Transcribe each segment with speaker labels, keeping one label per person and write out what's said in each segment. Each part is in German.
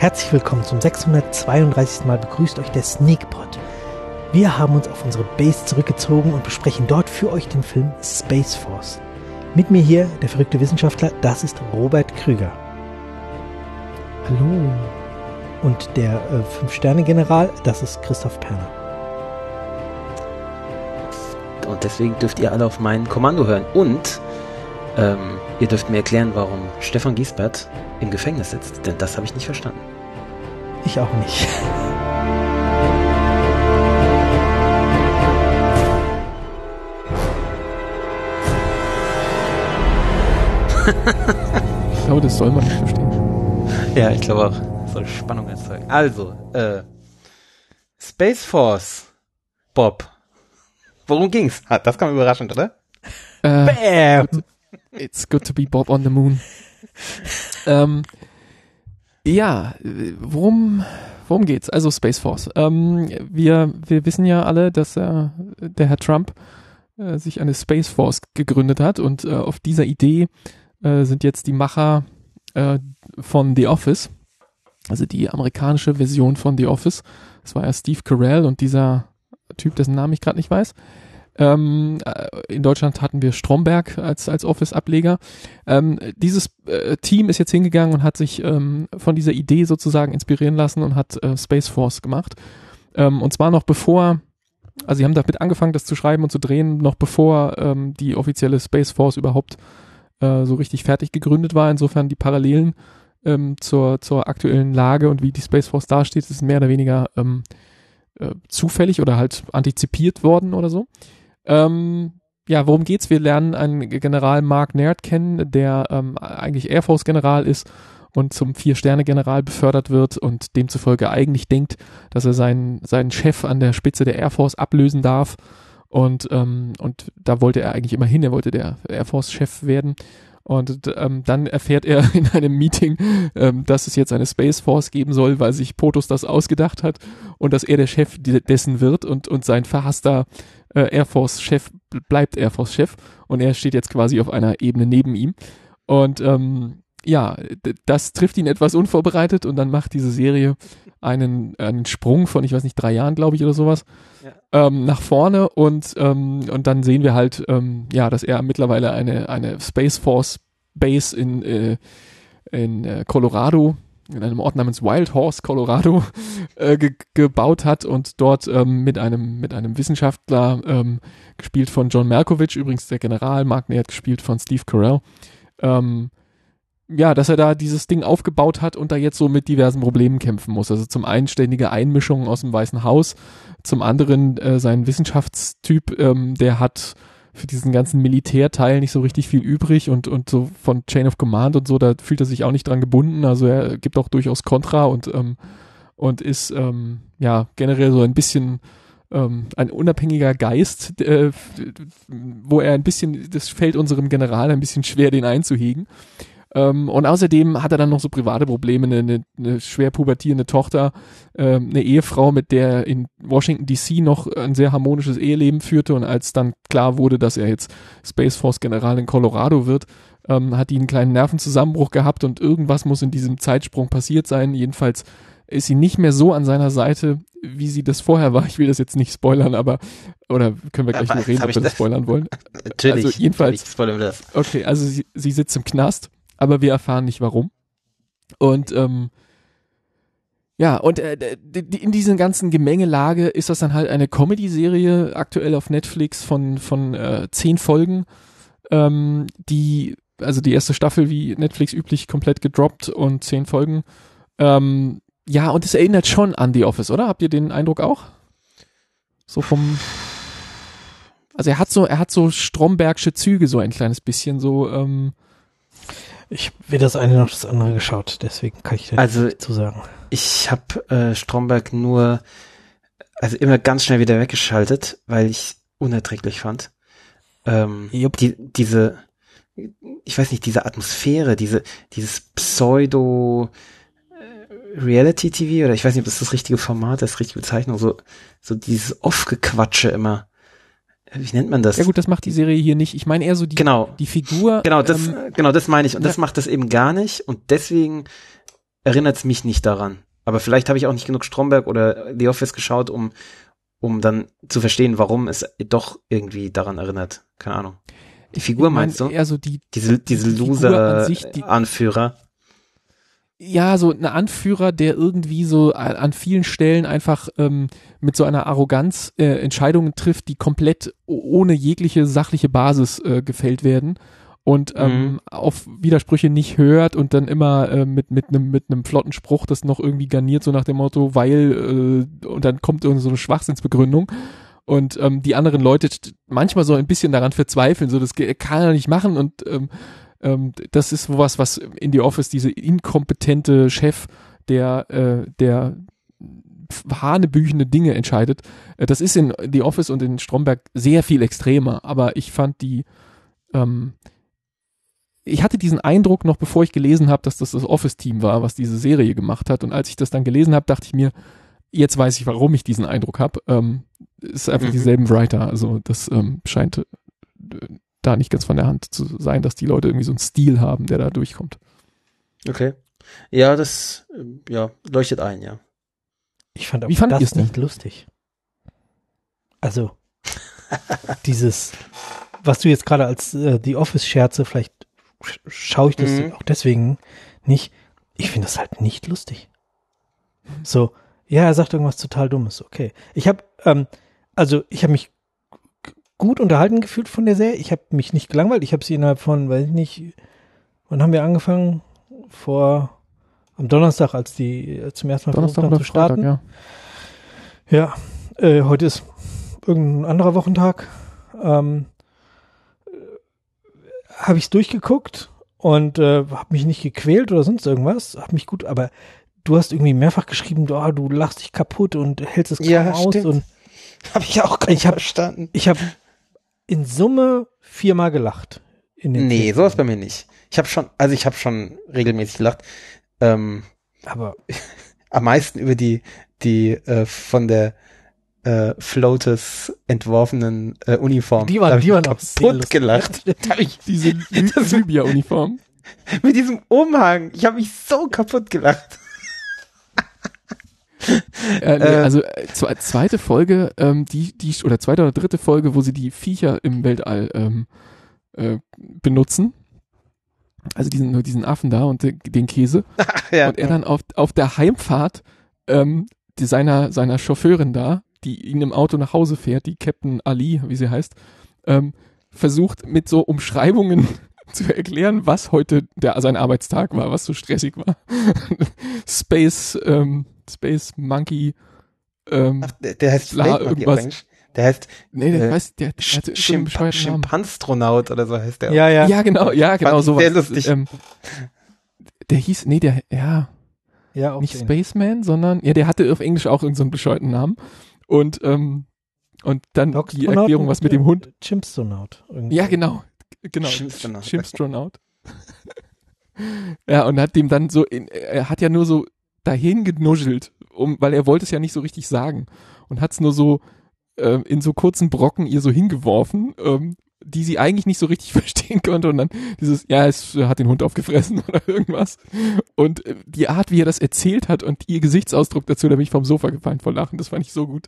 Speaker 1: herzlich willkommen zum 632. Mal begrüßt euch der Sneakpot. Wir haben uns auf unsere Base zurückgezogen und besprechen dort für euch den Film Space Force. Mit mir hier der verrückte Wissenschaftler, das ist Robert Krüger. Hallo. Und der 5-Sterne-General, das ist Christoph Perner.
Speaker 2: Und deswegen dürft ihr alle auf mein Kommando hören. Und ihr dürft mir erklären, warum Stefan Giesbert im Gefängnis sitzt. Denn das habe ich nicht verstanden.
Speaker 1: Ich auch nicht.
Speaker 3: Ich glaube, das soll man nicht verstehen.
Speaker 2: Ja, ich glaube auch. Das soll Spannung erzeugen. Also, Space Force. Bob. Worum ging's? Das kam überraschend, oder?
Speaker 1: Bam!
Speaker 3: It's good to be Bob on the moon. Ja, worum geht's? Also Space Force. Wir wissen ja alle, dass der Herr Trump sich eine Space Force gegründet hat und auf dieser Idee sind jetzt die Macher von The Office, also die amerikanische Version von The Office. Das war ja Steve Carell und dieser Typ, dessen Namen ich gerade nicht weiß. In Deutschland hatten wir Stromberg als Office-Ableger. Dieses Team ist jetzt hingegangen und hat sich von dieser Idee sozusagen inspirieren lassen und hat Space Force gemacht. Und zwar noch bevor, also sie haben damit angefangen, das zu schreiben und zu drehen, noch bevor die offizielle Space Force überhaupt so richtig fertig gegründet war. Insofern die Parallelen zur aktuellen Lage und wie die Space Force dasteht, ist mehr oder weniger zufällig oder halt antizipiert worden oder so. Ja, worum geht's? Wir lernen einen General Mark Naird kennen, der eigentlich Air Force General ist und zum 4-Sterne-General befördert wird und demzufolge eigentlich denkt, dass er seinen Chef an der Spitze der Air Force ablösen darf und da wollte er eigentlich immer hin, er wollte der Air Force Chef werden. Und dann erfährt er in einem Meeting, dass es jetzt eine Space Force geben soll, weil sich POTUS das ausgedacht hat und dass er der Chef dessen wird und sein verhasster Air Force Chef bleibt Air Force Chef und er steht jetzt quasi auf einer Ebene neben ihm. Und ja, das trifft ihn etwas unvorbereitet und dann macht diese Serie einen Sprung von, ich weiß nicht, 3 Jahren, glaube ich, oder sowas, ja. Nach vorne und dann sehen wir halt, ja, dass er mittlerweile eine Space Force Base in Colorado, in einem Ort namens Wild Horse, Colorado, gebaut hat und dort mit einem Wissenschaftler, gespielt von John Malkovich, übrigens der General, Mark Naird gespielt von Steve Carell, ja, dass er da dieses Ding aufgebaut hat und da jetzt so mit diversen Problemen kämpfen muss. Also zum einen ständige Einmischungen aus dem Weißen Haus, zum anderen sein Wissenschaftstyp, der hat für diesen ganzen Militärteil nicht so richtig viel übrig und so von Chain of Command und so, da fühlt er sich auch nicht dran gebunden. Also er gibt auch durchaus Kontra und ist ja generell so ein bisschen ein unabhängiger Geist, wo er ein bisschen, das fällt unserem General ein bisschen schwer, den einzuhegen. Und außerdem hat er dann noch so private Probleme, eine schwer pubertierende Tochter, eine Ehefrau, mit der in Washington DC noch ein sehr harmonisches Eheleben führte und als dann klar wurde, dass er jetzt Space Force General in Colorado wird, hat die einen kleinen Nervenzusammenbruch gehabt und irgendwas muss in diesem Zeitsprung passiert sein. Jedenfalls ist sie nicht mehr so an seiner Seite, wie sie das vorher war. Ich will das jetzt nicht spoilern, aber oder können wir gleich mal reden, ob wir das spoilern wollen.
Speaker 2: Natürlich.
Speaker 3: Also jedenfalls
Speaker 2: spoilern wir das.
Speaker 3: Okay, also sie sitzt im Knast. Aber wir erfahren nicht warum. Und ja, und in diesen ganzen Gemengelage ist das dann halt eine Comedy-Serie, aktuell auf Netflix von 10 Folgen, die erste Staffel wie Netflix üblich komplett gedroppt und 10 Folgen. Ja, und es erinnert schon an The Office, oder? Habt ihr den Eindruck auch? So also er hat so Strombergsche Züge, so ein kleines bisschen, so,
Speaker 1: Ich weder das eine noch das andere geschaut, deswegen kann ich da nichts zu sagen.
Speaker 2: Ich habe Stromberg nur immer ganz schnell wieder weggeschaltet, weil ich unerträglich fand. Diese Atmosphäre, dieses Pseudo Reality TV oder ich weiß nicht, ob das richtige Format ist, richtige Bezeichnung, so dieses Off-Gequatsche immer. Wie nennt man das?
Speaker 3: Ja gut, das macht die Serie hier nicht. Ich meine eher so die Figur.
Speaker 2: Genau, das meine ich. Und das macht das eben gar nicht. Und deswegen erinnert es mich nicht daran. Aber vielleicht habe ich auch nicht genug Stromberg oder The Office geschaut, um dann zu verstehen, warum es doch irgendwie daran erinnert. Keine Ahnung. Die Figur meinst du?
Speaker 3: Eher so diese
Speaker 2: Loser-Anführer.
Speaker 3: Ja, so ein Anführer, der irgendwie so an vielen Stellen einfach mit so einer Arroganz Entscheidungen trifft, die komplett ohne jegliche sachliche Basis gefällt werden und auf Widersprüche nicht hört und dann immer mit einem flotten Spruch das noch irgendwie garniert, so nach dem Motto, weil und dann kommt irgend so eine Schwachsinnsbegründung und die anderen Leute manchmal so ein bisschen daran verzweifeln, so das kann er nicht machen und das ist was in The Office, diese inkompetente Chef, der hanebüchene Dinge entscheidet. Das ist in The Office und in Stromberg sehr viel extremer, aber ich fand ich hatte diesen Eindruck noch, bevor ich gelesen habe, dass das Office-Team war, was diese Serie gemacht hat. Und als ich das dann gelesen habe, dachte ich mir, jetzt weiß ich, warum ich diesen Eindruck habe. Ist einfach dieselben Writer. Also das scheint da nicht ganz von der Hand zu sein, dass die Leute irgendwie so einen Stil haben, der da durchkommt.
Speaker 2: Okay. Ja, das leuchtet ein, ja.
Speaker 1: Ich fand auch das nicht lustig. Also dieses, was du jetzt gerade als The Office-Scherze, vielleicht schaue ich das auch deswegen nicht. Ich finde das halt nicht lustig. So, ja, er sagt irgendwas total Dummes, okay. Ich habe mich gut unterhalten gefühlt von der Serie. Ich habe mich nicht gelangweilt. Ich habe sie innerhalb von, weiß ich nicht, wann haben wir angefangen? Am Donnerstag, als die zum ersten Mal
Speaker 3: versucht haben zu starten.
Speaker 1: Freitag, ja. Heute ist irgendein anderer Wochentag. Habe ich es durchgeguckt und habe mich nicht gequält oder sonst irgendwas. Aber du hast irgendwie mehrfach geschrieben, du lachst dich kaputt und hältst es kaum aus. Und
Speaker 2: habe ich auch gar nicht verstanden.
Speaker 1: Ich habe in Summe 4-mal gelacht.
Speaker 2: Nee, sowas bei mir nicht. Ich habe schon regelmäßig gelacht. Aber am meisten über die von der Floatus entworfenen Uniform.
Speaker 1: Die waren
Speaker 2: kaputt gelacht.
Speaker 3: Diese Libya-Uniform.
Speaker 2: Mit diesem Umhang. Ich habe mich so kaputt gelacht.
Speaker 3: Also zweite Folge, oder zweite oder dritte Folge, wo sie die Viecher im Weltall benutzen. Also diesen Affen da und den Käse.
Speaker 2: Ja,
Speaker 3: und er dann auf der Heimfahrt seiner Chauffeurin da, die ihn im Auto nach Hause fährt, die Captain Ali, wie sie heißt, versucht mit so Umschreibungen zu erklären, was heute sein Arbeitstag war, was so stressig war. Space Monkey,
Speaker 2: der heißt
Speaker 3: Space irgendwas.
Speaker 2: Der heißt
Speaker 3: der hat so einen bescheuerten Namen.
Speaker 2: Schimpanzstronaut oder so heißt der.
Speaker 3: Ja, genau sowas.
Speaker 2: Sehr lustig.
Speaker 3: Der hieß,
Speaker 1: auch
Speaker 3: nicht Spaceman, sondern, der hatte auf Englisch auch irgendeinen so bescheuerten Namen. Und dann die Erklärung, was mit dem Hund.
Speaker 1: Chimpstronaut.
Speaker 3: Ja, genau. Chimpstronaut. Ja, und hat dem dann er hat ja nur so dahin genuschelt, weil er wollte es ja nicht so richtig sagen. Und hat es nur so in so kurzen Brocken ihr so hingeworfen, die sie eigentlich nicht so richtig verstehen konnte. Und dann es hat den Hund aufgefressen oder irgendwas. Und die Art, wie er das erzählt hat und ihr Gesichtsausdruck dazu, da bin ich vom Sofa gefallen vor Lachen. Das fand ich so gut.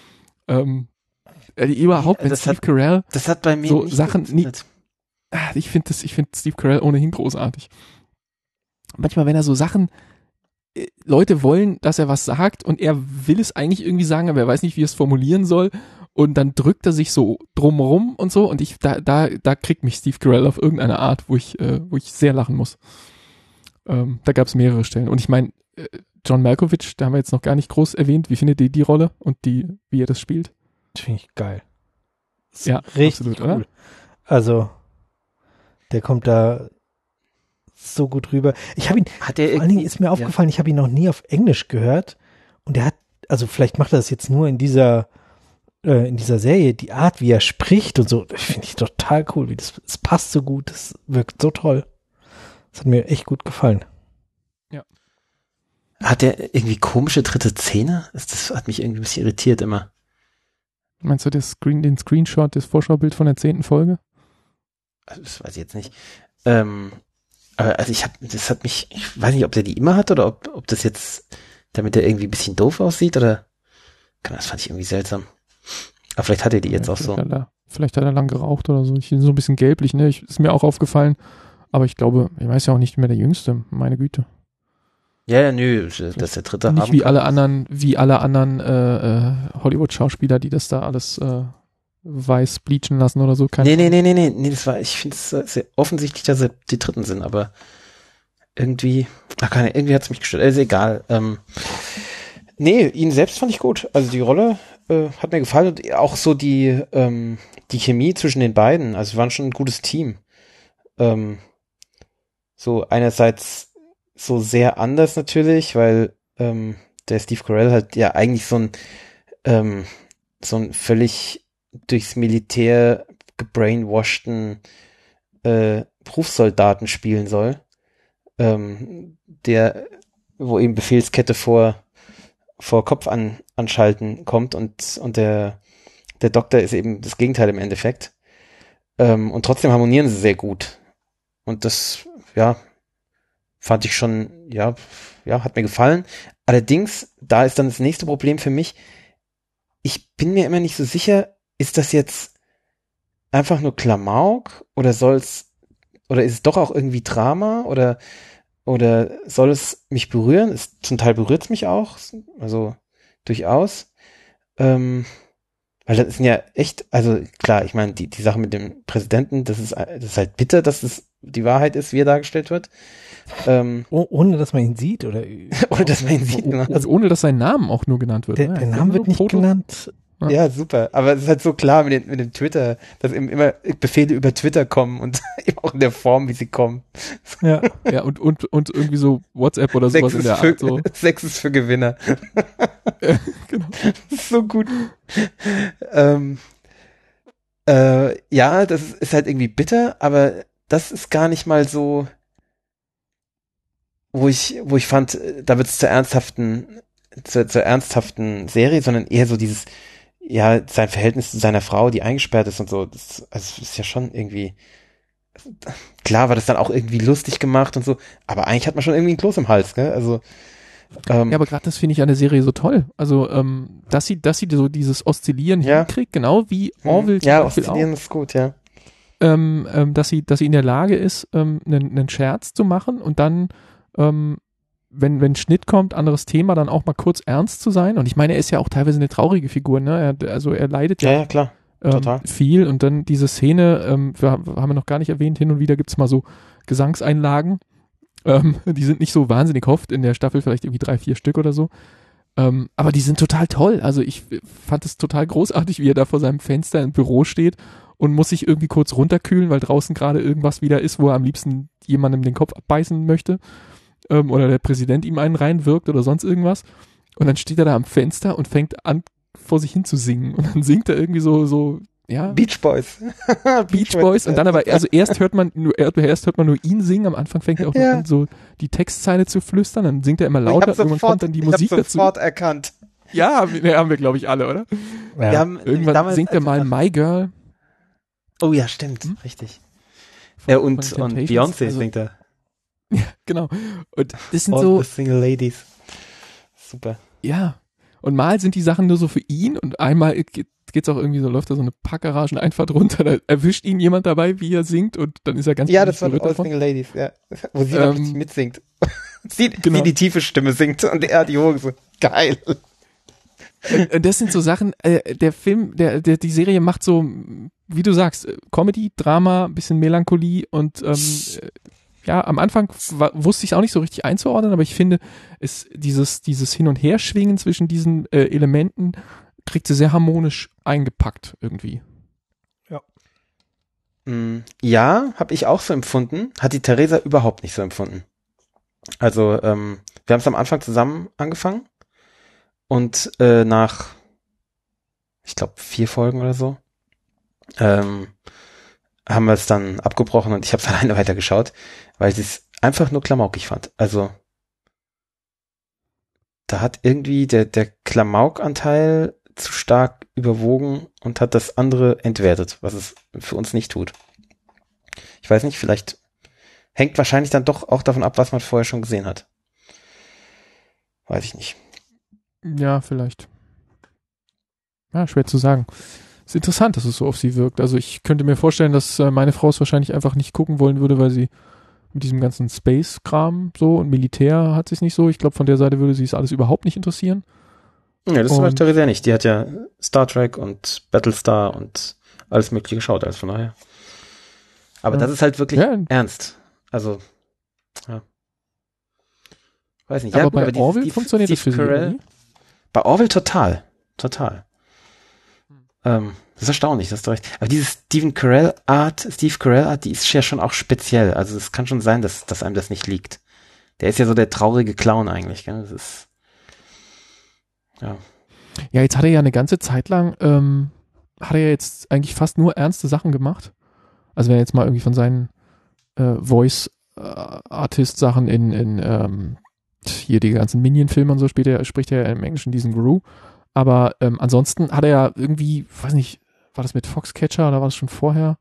Speaker 3: Überhaupt mit Steve Carell.
Speaker 2: Das hat bei mir
Speaker 3: so
Speaker 2: nicht
Speaker 3: Sachen
Speaker 2: funktioniert.
Speaker 3: Ich finde Steve Carell ohnehin großartig. Manchmal, wenn er so Sachen, Leute wollen, dass er was sagt und er will es eigentlich irgendwie sagen, aber er weiß nicht, wie er es formulieren soll und dann drückt er sich so drumrum und so und da kriegt mich Steve Carell auf irgendeine Art, wo ich sehr lachen muss. Da gab es mehrere Stellen und ich meine, John Malkovich, da haben wir jetzt noch gar nicht groß erwähnt, wie findet ihr die Rolle und wie er das spielt?
Speaker 1: Das finde ich geil.
Speaker 3: Ja,
Speaker 1: richtig
Speaker 3: absolut,
Speaker 1: cool.
Speaker 3: oder?
Speaker 1: Also, der kommt da so gut rüber. Ich habe ihn, vor allen Dingen ist mir aufgefallen, ich habe ihn noch nie auf Englisch gehört und vielleicht macht er das jetzt nur in dieser Serie, die Art, wie er spricht und so, das finde ich total cool, es passt so gut, das wirkt so toll. Das hat mir echt gut gefallen.
Speaker 3: Ja.
Speaker 2: Hat der irgendwie komische dritte Zähne? Das hat mich irgendwie ein bisschen irritiert immer.
Speaker 3: Meinst du den Screenshot, das Vorschaubild von der 10. Folge?
Speaker 2: Das weiß ich jetzt nicht. Aber also ich weiß nicht, ob der die immer hat oder ob das jetzt, damit der irgendwie ein bisschen doof aussieht oder, das fand ich irgendwie seltsam. Aber vielleicht hat er die jetzt auch so.
Speaker 3: Vielleicht hat er lang geraucht oder so. Ich bin so ein bisschen gelblich, ne? Ist mir auch aufgefallen. Aber ich glaube, ich weiß ja auch nicht mehr der Jüngste. Meine Güte.
Speaker 2: Ja, nö, das ist der dritte.
Speaker 3: Nicht wie alle anderen Hollywood-Schauspieler, die das da alles weiß bleachen lassen oder so.
Speaker 2: Nee, ich finde es sehr offensichtlich, dass sie die Dritten sind, aber irgendwie hat es mich gestört. Ist egal. Nee, ihn selbst fand ich gut. Also die Rolle hat mir gefallen und auch so die Chemie zwischen den beiden. Also wir waren schon ein gutes Team. So einerseits so sehr anders natürlich, weil der Steve Carell halt ja eigentlich so ein völlig durchs Militär gebrainwashten Berufssoldaten spielen soll, wo eben Befehlskette vor Kopf anschalten kommt und der Doktor ist eben das Gegenteil im Endeffekt. Und trotzdem harmonieren sie sehr gut. Und das, ja, fand ich schon, ja, hat mir gefallen. Allerdings, da ist dann das nächste Problem für mich. Ich bin mir immer nicht so sicher, ist das jetzt einfach nur Klamauk oder ist es doch auch irgendwie Drama oder soll es mich berühren? Zum Teil berührt es mich auch, also durchaus. Weil das sind ja echt, also klar, ich meine, die Sache mit dem Präsidenten, das ist halt bitter, dass es die Wahrheit ist, wie er dargestellt wird.
Speaker 1: Ohne dass man ihn sieht, oder?
Speaker 2: Ohne dass man ihn sieht, genau.
Speaker 3: Also ohne dass sein Name auch nur genannt wird.
Speaker 1: Der Name wird nicht genannt.
Speaker 2: Ja, super. Aber es ist halt so klar mit dem Twitter, dass eben immer Befehle über Twitter kommen und eben auch in der Form, wie sie kommen.
Speaker 3: Ja, ja und irgendwie so WhatsApp oder sowas in der Art. So.
Speaker 2: Sex ist für Gewinner.
Speaker 3: Genau.
Speaker 2: Das ist so gut. Ja, das ist halt irgendwie bitter, aber das ist gar nicht mal so, wo ich fand, da wird es zur ernsthaften Serie, sondern eher so dieses, ja, sein Verhältnis zu seiner Frau, die eingesperrt ist und so, das ist ja schon irgendwie, klar war das dann auch irgendwie lustig gemacht und so, aber eigentlich hat man schon irgendwie ein Kloß im Hals, gell? Also,
Speaker 3: ja, aber gerade das finde ich an der Serie so toll. Also, dass sie so dieses Oszillieren hinkriegt, genau wie Orville zum
Speaker 2: ja,
Speaker 3: Beispiel
Speaker 2: Oszillieren
Speaker 3: auch.
Speaker 2: ist gut, ja.
Speaker 3: Dass sie in der Lage ist, einen Scherz zu machen und dann, wenn Schnitt kommt, anderes Thema, dann auch mal kurz ernst zu sein. Und ich meine, er ist ja auch teilweise eine traurige Figur, ne? Er leidet
Speaker 2: ja klar. Total.
Speaker 3: Viel. Und dann diese Szene, haben wir noch gar nicht erwähnt, hin und wieder gibt es mal so Gesangseinlagen. Die sind nicht so wahnsinnig oft in der Staffel, vielleicht irgendwie 3-4 Stück oder so. Aber die sind total toll. Also ich fand es total großartig, wie er da vor seinem Fenster im Büro steht und muss sich irgendwie kurz runterkühlen, weil draußen gerade irgendwas wieder ist, wo er am liebsten jemandem den Kopf abbeißen möchte. Oder der Präsident ihm einen reinwirkt oder sonst irgendwas. Und dann steht er da am Fenster und fängt an, vor sich hin zu singen. Und dann singt er irgendwie so, ja.
Speaker 2: Beach Boys.
Speaker 3: Beach Boys. Und dann aber, also erst hört man nur ihn singen. Am Anfang fängt er auch noch an, so die Textzeile zu flüstern. Dann singt er immer lauter. Irgendwann kommt dann die Musik dazu. Ich hab's
Speaker 2: sofort erkannt.
Speaker 3: Ja, haben wir, glaube ich, alle, oder?
Speaker 2: Ja.
Speaker 3: Irgendwann singt er mal My Girl.
Speaker 2: Oh ja, stimmt. Richtig. Und Beyoncé singt er.
Speaker 3: Ja, genau. Und das sind
Speaker 2: All
Speaker 3: so.
Speaker 2: the Single Ladies. Super.
Speaker 3: Ja. Und mal sind die Sachen nur so für ihn und einmal geht's auch irgendwie so, läuft da so eine Parkgarageneinfahrt runter, da erwischt ihn jemand dabei, wie er singt und dann ist er ganz
Speaker 2: ja, das war All Single Ladies, ja. Wo sie dann richtig mitsingt. Sie die tiefe Stimme singt und er die hohe so, geil.
Speaker 3: Und das sind so Sachen, der Film, die Serie macht so, wie du sagst, Comedy, Drama, ein bisschen Melancholie und ja, am Anfang wusste ich es auch nicht so richtig einzuordnen, aber ich finde, dieses Hin- und Herschwingen zwischen diesen Elementen kriegt sie sehr harmonisch eingepackt irgendwie.
Speaker 2: Ja. Ja, habe ich auch so empfunden. Hat die Theresa überhaupt nicht so empfunden. Also, wir haben es am Anfang zusammen angefangen und nach, ich glaube, 4 Folgen oder so, haben wir es dann abgebrochen und ich habe es alleine weitergeschaut, weil ich es einfach nur klamaukig fand. Also da hat irgendwie der Klamaukanteil zu stark überwogen und hat das andere entwertet, was es für uns nicht tut. Ich weiß nicht, vielleicht Hängt wahrscheinlich dann doch auch davon ab, was man vorher schon gesehen hat. Weiß ich nicht.
Speaker 3: Ja, vielleicht. Ja, schwer zu sagen. Ist interessant, dass es so auf sie wirkt. Also ich könnte mir vorstellen, dass meine Frau es wahrscheinlich einfach nicht gucken wollen würde, weil sie mit diesem ganzen Space-Kram so und Militär hat sie es nicht so. Ich glaube, von der Seite würde sie es alles überhaupt nicht interessieren.
Speaker 2: Ja, das war Theresa nicht. Die hat ja Star Trek und Battlestar und alles Mögliche geschaut, also von daher. Aber das ist halt wirklich ernst. Also, ja. Weiß nicht.
Speaker 3: Aber bei Orville funktioniert das für sie.
Speaker 2: Bei Orville total. Das ist erstaunlich, das ist doch recht. Aber diese Steve Carell Art, die ist ja schon auch speziell. Also es kann schon sein, dass einem das nicht liegt. Der ist ja so der traurige Clown eigentlich, gell? Das ist, ja.
Speaker 3: Ja, jetzt hat er ja eine ganze Zeit lang, hat er ja jetzt eigentlich fast nur ernste Sachen gemacht. Also wenn er jetzt mal irgendwie von seinen Voice-Artist-Sachen in hier die ganzen Minion-Filme und so spricht er im Englischen diesen Gru. Aber ansonsten hat er ja irgendwie, weiß nicht, war das mit Foxcatcher oder war das schon vorher?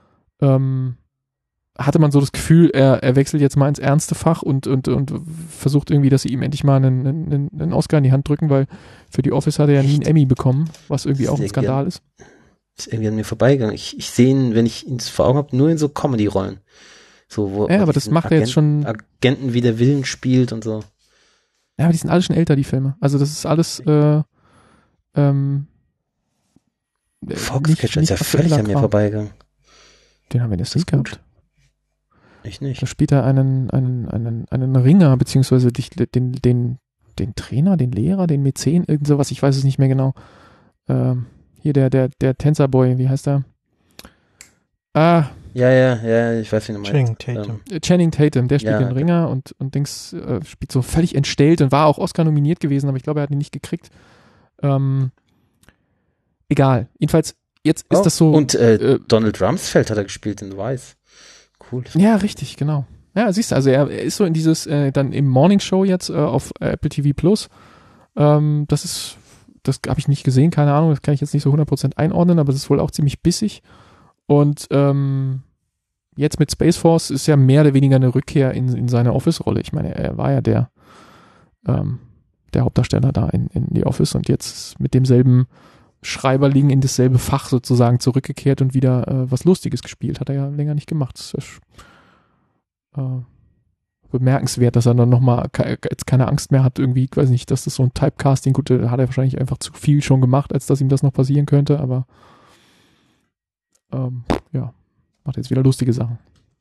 Speaker 3: Hatte man so das Gefühl, er wechselt jetzt mal ins ernste Fach und versucht irgendwie, dass sie ihm endlich mal einen Oscar in die Hand drücken, weil für die Office hat er ja nie einen Emmy bekommen, was irgendwie auch ein Skandal ist.
Speaker 2: Ist irgendwie an mir vorbeigegangen. Ich sehe ihn, wenn ich ihn vor Augen habe, nur in so Comedy-Rollen. So, wo
Speaker 3: ja, aber das macht er jetzt schon.
Speaker 2: Agenten wie der Willen spielt und so.
Speaker 3: Ja, aber die sind alle schon älter, die Filme. Also das ist alles
Speaker 2: Foxcatcher ist ja völlig an mir vorbeigegangen.
Speaker 3: Den haben wir jetzt nicht gehabt.
Speaker 2: Ich nicht.
Speaker 3: Da spielt er einen Ringer, beziehungsweise den Trainer, den Lehrer, den Mäzen, irgend sowas, ich weiß es nicht mehr genau. Hier der Tänzerboy, wie heißt er?
Speaker 2: Ja, ich weiß, wie du meinst.
Speaker 3: Channing Tatum, der spielt den Ringer und Dings spielt so völlig entstellt und war auch Oscar nominiert gewesen, aber ich glaube, er hat ihn nicht gekriegt. Egal. Jedenfalls, jetzt ist das so.
Speaker 2: Und Donald Rumsfeld hat er gespielt in The Vice. Cool.
Speaker 3: Ja, richtig, genau. Ja, siehst du, also er ist so in dieses, dann im Morning Show jetzt auf Apple TV Plus. Das habe ich nicht gesehen, keine Ahnung, das kann ich jetzt nicht so 100% einordnen, aber das ist wohl auch ziemlich bissig. Und jetzt mit Space Force ist ja mehr oder weniger eine Rückkehr in seine Office-Rolle. Ich meine, er war ja der Hauptdarsteller da in The Office und jetzt mit demselben Schreiberling in dasselbe Fach sozusagen zurückgekehrt und wieder was Lustiges gespielt. Hat er ja länger nicht gemacht. Das ist bemerkenswert, dass er dann nochmal jetzt keine Angst mehr hat, irgendwie, ich weiß nicht, dass das so ein Typecasting, gut, da hat er wahrscheinlich einfach zu viel schon gemacht, als dass ihm das noch passieren könnte, aber ja, macht jetzt wieder lustige Sachen.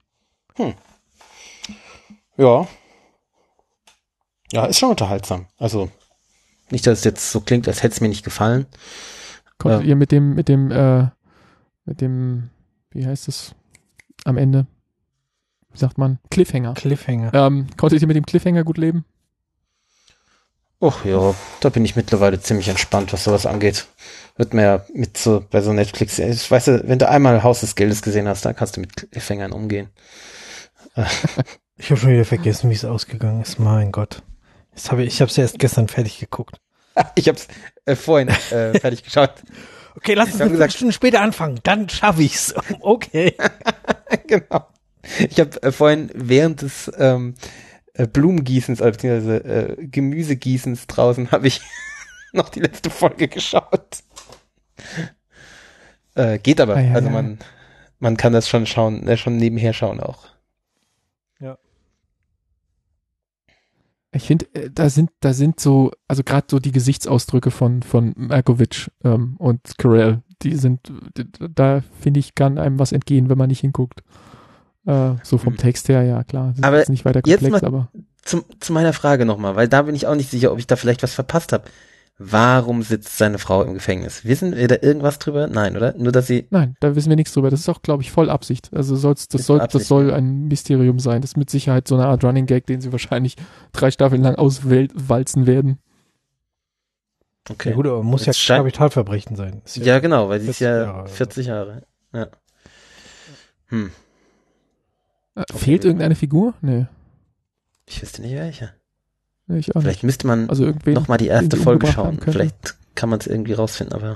Speaker 2: Ja. Ja, ist schon unterhaltsam. Also, nicht, dass es jetzt so klingt, als hätte es mir nicht gefallen.
Speaker 3: Konntet ihr mit dem, wie heißt es, am Ende, wie sagt man, Cliffhanger. Konntet ihr mit dem Cliffhanger gut leben?
Speaker 2: Och ja, da bin ich mittlerweile ziemlich entspannt, was sowas angeht. Wird mir ja mit so, bei so Netflix, weißt du, wenn du einmal Haus des Geldes gesehen hast, dann kannst du mit Cliffhangern umgehen.
Speaker 1: Ich habe schon wieder vergessen, wie es ausgegangen ist, mein Gott. Ich habe es erst gestern fertig geguckt.
Speaker 2: Ich habe es vorhin fertig geschaut.
Speaker 1: Okay, lass uns eine Stunde später anfangen, dann schaffe ich's. Okay.
Speaker 2: Genau. Ich habe vorhin während des Blumengießens, beziehungsweise Gemüsegießens draußen, habe ich noch die letzte Folge geschaut. Geht aber. Also man kann das schon schauen, schon nebenher schauen auch.
Speaker 1: Ja.
Speaker 3: Ich finde, da sind so, also gerade so die Gesichtsausdrücke von Malkovich und Carell, da finde ich, kann einem was entgehen, wenn man nicht hinguckt. So vom Text her, ja klar. Das
Speaker 2: aber
Speaker 3: ist nicht weiter komplex,
Speaker 2: jetzt mal
Speaker 3: aber.
Speaker 2: Zu meiner Frage nochmal, weil da bin ich auch nicht sicher, ob ich da vielleicht was verpasst habe. Warum sitzt seine Frau im Gefängnis? Wissen wir da irgendwas drüber? Nein, oder? Nur, dass sie...
Speaker 3: Nein, da wissen wir nichts drüber. Das ist auch, glaube ich, voll Absicht. Also das soll ein Mysterium sein. Das ist mit Sicherheit so eine Art Running Gag, den sie wahrscheinlich 3 Staffeln lang auswalzen werden.
Speaker 2: Okay.
Speaker 1: Ja gut, aber muss ja Kapitalverbrechen sein.
Speaker 2: Ja, genau, weil sie ist ja 40 Jahre. Ja.
Speaker 3: Fehlt irgendeine Figur? Nee.
Speaker 2: Ich wüsste nicht welche.
Speaker 3: Nee, ich auch
Speaker 2: Vielleicht
Speaker 3: nicht.
Speaker 2: müsste man noch mal die erste Folge schauen. Vielleicht kann man es irgendwie rausfinden, aber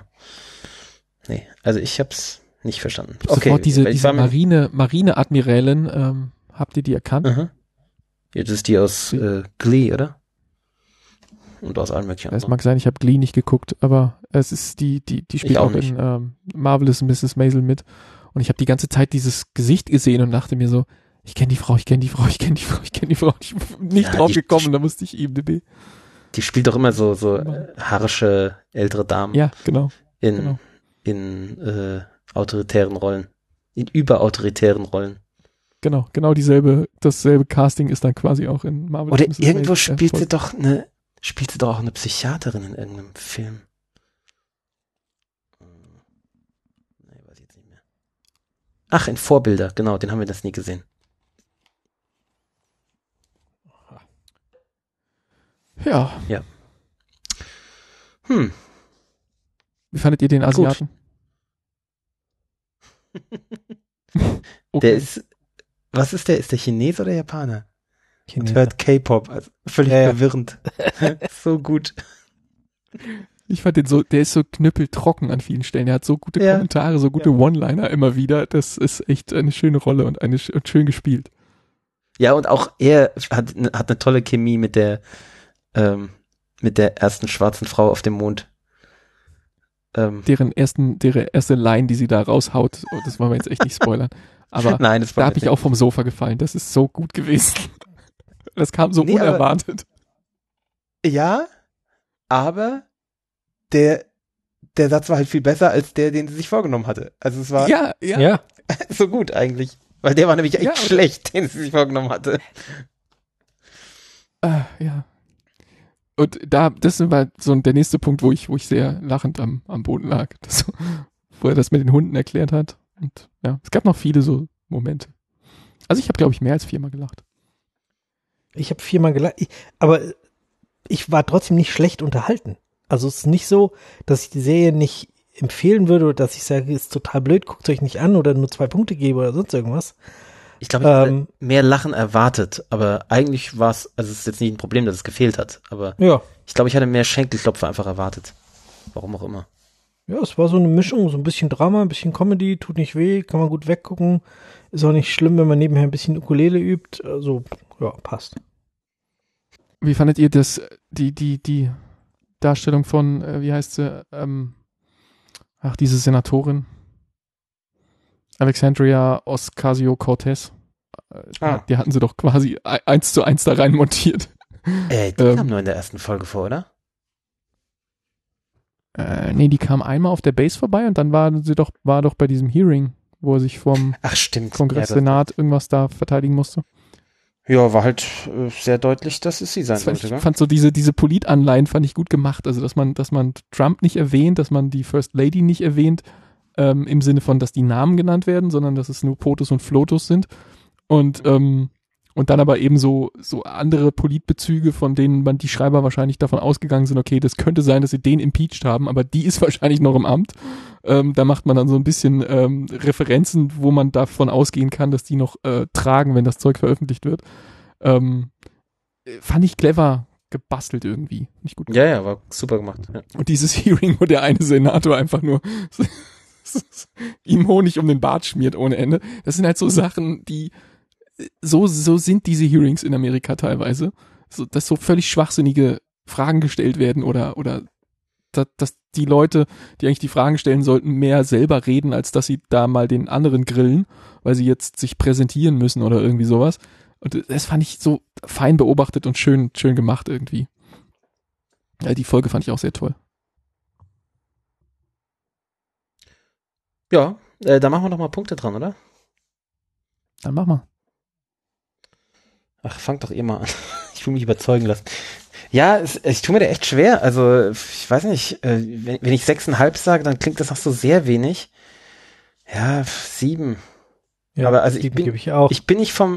Speaker 2: nee. Also ich hab's nicht verstanden.
Speaker 3: Sofort diese Marine-Admirälin Habt ihr die erkannt?
Speaker 2: Mhm. Ja, das ist die aus Glee, oder? Und aus allen möglichen
Speaker 3: Es mag sein, ich habe Glee nicht geguckt, aber es ist die spielt auch in Marvelous Mrs. Maisel mit. Und ich habe die ganze Zeit dieses Gesicht gesehen und dachte mir so, ich kenne die Frau. Ich bin nicht drauf gekommen, da musste ich IMDb.
Speaker 2: Die spielt doch immer so harsche ältere Damen.
Speaker 3: Ja, genau.
Speaker 2: In autoritären Rollen. In überautoritären Rollen.
Speaker 3: Genau, dasselbe Casting ist dann quasi auch in Marvelous
Speaker 2: Oder
Speaker 3: Mrs.
Speaker 2: irgendwo
Speaker 3: Maisel,
Speaker 2: spielt sie doch auch eine Psychiaterin in irgendeinem Film. Nee, weiß ich jetzt nicht mehr. Ach, in Vorbilder, genau, den haben wir das nie gesehen.
Speaker 3: Ja. Wie fandet ihr den Asiaten?
Speaker 2: Okay. Was ist der? Ist der Chinese oder Japaner?
Speaker 1: Chinese.
Speaker 2: Und hört K-Pop, also völlig verwirrend. So gut.
Speaker 3: Ich fand den der ist so knüppeltrocken an vielen Stellen. Er hat so gute Kommentare, so gute One-Liner immer wieder. Das ist echt eine schöne Rolle und schön gespielt.
Speaker 2: Ja, und auch er hat eine tolle Chemie mit der ersten schwarzen Frau auf dem Mond.
Speaker 3: Deren erste Line, die sie da raushaut, das wollen wir jetzt echt nicht spoilern. Aber
Speaker 2: nein,
Speaker 3: da habe ich auch vom Sofa gefallen. Das ist so gut gewesen. Das kam so unerwartet.
Speaker 2: Ja, aber der Satz war halt viel besser als der, den sie sich vorgenommen hatte. Also es war
Speaker 3: ja.
Speaker 2: so gut eigentlich. Weil der war nämlich echt schlecht, den sie sich vorgenommen hatte.
Speaker 3: Ja. Und das war so der nächste Punkt, wo ich sehr lachend am Boden lag. Wo er das mit den Hunden erklärt hat. Und ja, es gab noch viele so Momente. Also ich habe, glaube ich, mehr als 4-mal gelacht.
Speaker 1: Ich habe 4-mal gelacht, aber ich war trotzdem nicht schlecht unterhalten. Also es ist nicht so, dass ich die Serie nicht empfehlen würde oder dass ich sage, ist total blöd, guckt euch nicht an oder nur 2 Punkte gebe oder sonst irgendwas.
Speaker 2: Ich glaube, ich habe mehr Lachen erwartet, aber eigentlich war es, also es ist jetzt nicht ein Problem, dass es gefehlt hat, aber ich glaube, ich hatte mehr Schenkelklopfer einfach erwartet. Warum auch immer.
Speaker 1: Ja, es war so eine Mischung, so ein bisschen Drama, ein bisschen Comedy, tut nicht weh, kann man gut weggucken. Ist auch nicht schlimm, wenn man nebenher ein bisschen Ukulele übt. Also, ja, passt.
Speaker 3: Wie fandet ihr das, die Darstellung von, wie heißt sie, diese Senatorin? Alexandria Ocasio-Cortez. Die hatten sie doch quasi 1:1 da rein montiert.
Speaker 2: Die kam nur in der ersten Folge vor, oder?
Speaker 3: Nee, die kam einmal auf der Base vorbei und dann war doch bei diesem Hearing, wo er sich vom Kongress-Senat irgendwas da verteidigen musste.
Speaker 2: Ja, war halt sehr deutlich, dass es sie sein sollte.
Speaker 3: Ich fand so diese Politanleihen fand ich gut gemacht. Also, dass man Trump nicht erwähnt, dass man die First Lady nicht erwähnt, im Sinne von, dass die Namen genannt werden, sondern dass es nur POTUS und FLOTUS sind. Und dann aber eben so andere Politbezüge, von denen die Schreiber wahrscheinlich davon ausgegangen sind, okay, das könnte sein, dass sie den impeached haben, aber die ist wahrscheinlich noch im Amt. Da macht man dann so ein bisschen Referenzen, wo man davon ausgehen kann, dass die noch tragen, wenn das Zeug veröffentlicht wird. Fand ich clever gebastelt irgendwie. Nicht gut gemacht.
Speaker 2: Ja, war super gemacht. Ja.
Speaker 3: Und dieses Hearing, wo der eine Senator einfach nur ihm Honig um den Bart schmiert ohne Ende. Das sind halt so Sachen, die so sind diese Hearings in Amerika teilweise. Dass so völlig schwachsinnige Fragen gestellt werden oder dass die Leute, die eigentlich die Fragen stellen sollten, mehr selber reden, als dass sie da mal den anderen grillen, weil sie jetzt sich präsentieren müssen oder irgendwie sowas. Und das fand ich so fein beobachtet und schön gemacht irgendwie. Ja, die Folge fand ich auch sehr toll.
Speaker 2: Ja, da machen wir noch mal Punkte dran, oder?
Speaker 3: Dann mach mal.
Speaker 2: Ach, fang doch mal an. Ich will mich überzeugen lassen. Ja, ich tue mir da echt schwer. Also, ich weiß nicht, wenn ich 6,5 sage, dann klingt das noch so sehr wenig. Ja, 7.
Speaker 1: Ja,
Speaker 2: aber also
Speaker 1: ich bin
Speaker 2: nicht vom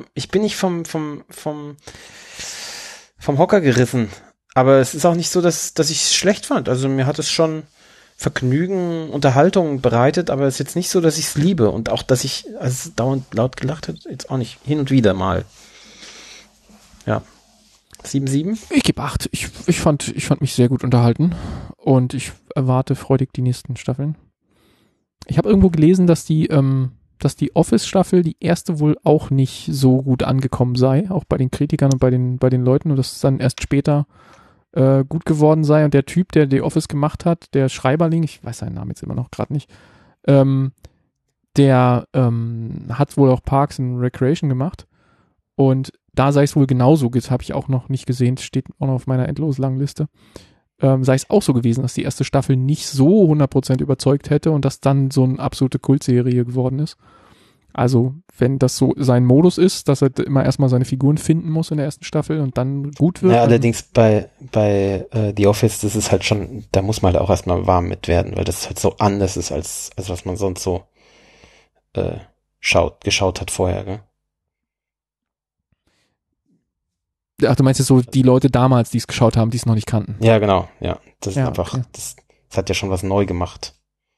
Speaker 2: Hocker gerissen. Aber es ist auch nicht so, dass ich es schlecht fand. Also mir hat es schon Vergnügen, Unterhaltung bereitet, aber es ist jetzt nicht so, dass ich es liebe und auch, dass ich dauernd laut gelacht habe, jetzt auch nicht. Hin und wieder mal. Ja. 7,7?
Speaker 3: Ich gebe 8. Ich fand mich sehr gut unterhalten und ich erwarte freudig die nächsten Staffeln. Ich habe irgendwo gelesen, dass die dass die Office-Staffel, die erste, wohl auch nicht so gut angekommen sei, auch bei den Kritikern und bei den Leuten, und dass es dann erst später gut geworden sei. Und der Typ, der The Office gemacht hat, der Schreiberling, ich weiß seinen Namen jetzt immer noch gerade nicht, der hat wohl auch Parks and Recreation gemacht. Und da sei es wohl genauso, das habe ich auch noch nicht gesehen, steht auch noch auf meiner endlos langen Liste, sei es auch so gewesen, dass die erste Staffel nicht so 100% überzeugt hätte und dass dann so eine absolute Kultserie geworden ist. Also, wenn das so sein Modus ist, dass er immer erstmal seine Figuren finden muss in der ersten Staffel und dann gut wird.
Speaker 2: Ja, allerdings bei The Office, das ist halt schon, da muss man halt auch erstmal warm mit werden, weil das halt so anders ist, als was man sonst so geschaut hat vorher, gell?
Speaker 3: Ach, du meinst jetzt so die Leute damals, die es geschaut haben, die es noch nicht kannten?
Speaker 2: Ja, genau, ja. Das ist
Speaker 3: ja,
Speaker 2: einfach,
Speaker 3: okay.
Speaker 2: das hat ja schon was neu gemacht.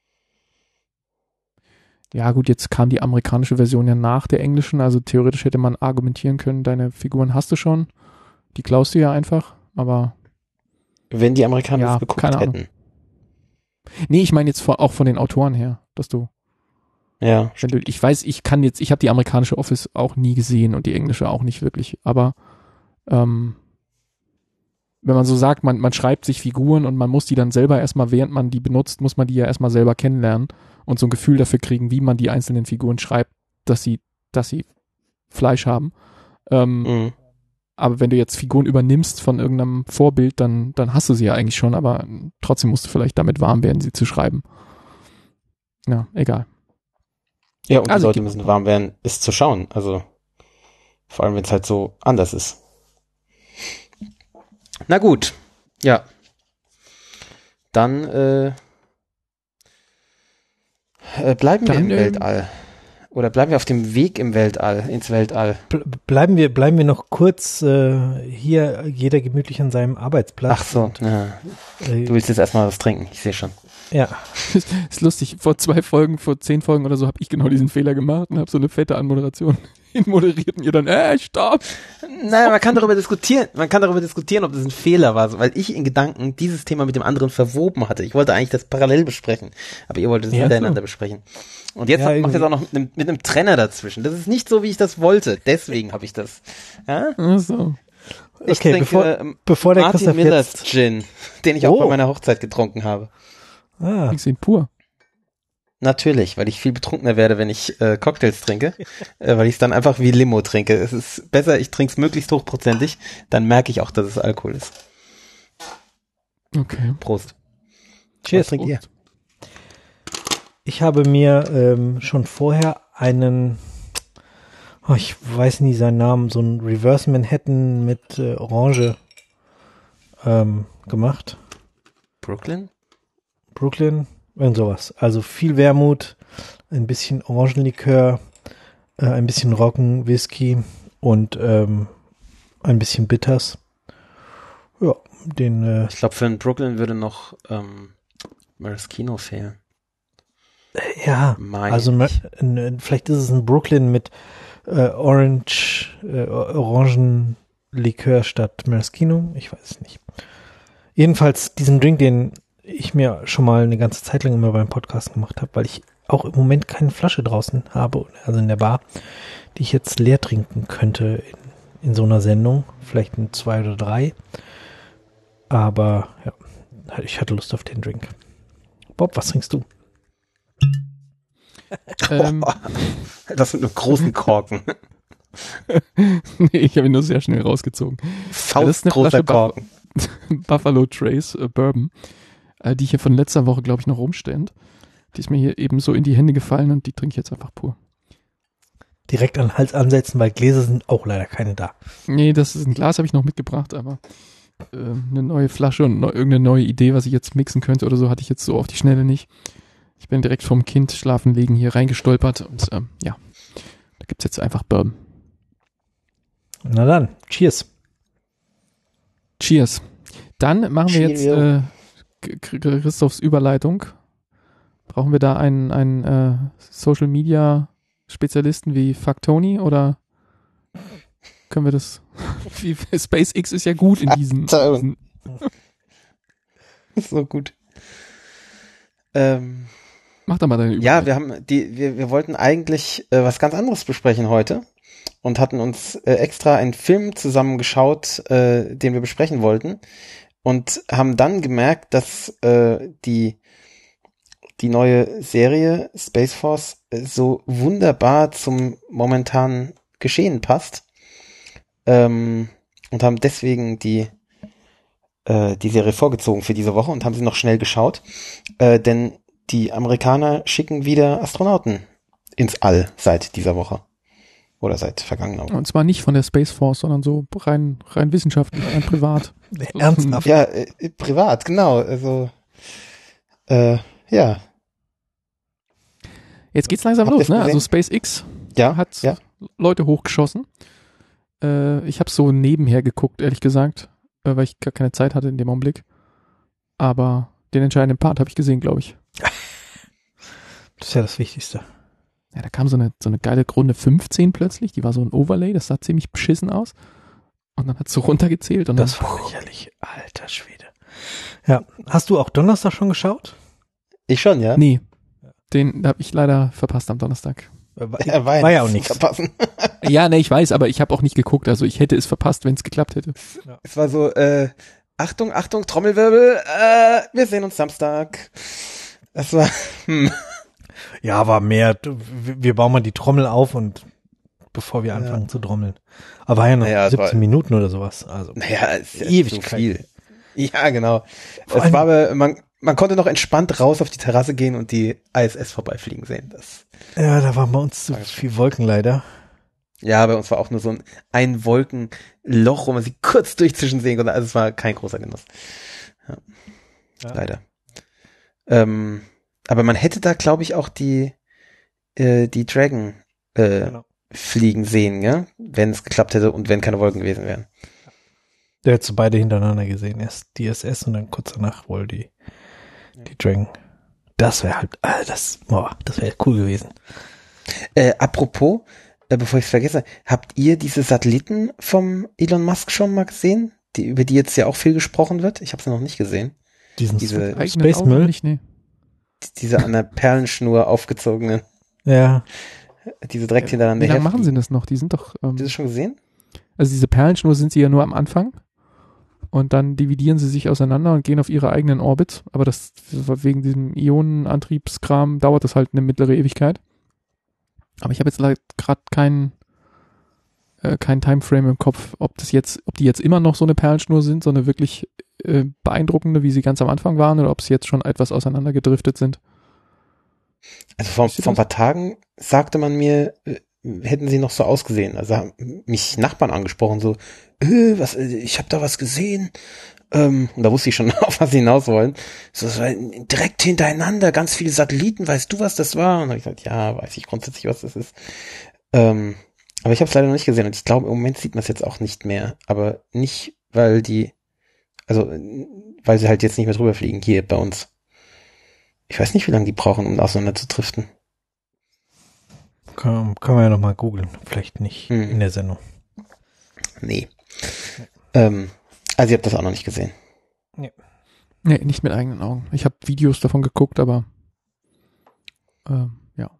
Speaker 3: Ja gut, jetzt kam die amerikanische Version ja nach der englischen, also theoretisch hätte man argumentieren können, deine Figuren hast du schon, die klaust du ja einfach, aber...
Speaker 2: Wenn die Amerikaner das geguckt hätten.
Speaker 3: Nee, ich meine jetzt auch von den Autoren her, dass du...
Speaker 2: Ja.
Speaker 3: Ich weiß, ich habe die amerikanische Office auch nie gesehen und die englische auch nicht wirklich, aber wenn man so sagt, man schreibt sich Figuren und man muss die dann selber erstmal, während man die benutzt, muss man die ja erstmal selber kennenlernen und so ein Gefühl dafür kriegen, wie man die einzelnen Figuren schreibt, dass sie Fleisch haben. Aber wenn du jetzt Figuren übernimmst von irgendeinem Vorbild, dann hast du sie ja eigentlich schon, aber trotzdem musst du vielleicht damit warm werden, sie zu schreiben. Ja, egal.
Speaker 2: Ja, und die Leute müssen warm werden, es zu schauen. Also vor allem, wenn es halt so anders ist. Na gut, ja. Dann bleiben wir im Weltall. Oder bleiben wir auf dem Weg ins Weltall.
Speaker 1: Bleiben wir noch kurz hier, jeder gemütlich an seinem Arbeitsplatz.
Speaker 2: Ach so, ja. Du willst jetzt erstmal was trinken, ich sehe schon.
Speaker 3: Ja. Ist lustig, vor 10 Folgen oder so habe ich genau diesen Fehler gemacht und habe so eine fette Anmoderation moderiert und ihr dann, stopp!
Speaker 2: Naja, man kann darüber diskutieren, ob das ein Fehler war, weil ich in Gedanken dieses Thema mit dem anderen verwoben hatte. Ich wollte eigentlich das parallel besprechen, aber ihr wolltet es miteinander besprechen. Und jetzt macht ihr es auch noch mit einem Trenner dazwischen. Das ist nicht so, wie ich das wollte. Deswegen habe ich das. Ja?
Speaker 3: Ach so.
Speaker 2: Ich trinke
Speaker 1: bevor der
Speaker 2: Martin Millers Gin, den ich auch bei meiner Hochzeit getrunken habe.
Speaker 3: Ich sehe ihn pur.
Speaker 2: Natürlich, weil ich viel betrunkener werde, wenn ich Cocktails trinke, weil ich es dann einfach wie Limo trinke. Es ist besser, ich trinke es möglichst hochprozentig, dann merke ich auch, dass es Alkohol ist.
Speaker 3: Okay.
Speaker 2: Prost.
Speaker 1: Cheers.
Speaker 2: Was trinkt ihr?
Speaker 1: Ich habe mir schon vorher einen, ich weiß nie seinen Namen, so ein Reverse Manhattan mit Orange gemacht. Brooklyn, irgend sowas. Also viel Wermut, ein bisschen Orangenlikör, ein bisschen Roggen, Whisky und ein bisschen Bitters. Ja,
Speaker 2: ich glaube, für einen Brooklyn würde noch Maraschino fehlen.
Speaker 1: Ja, also vielleicht ist es ein Brooklyn mit Orangenlikör statt Maraschino. Ich weiß es nicht. Jedenfalls diesen Drink, den ich mir schon mal eine ganze Zeit lang immer beim Podcast gemacht habe, weil ich auch im Moment keine Flasche draußen habe, also in der Bar, die ich jetzt leer trinken könnte in so einer Sendung. Vielleicht in 2 oder 3. Aber ja, ich hatte Lust auf den Drink. Bob, was trinkst du?
Speaker 2: Das mit einem großen Korken.
Speaker 3: Nee, ich habe ihn nur sehr schnell rausgezogen.
Speaker 2: Faustgroßer Korken.
Speaker 3: Buffalo Trace Bourbon, die hier von letzter Woche, glaube ich, noch rumstand. Die ist mir hier eben so in die Hände gefallen und die trinke ich jetzt einfach pur.
Speaker 1: Direkt an den Hals ansetzen, weil Gläser sind auch leider keine da.
Speaker 3: Nee, das ist ein Glas, habe ich noch mitgebracht, aber eine neue Flasche und irgendeine neue Idee, was ich jetzt mixen könnte oder so, hatte ich jetzt so auf die Schnelle nicht. Ich bin direkt vom Kind schlafen legen hier reingestolpert und ja, da gibt's jetzt einfach Bourbon.
Speaker 1: Na dann, cheers.
Speaker 3: Cheers. Dann machen wir jetzt Christophs Überleitung. Brauchen wir da einen Social Media Spezialisten wie Fuck Tony oder können wir das? SpaceX ist ja gut in diesen.
Speaker 2: So gut.
Speaker 3: Mach doch mal deine Übung.
Speaker 2: Ja, wir wollten eigentlich was ganz anderes besprechen heute und hatten uns extra einen Film zusammengeschaut, den wir besprechen wollten und haben dann gemerkt, dass die neue Serie Space Force so wunderbar zum momentanen Geschehen passt und haben deswegen die Serie vorgezogen für diese Woche und haben sie noch schnell geschaut, denn die Amerikaner schicken wieder Astronauten ins All seit dieser Woche. Oder seit vergangener Woche.
Speaker 3: Und zwar nicht von der Space Force, sondern so rein wissenschaftlich, rein privat.
Speaker 1: Ernsthaft?
Speaker 2: Ja, privat, genau. Also, ja.
Speaker 3: Jetzt geht's langsam los, ne? Also SpaceX hat Leute hochgeschossen. Ich habe so nebenher geguckt, ehrlich gesagt, weil ich gar keine Zeit hatte in dem Augenblick. Aber den entscheidenden Part habe ich gesehen, glaube ich.
Speaker 1: Das ist ja das Wichtigste.
Speaker 3: Ja, da kam so eine geile Runde 15 plötzlich, die war so ein Overlay, das sah ziemlich beschissen aus. Und dann hat es so runtergezählt. Und
Speaker 1: das
Speaker 3: dann,
Speaker 1: war lächerlich. Alter Schwede. Ja, hast du auch Donnerstag schon geschaut?
Speaker 2: Ich schon, ja.
Speaker 3: Nee, den habe ich leider verpasst am Donnerstag.
Speaker 1: War ja auch nichts.
Speaker 2: Verpassen.
Speaker 3: Ja, ne, ich weiß, aber ich habe auch nicht geguckt, also ich hätte es verpasst, wenn es geklappt hätte.
Speaker 2: Ja. Es war so, Achtung, Trommelwirbel, wir sehen uns Samstag. Das war,
Speaker 1: Ja, war mehr, wir bauen mal die Trommel auf und bevor wir anfangen zu trommeln. Aber war ja noch 17 Minuten oder sowas. Also
Speaker 2: ist ja
Speaker 1: ewig
Speaker 2: so viel. Ja, genau. Es war aber, man konnte noch entspannt raus auf die Terrasse gehen und die ISS vorbeifliegen sehen.
Speaker 1: Ja, da waren bei uns zu viel Wolken leider.
Speaker 2: Ja, bei uns war auch nur so ein Wolkenloch, wo man sie kurz durchzischen sehen konnte. Also es war kein großer Genuss. Ja. Leider. Aber man hätte da, glaube ich, auch die Dragon fliegen sehen, ja? Wenn es geklappt hätte und wenn keine Wolken gewesen wären.
Speaker 1: Der hättest du beide hintereinander gesehen. Erst die SS und dann kurz danach wohl die Dragon. Das wäre halt, das wäre cool gewesen.
Speaker 2: Apropos, bevor ich es vergesse, habt ihr diese Satelliten vom Elon Musk schon mal gesehen? Über die jetzt ja auch viel gesprochen wird? Ich habe sie noch nicht gesehen.
Speaker 1: Diese Space-Müll?
Speaker 3: Nee.
Speaker 2: Diese an der Perlenschnur aufgezogenen.
Speaker 1: Ja.
Speaker 2: Diese direkt hintereinander.
Speaker 3: Wie lange machen sie das noch? Die sind doch...
Speaker 2: Hast du das schon gesehen?
Speaker 3: Also diese Perlenschnur sind sie ja nur am Anfang. Und dann dividieren sie sich auseinander und gehen auf ihre eigenen Orbit. Aber das wegen diesem Ionenantriebskram dauert das halt eine mittlere Ewigkeit. Aber ich habe jetzt gerade kein Timeframe im Kopf, ob die jetzt immer noch so eine Perlenschnur sind, so eine wirklich beeindruckende, wie sie ganz am Anfang waren, oder ob sie jetzt schon etwas auseinandergedriftet sind.
Speaker 2: Also vor ein paar Tagen sagte man mir, hätten sie noch so ausgesehen. Also haben mich Nachbarn angesprochen, so, ich habe da was gesehen. Und da wusste ich schon, auf was sie hinaus wollen. So, direkt hintereinander, ganz viele Satelliten, weißt du, was das war? Und dann habe ich gesagt, ja, weiß ich grundsätzlich, was das ist. Aber ich habe es leider noch nicht gesehen und ich glaube, im Moment sieht man es jetzt auch nicht mehr. Aber nicht, weil sie halt jetzt nicht mehr drüber fliegen, hier bei uns. Ich weiß nicht, wie lange die brauchen, um auseinander zu driften.
Speaker 1: Können wir ja nochmal googeln. Vielleicht nicht in der Sendung.
Speaker 2: Nee. Also ihr habt das auch noch nicht gesehen.
Speaker 3: Nee, nicht mit eigenen Augen. Ich habe Videos davon geguckt, aber ja.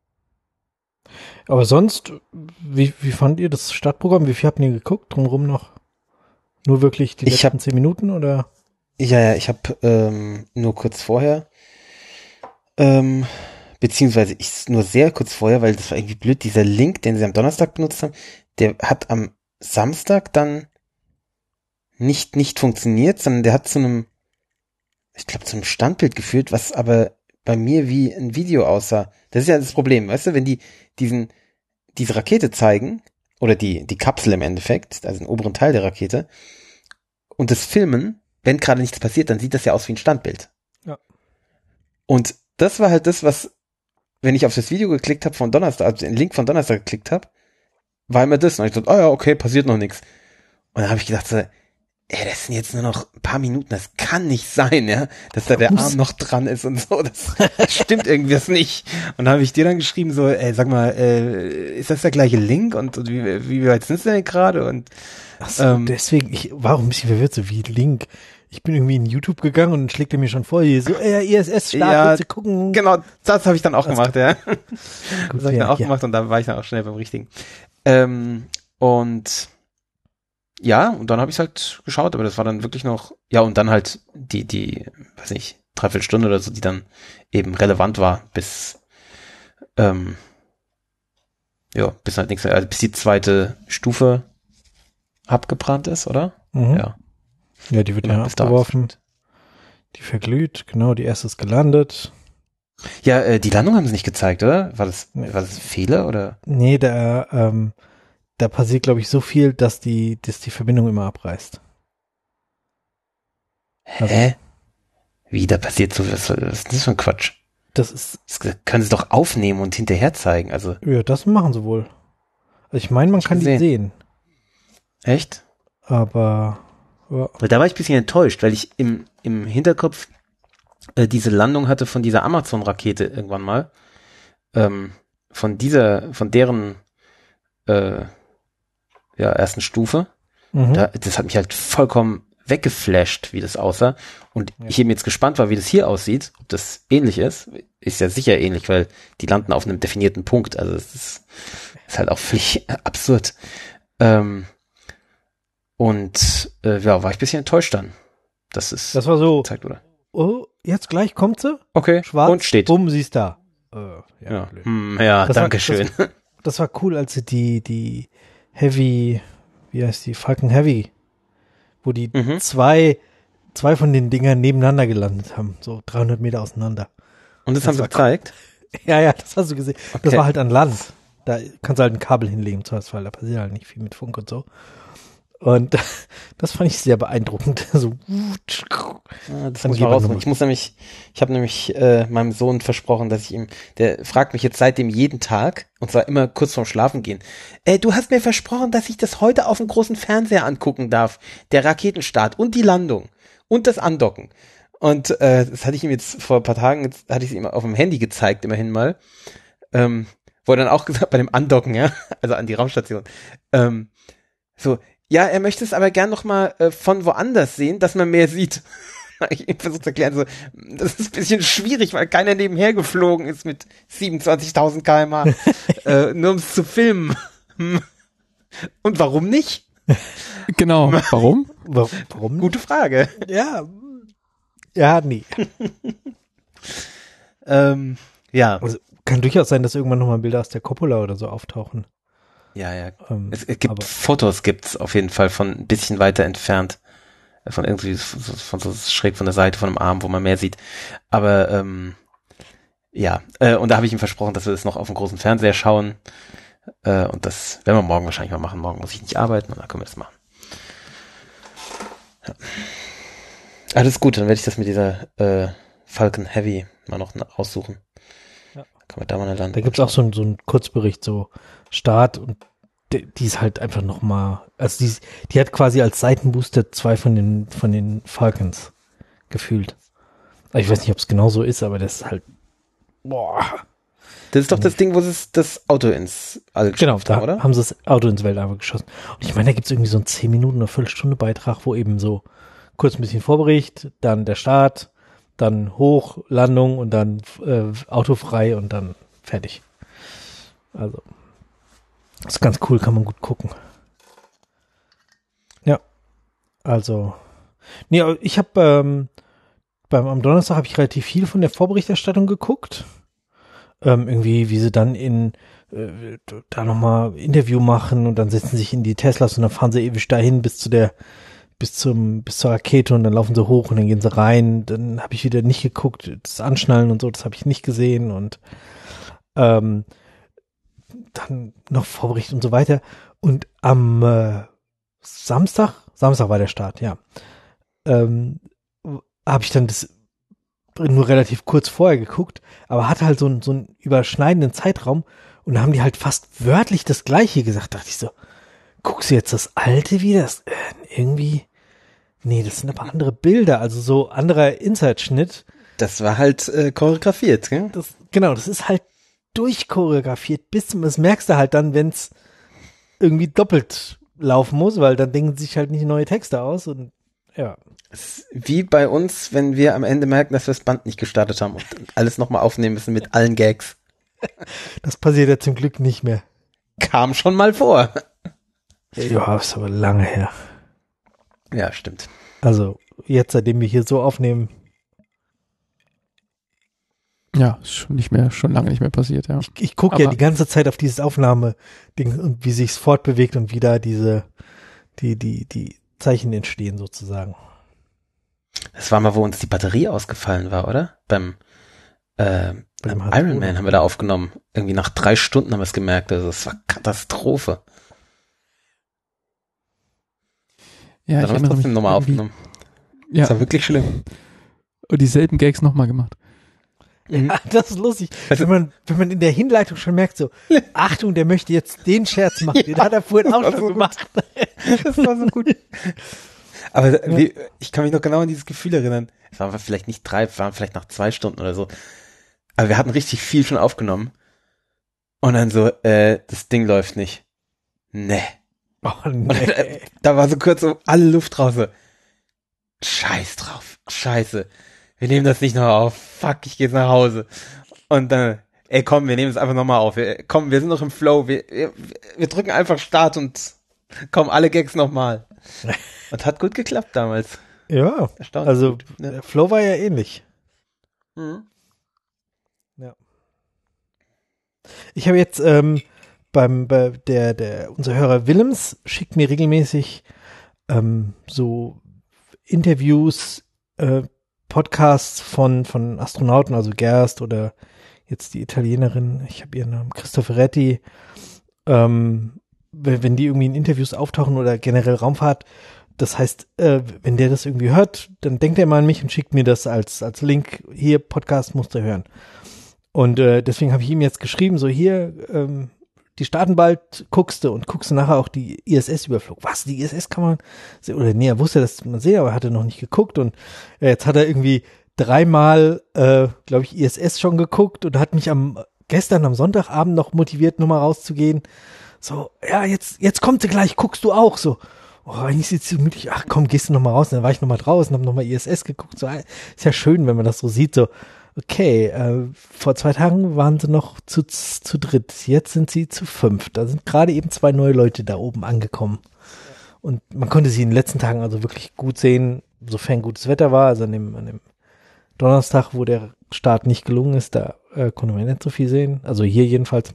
Speaker 1: Aber sonst, wie fand ihr das Startprogramm? Wie viel habt ihr geguckt? Drumherum noch? Nur wirklich die letzten 10 Minuten, oder?
Speaker 2: Ja, ich habe nur kurz vorher beziehungsweise nur sehr kurz vorher, weil das war irgendwie blöd, dieser Link, den sie am Donnerstag benutzt haben, der hat am Samstag dann nicht funktioniert, sondern der hat zu einem Standbild geführt, was aber bei mir wie ein Video aussah. Das ist ja das Problem, weißt du, wenn die diese Rakete zeigen, oder die Kapsel im Endeffekt, also den oberen Teil der Rakete, und das filmen, wenn gerade nichts passiert, dann sieht das ja aus wie ein Standbild.
Speaker 1: Ja.
Speaker 2: Und das war halt das, was, wenn ich auf das Video geklickt habe von Donnerstag, also den Link von Donnerstag geklickt habe, war immer das. Und ich dachte, ja, okay, passiert noch nichts. Und dann habe ich gedacht, das sind jetzt nur noch ein paar Minuten, das kann nicht sein, ja, dass da der Arm noch dran ist und so, das stimmt irgendwas nicht. Und dann habe ich dir dann geschrieben, so, sag mal, ist das der gleiche Link und wie weit sind es denn gerade? Und
Speaker 1: deswegen, war auch ein bisschen verwirrt, so wie Link. Ich bin irgendwie in YouTube gegangen und dann schlägt er mir schon vor, hier so, ISS-Start, willst du gucken?
Speaker 2: Genau, das habe ich dann auch gemacht, ja.
Speaker 1: Gut,
Speaker 2: Das habe ich dann auch gemacht und da war ich dann auch schnell beim Richtigen. Und dann habe ich halt geschaut, aber das war dann wirklich noch, und dann halt die, weiß nicht, 3/4 Stunde oder so, die dann eben relevant war, bis halt nichts, also bis die zweite Stufe abgebrannt ist, oder?
Speaker 1: Mhm.
Speaker 2: Ja.
Speaker 1: Ja, die wird ja abgeworfen. Die verglüht, genau, die erste ist gelandet.
Speaker 2: Ja, die Landung haben sie nicht gezeigt, oder? War das ein Fehler, oder?
Speaker 1: Nee, da passiert, glaube ich, so viel, dass die Verbindung immer abreißt.
Speaker 2: Hä? Wie, da passiert so was ist das für ein Quatsch? Das können sie doch aufnehmen und hinterher zeigen, also.
Speaker 1: Ja, das machen sie wohl. Also ich meine, man kann die sehen.
Speaker 2: Echt?
Speaker 1: Aber ja.
Speaker 2: Da war ich ein bisschen enttäuscht, weil ich im Hinterkopf diese Landung hatte von dieser Amazon-Rakete irgendwann mal. Von deren ersten Stufe.
Speaker 1: Mhm.
Speaker 2: Das hat mich halt vollkommen weggeflasht, wie das aussah. Und ich eben jetzt gespannt war, wie das hier aussieht, ob das ähnlich ist. Ist ja sicher ähnlich, weil die landen auf einem definierten Punkt. Also es ist halt auch völlig absurd. War ich ein bisschen enttäuscht dann. Das
Speaker 1: war so,
Speaker 2: gezeigt, oder?
Speaker 1: Oh, jetzt gleich kommt sie.
Speaker 2: Okay,
Speaker 1: schwarz,
Speaker 2: und steht.
Speaker 1: Bumm, sie ist da.
Speaker 2: Danke schön.
Speaker 1: Das war cool, als sie die Heavy, wie heißt die, Falcon Heavy, wo die zwei von den Dingern nebeneinander gelandet haben, so 300 Meter auseinander.
Speaker 2: Und das haben sie gezeigt?
Speaker 1: Ja, das hast du gesehen.
Speaker 2: Okay.
Speaker 1: Das war halt an Land. Da kannst du halt ein Kabel hinlegen, weil da passiert halt nicht viel mit Funk und so. Und das fand ich sehr beeindruckend. So,
Speaker 2: das muss ich mal rausholen. Ich habe nämlich meinem Sohn versprochen, der fragt mich jetzt seitdem jeden Tag, und zwar immer kurz vorm Schlafen gehen, du hast mir versprochen, dass ich das heute auf dem großen Fernseher angucken darf, der Raketenstart und die Landung und das Andocken. Und das hatte ich ihm jetzt vor ein paar Tagen, hatte ich es ihm auf dem Handy gezeigt, immerhin mal, wo er dann auch gesagt, bei dem Andocken, ja, also an die Raumstation, ja, er möchte es aber gern noch mal von woanders sehen, dass man mehr sieht. Ich versuche zu erklären, so, das ist ein bisschen schwierig, weil keiner nebenher geflogen ist mit 27.000 km/h, nur um es zu filmen. Und warum nicht?
Speaker 3: Genau, warum?
Speaker 1: Warum?
Speaker 2: Gute Frage.
Speaker 1: Ja, nee.
Speaker 2: Also,
Speaker 1: kann durchaus sein, dass irgendwann nochmal Bilder aus der Coppola oder so auftauchen.
Speaker 2: Ja. Es gibt Fotos, gibt's auf jeden Fall von ein bisschen weiter entfernt. Von irgendwie, von so schräg von der Seite von einem Arm, wo man mehr sieht. Aber, und da habe ich ihm versprochen, dass wir das noch auf dem großen Fernseher schauen. Und das werden wir morgen wahrscheinlich mal machen. Morgen muss ich nicht arbeiten und dann können wir das machen. Ja. Alles gut, dann werde ich das mit dieser Falcon Heavy mal noch raussuchen. Ja. Kann man da mal landen.
Speaker 1: Da gibt's auch so einen Kurzbericht, so Start, und die ist halt einfach nochmal, also die hat quasi als Seitenbooster 2 von den Falcons gefühlt. Ich weiß nicht, ob es genau so ist, aber das ist halt, boah.
Speaker 2: Das ist doch das Ding, wo sie das Auto ins All geschafft haben, oder?
Speaker 1: Genau, da haben sie das Auto ins Weltall geschossen. Und ich meine, da gibt's irgendwie so einen 10 Minuten oder Viertelstunde Beitrag, wo eben so kurz ein bisschen Vorbericht, dann der Start, dann Hochlandung und dann Auto frei und dann fertig. Also, das ist ganz cool, kann man gut gucken. Ja, also, nee, ich habe am Donnerstag habe ich relativ viel von der Vorberichterstattung geguckt. Irgendwie, wie sie dann da nochmal Interview machen und dann setzen sie sich in die Teslas und dann fahren sie ewig dahin bis zur Rakete und dann laufen sie hoch und dann gehen sie rein. Dann habe ich wieder nicht geguckt, das Anschnallen und so, das habe ich nicht gesehen und dann noch Vorbericht und so weiter. Und am Samstag war der Start, ja. Habe ich dann das nur relativ kurz vorher geguckt, aber hatte halt so einen überschneidenden Zeitraum und da haben die halt fast wörtlich das Gleiche gesagt. Dachte ich so, guckst du jetzt das Alte wieder? Das, irgendwie, nee, das sind aber andere Bilder, also so anderer Inside-Schnitt.
Speaker 2: Das war halt choreografiert, gell?
Speaker 1: Das ist halt durchchoreografiert, das merkst du halt dann, wenn es irgendwie doppelt laufen muss, weil dann denken sich halt nicht neue Texte aus und Ja.
Speaker 2: Wie bei uns, wenn wir am Ende merken, dass wir das Band nicht gestartet haben und alles nochmal aufnehmen müssen mit allen Gags.
Speaker 1: Das passiert ja zum Glück nicht mehr.
Speaker 2: Kam schon mal vor.
Speaker 1: Ja, ist aber lange her.
Speaker 2: Ja, stimmt.
Speaker 1: Also jetzt, seitdem wir hier so aufnehmen.
Speaker 3: Ja, ist schon lange nicht mehr passiert, ja.
Speaker 1: Ich gucke ja die ganze Zeit auf dieses Aufnahmeding und wie sich's fortbewegt und wie da die Zeichen entstehen sozusagen.
Speaker 2: Das war mal, wo uns die Batterie ausgefallen war, oder? Beim Iron Man haben wir da aufgenommen. Irgendwie nach 3 Stunden haben wir es gemerkt. Also es war Katastrophe.
Speaker 3: Ja,
Speaker 2: dann haben wir es trotzdem nochmal aufgenommen.
Speaker 3: Ja.
Speaker 2: Das war wirklich schlimm.
Speaker 3: Und dieselben Gags nochmal gemacht.
Speaker 1: Ja, das ist lustig. Wenn man in der Hinleitung schon merkt, so, Achtung, der möchte jetzt den Scherz machen. Den hat er vorhin auch schon
Speaker 2: so
Speaker 1: gemacht.
Speaker 2: Das war so gut. Aber ich kann mich noch genau an dieses Gefühl erinnern. Es waren vielleicht nicht 3, es waren vielleicht nach 2 Stunden oder so. Aber wir hatten richtig viel schon aufgenommen. Und dann so, das Ding läuft nicht. Nee.
Speaker 1: Oh, nee.
Speaker 2: Da war so kurz so alle Luft raus. So. Scheiß drauf. Scheiße. Wir nehmen das nicht noch auf. Fuck, ich geh jetzt nach Hause. Und dann, komm, wir nehmen es einfach nochmal auf. Wir sind noch im Flow. Wir drücken einfach Start und kommen alle Gags nochmal. Und hat gut geklappt damals.
Speaker 1: Ja,
Speaker 2: erstaunlich
Speaker 1: also
Speaker 2: gut, ne?
Speaker 1: der Flow war ja ähnlich.
Speaker 2: Mhm.
Speaker 1: Ja. Ich habe jetzt unser Hörer Willems schickt mir regelmäßig so Interviews, Podcasts von Astronauten, also Gerst oder jetzt die Italienerin, ich habe ihren Namen, Cristoforetti, wenn die irgendwie in Interviews auftauchen oder generell Raumfahrt, das heißt, wenn der das irgendwie hört, dann denkt er mal an mich und schickt mir das als Link, hier, Podcast musst du hören. Und deswegen habe ich ihm jetzt geschrieben, so hier, die starten bald, guckst du nachher auch die ISS-Überflug. Was, die ISS kann man sehen? Oder nee, er wusste, dass man sehen, aber hatte noch nicht geguckt. Und jetzt hat er irgendwie 3-mal, glaube ich, ISS schon geguckt und hat mich gestern am Sonntagabend noch motiviert, nochmal rauszugehen. So, ja, jetzt kommt sie gleich, guckst du auch so. Oh, eigentlich ist sie gemütlich. Ach komm, gehst du nochmal raus. Und dann war ich nochmal draußen, hab nochmal ISS geguckt. So, ist ja schön, wenn man das so sieht, so. Okay, vor 2 Tagen waren sie noch zu dritt, jetzt sind sie zu 5. Da sind gerade eben 2 neue Leute da oben angekommen. Und man konnte sie in den letzten Tagen also wirklich gut sehen, sofern gutes Wetter war. Also an dem Donnerstag, wo der Start nicht gelungen ist, da konnte man nicht so viel sehen. Also hier jedenfalls.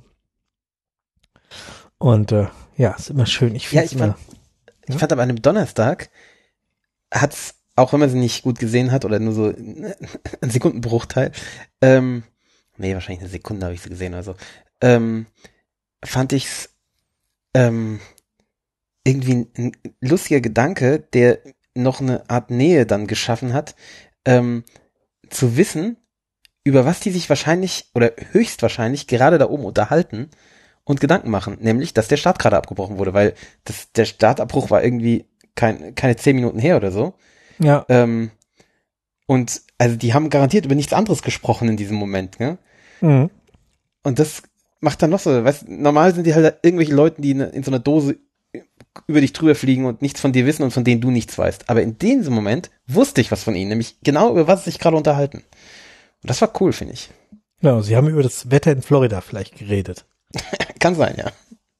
Speaker 1: Und ja, ist immer schön. Ich fand
Speaker 2: aber an dem Donnerstag hat's, auch wenn man sie nicht gut gesehen hat oder nur so ein Sekundenbruchteil, nee, wahrscheinlich eine Sekunde habe ich sie gesehen oder so, fand ich's irgendwie ein lustiger Gedanke, der noch eine Art Nähe dann geschaffen hat, zu wissen, über was die sich wahrscheinlich oder höchstwahrscheinlich gerade da oben unterhalten und Gedanken machen, nämlich, dass der Start gerade abgebrochen wurde, weil der Startabbruch war irgendwie keine 10 Minuten her oder so.
Speaker 1: Ja.
Speaker 2: Und also die haben garantiert über nichts anderes gesprochen in diesem Moment, ne?
Speaker 1: Mhm.
Speaker 2: Und das macht dann noch so, weißt, normal sind die halt irgendwelche Leute, die in so einer Dose über dich drüber fliegen und nichts von dir wissen und von denen du nichts weißt. Aber in diesem Moment wusste ich was von ihnen, nämlich genau über was sie sich gerade unterhalten. Und das war cool, finde ich.
Speaker 1: Genau, sie haben über das Wetter in Florida vielleicht geredet.
Speaker 2: Kann sein, ja.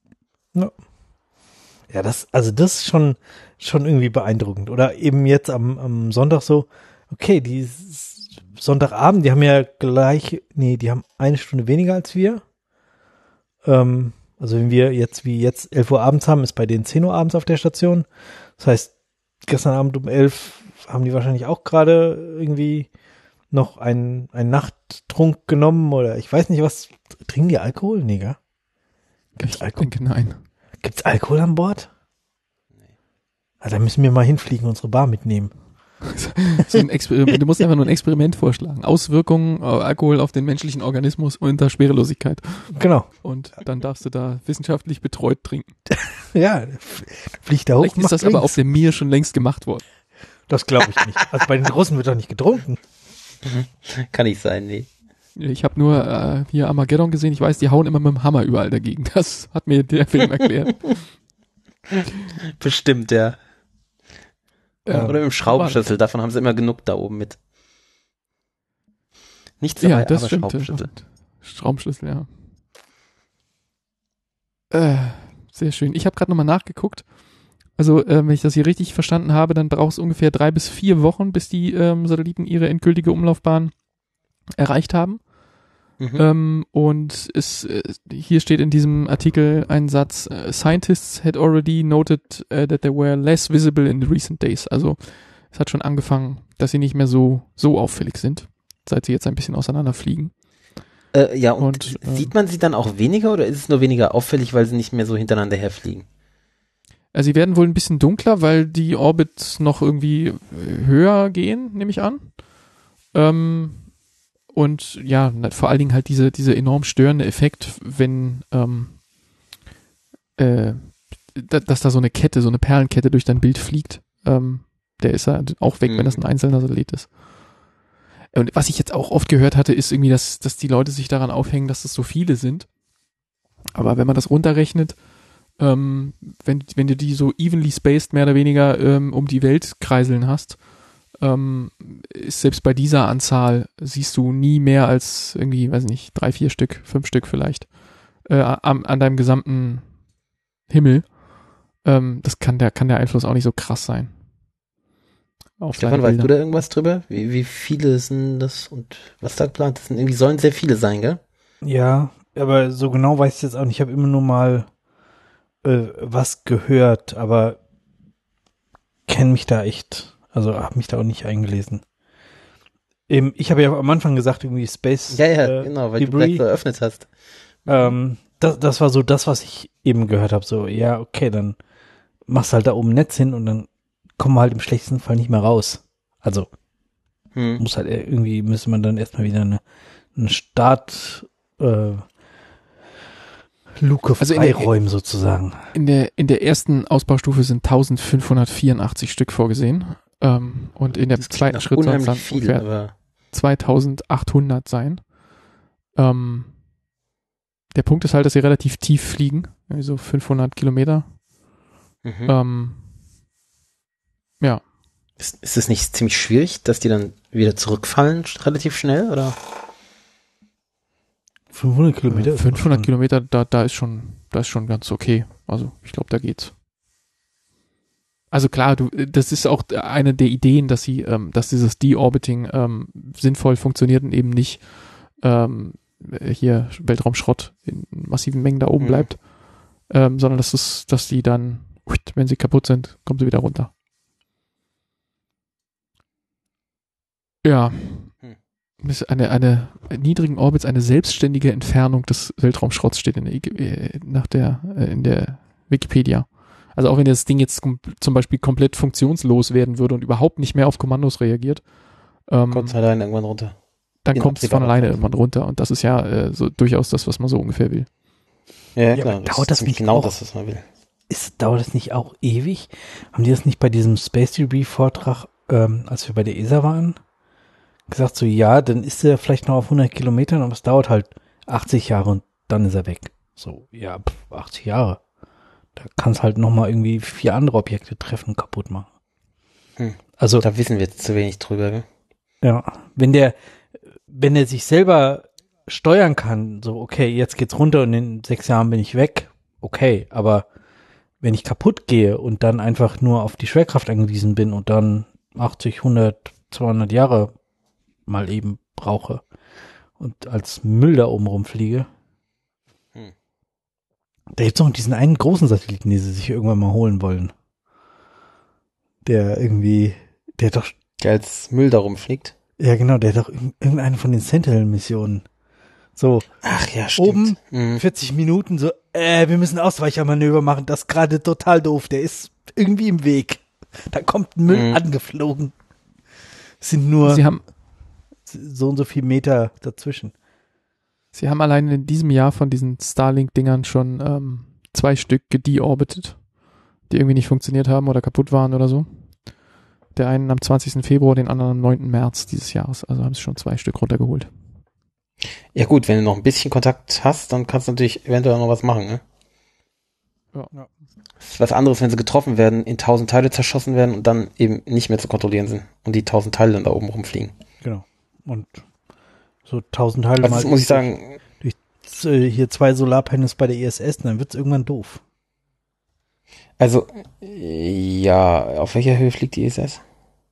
Speaker 1: Ja, das ist schon irgendwie beeindruckend. Oder eben jetzt am Sonntag so, okay, die Sonntagabend, die haben ja die haben 1 Stunde weniger als wir. Also wenn wir jetzt 11 Uhr abends haben, ist bei denen 10 Uhr abends auf der Station. Das heißt, gestern Abend um 11 haben die wahrscheinlich auch gerade irgendwie noch einen Nachttrunk genommen oder ich weiß nicht was. Trinken die Alkohol? Nee, gell?
Speaker 3: Ich denke, nein.
Speaker 1: Gibt's Alkohol an Bord? Nee. Also, da müssen wir mal hinfliegen und unsere Bar mitnehmen.
Speaker 3: So ein Experiment, du musst einfach nur ein Experiment vorschlagen. Auswirkungen Alkohol auf den menschlichen Organismus unter Schwerelosigkeit.
Speaker 1: Genau.
Speaker 3: Und dann darfst du da wissenschaftlich betreut trinken.
Speaker 1: Ja, fliegt da hoch.
Speaker 3: Vielleicht ist das aber auf dem Mir schon längst gemacht worden.
Speaker 1: Das glaube ich nicht. Also bei den Russen wird doch nicht getrunken.
Speaker 2: Kann nicht sein, nee.
Speaker 3: Ich habe nur hier Armageddon gesehen. Ich weiß, die hauen immer mit dem Hammer überall dagegen. Das hat mir der Film erklärt.
Speaker 2: Bestimmt, ja. Ja, oder im Schraubenschlüssel, davon haben sie immer genug da oben mit. Nichts dabei,
Speaker 3: ja, das
Speaker 2: aber
Speaker 3: stimmt.
Speaker 2: Schraubenschlüssel.
Speaker 3: Schraubenschlüssel, ja. Sehr schön. Ich habe gerade nochmal nachgeguckt. Also, wenn ich das hier richtig verstanden habe, dann braucht es ungefähr 3 bis 4 Wochen, bis die Satelliten ihre endgültige Umlaufbahn erreicht haben. Und hier steht in diesem Artikel ein Satz, Scientists had already noted that they were less visible in the recent days. Also es hat schon angefangen, dass sie nicht mehr so auffällig sind, seit sie jetzt ein bisschen auseinanderfliegen.
Speaker 2: Ja, und sieht man sie dann auch weniger oder ist es nur weniger auffällig, weil sie nicht mehr so hintereinander herfliegen?
Speaker 3: Also sie werden wohl ein bisschen dunkler, weil die Orbits noch irgendwie höher gehen, nehme ich an. Und ja, vor allen Dingen halt diese enorm störende Effekt, wenn dass da so eine Kette, so eine Perlenkette durch dein Bild fliegt, der ist ja auch weg, wenn das ein einzelner Satellit ist. Und was ich jetzt auch oft gehört hatte, ist irgendwie, dass die Leute sich daran aufhängen, dass es so viele sind. Aber wenn man das runterrechnet, wenn du die so evenly spaced mehr oder weniger um die Welt kreiseln hast, ist selbst bei dieser Anzahl siehst du nie mehr als irgendwie, weiß nicht, 3, 4 Stück, 5 Stück vielleicht an deinem gesamten Himmel. Das kann der Einfluss auch nicht so krass sein.
Speaker 2: Stefan, weißt du da irgendwas drüber? Wie viele sind das und was da geplant ist? Irgendwie sollen sehr viele sein, gell?
Speaker 1: Ja, aber so genau weiß ich jetzt auch nicht. Ich habe immer nur mal was gehört, aber kenne mich da echt, also habe mich da auch nicht eingelesen. Ich habe ja am Anfang gesagt, irgendwie Space
Speaker 2: genau, weil
Speaker 1: Debris,
Speaker 2: du gleich eröffnet hast.
Speaker 1: Das war so das, was ich eben gehört habe. So, ja, okay, dann machst du halt da oben ein Netz hin und dann kommen wir halt im schlechtesten Fall nicht mehr raus. Also muss halt müsste man dann erstmal wieder eine Start Luke freiräumen sozusagen.
Speaker 3: In der ersten Ausbaustufe sind 1584 Stück vorgesehen. Und in der zweiten Schritt soll es dann ungefähr 2800 sein. Der Punkt ist halt, dass sie relativ tief fliegen. So 500 Kilometer. Ja.
Speaker 2: Ist es nicht ziemlich schwierig, dass die dann wieder zurückfallen relativ schnell, oder?
Speaker 1: 500 Kilometer?
Speaker 3: 500 Kilometer, da ist schon ganz okay. Also, ich glaube, da geht's. Also klar, das ist auch eine der Ideen, dass dass dieses Deorbiting sinnvoll funktioniert und eben nicht hier Weltraumschrott in massiven Mengen da oben bleibt, sondern dass die dann, wenn sie kaputt sind, kommen sie wieder runter. Ja. Eine niedrigen Orbits, eine selbstständige Entfernung des Weltraumschrotts steht in der Wikipedia. Also auch wenn das Ding jetzt zum Beispiel komplett funktionslos werden würde und überhaupt nicht mehr auf Kommandos reagiert,
Speaker 2: kommt es alleine irgendwann runter.
Speaker 3: Dann kommt es von alleine irgendwann runter und das ist ja so durchaus das, was man so ungefähr will.
Speaker 2: Ja, klar.
Speaker 1: Dauert das nicht
Speaker 2: genau
Speaker 1: auch,
Speaker 2: das, was man will.
Speaker 1: Dauert das nicht auch ewig? Haben die das nicht bei diesem Space Debris Vortrag, als wir bei der ESA waren, gesagt so, ja, dann ist er vielleicht noch auf 100 Kilometern, aber es dauert halt 80 Jahre und dann ist er weg. So, ja, 80 Jahre. Da kannst halt nochmal irgendwie 4 andere Objekte treffen, kaputt machen. Also,
Speaker 2: da wissen wir jetzt zu wenig drüber, gell?
Speaker 1: Ja, wenn der sich selber steuern kann, so, okay, jetzt geht's runter und in 6 Jahren bin ich weg, okay, aber wenn ich kaputt gehe und dann einfach nur auf die Schwerkraft angewiesen bin und dann 80, 100, 200 Jahre mal eben brauche und als Müll da oben rumfliege. Da gibt's noch diesen einen großen Satelliten, den sie sich irgendwann mal holen wollen. Der
Speaker 2: als Müll da rumfliegt.
Speaker 1: Ja, genau, der hat doch irgendeine von den Sentinel-Missionen. So.
Speaker 2: Ach ja, stimmt.
Speaker 1: Oben 40 Minuten so, wir müssen Ausweichermanöver machen, das ist gerade total doof, der ist irgendwie im Weg. Da kommt Müll angeflogen. Es sind nur so und so viel Meter dazwischen.
Speaker 3: Sie haben allein in diesem Jahr von diesen Starlink-Dingern schon 2 Stück gedeorbitet, die irgendwie nicht funktioniert haben oder kaputt waren oder so. Der einen am 20. Februar, den anderen am 9. März dieses Jahres. Also haben sie schon 2 Stück runtergeholt.
Speaker 2: Ja gut, wenn du noch ein bisschen Kontakt hast, dann kannst du natürlich eventuell noch was machen, ne?
Speaker 3: Ja.
Speaker 2: Es ist was anderes, wenn sie getroffen werden, in 1000 Teile zerschossen werden und dann eben nicht mehr zu kontrollieren sind und die 1000 Teile dann da oben rumfliegen.
Speaker 1: Genau. Und so 1000 Teile
Speaker 2: Also
Speaker 1: mal.
Speaker 2: das muss ich sagen.
Speaker 1: Hier 2 Solarpanels bei der ISS, dann wird's irgendwann doof.
Speaker 2: Also, ja, auf welcher Höhe fliegt die ISS?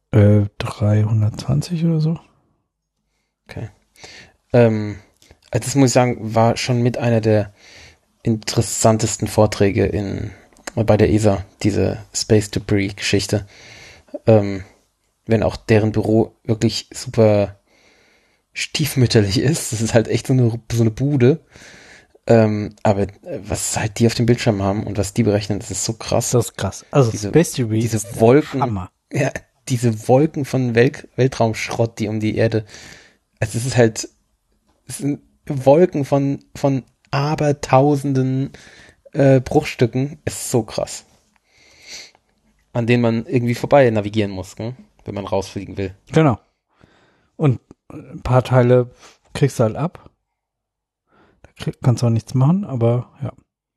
Speaker 1: 320 oder so.
Speaker 2: Okay. Also das muss ich sagen, war schon mit einer der interessantesten Vorträge bei der ESA, diese Space Debris Geschichte. Wenn auch deren Büro wirklich super stiefmütterlich ist. Das ist halt echt so eine Bude. Aber was halt die auf dem Bildschirm haben und was die berechnen, das ist so krass.
Speaker 1: Das ist krass. Also Space Debris
Speaker 2: diese
Speaker 1: ist
Speaker 2: Wolken,
Speaker 1: Hammer.
Speaker 2: Ja, diese Wolken von Weltraumschrott, die um die Erde. Also es sind Wolken von Abertausenden Bruchstücken. Es ist so krass. An denen man irgendwie vorbei navigieren muss, gell? Wenn man rausfliegen will.
Speaker 1: Genau. Und ein paar Teile kriegst du halt ab. Da kannst du auch nichts machen, aber ja.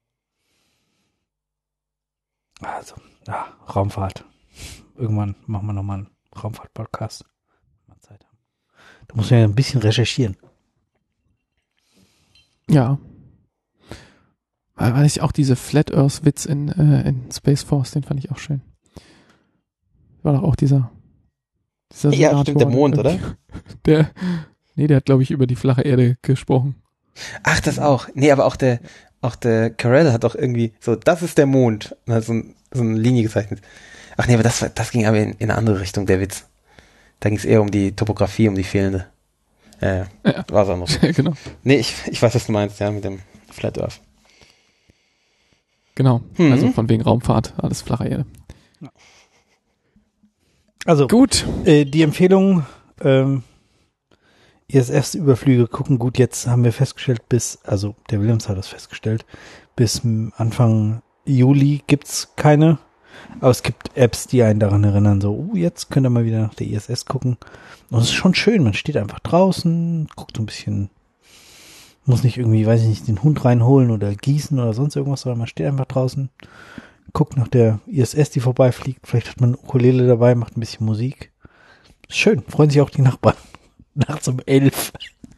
Speaker 1: Also, Raumfahrt. Irgendwann machen wir nochmal einen Raumfahrt-Podcast. Wenn wir Zeit haben. Da muss man ja ein bisschen recherchieren.
Speaker 3: Ja. War nicht auch diese Flat Earth Witz in Space Force, den fand ich auch schön. War doch auch dieser
Speaker 2: ja,
Speaker 3: Senator,
Speaker 2: stimmt, der Mond, oder?
Speaker 3: Der hat, glaube ich, über die flache Erde gesprochen.
Speaker 2: Ach, das auch. Nee, aber auch der Carell hat doch irgendwie so, das ist der Mond. Und hat so eine Linie gezeichnet. Ach nee, aber das ging aber in eine andere Richtung, der Witz. Da ging es eher um die Topografie, um die fehlende. Ja. War es anderes.
Speaker 3: Genau.
Speaker 2: Nee, ich weiß, was du meinst, ja, mit dem Flat Earth.
Speaker 3: Genau. Also von wegen Raumfahrt, alles flache Erde.
Speaker 1: Also,
Speaker 3: gut.
Speaker 1: Die Empfehlung, ISS-Überflüge gucken. Gut, jetzt haben wir festgestellt, der Williams hat das festgestellt, bis Anfang Juli gibt's keine. Aber es gibt Apps, die einen daran erinnern, so, jetzt könnt ihr mal wieder nach der ISS gucken. Und es ist schon schön, man steht einfach draußen, guckt so ein bisschen, muss nicht irgendwie, weiß ich nicht, den Hund reinholen oder gießen oder sonst irgendwas, sondern man steht einfach draußen, guckt nach der ISS, die vorbeifliegt, vielleicht hat man eine Ukulele dabei, macht ein bisschen Musik. Schön, freuen sich auch die Nachbarn. Nachts um 11.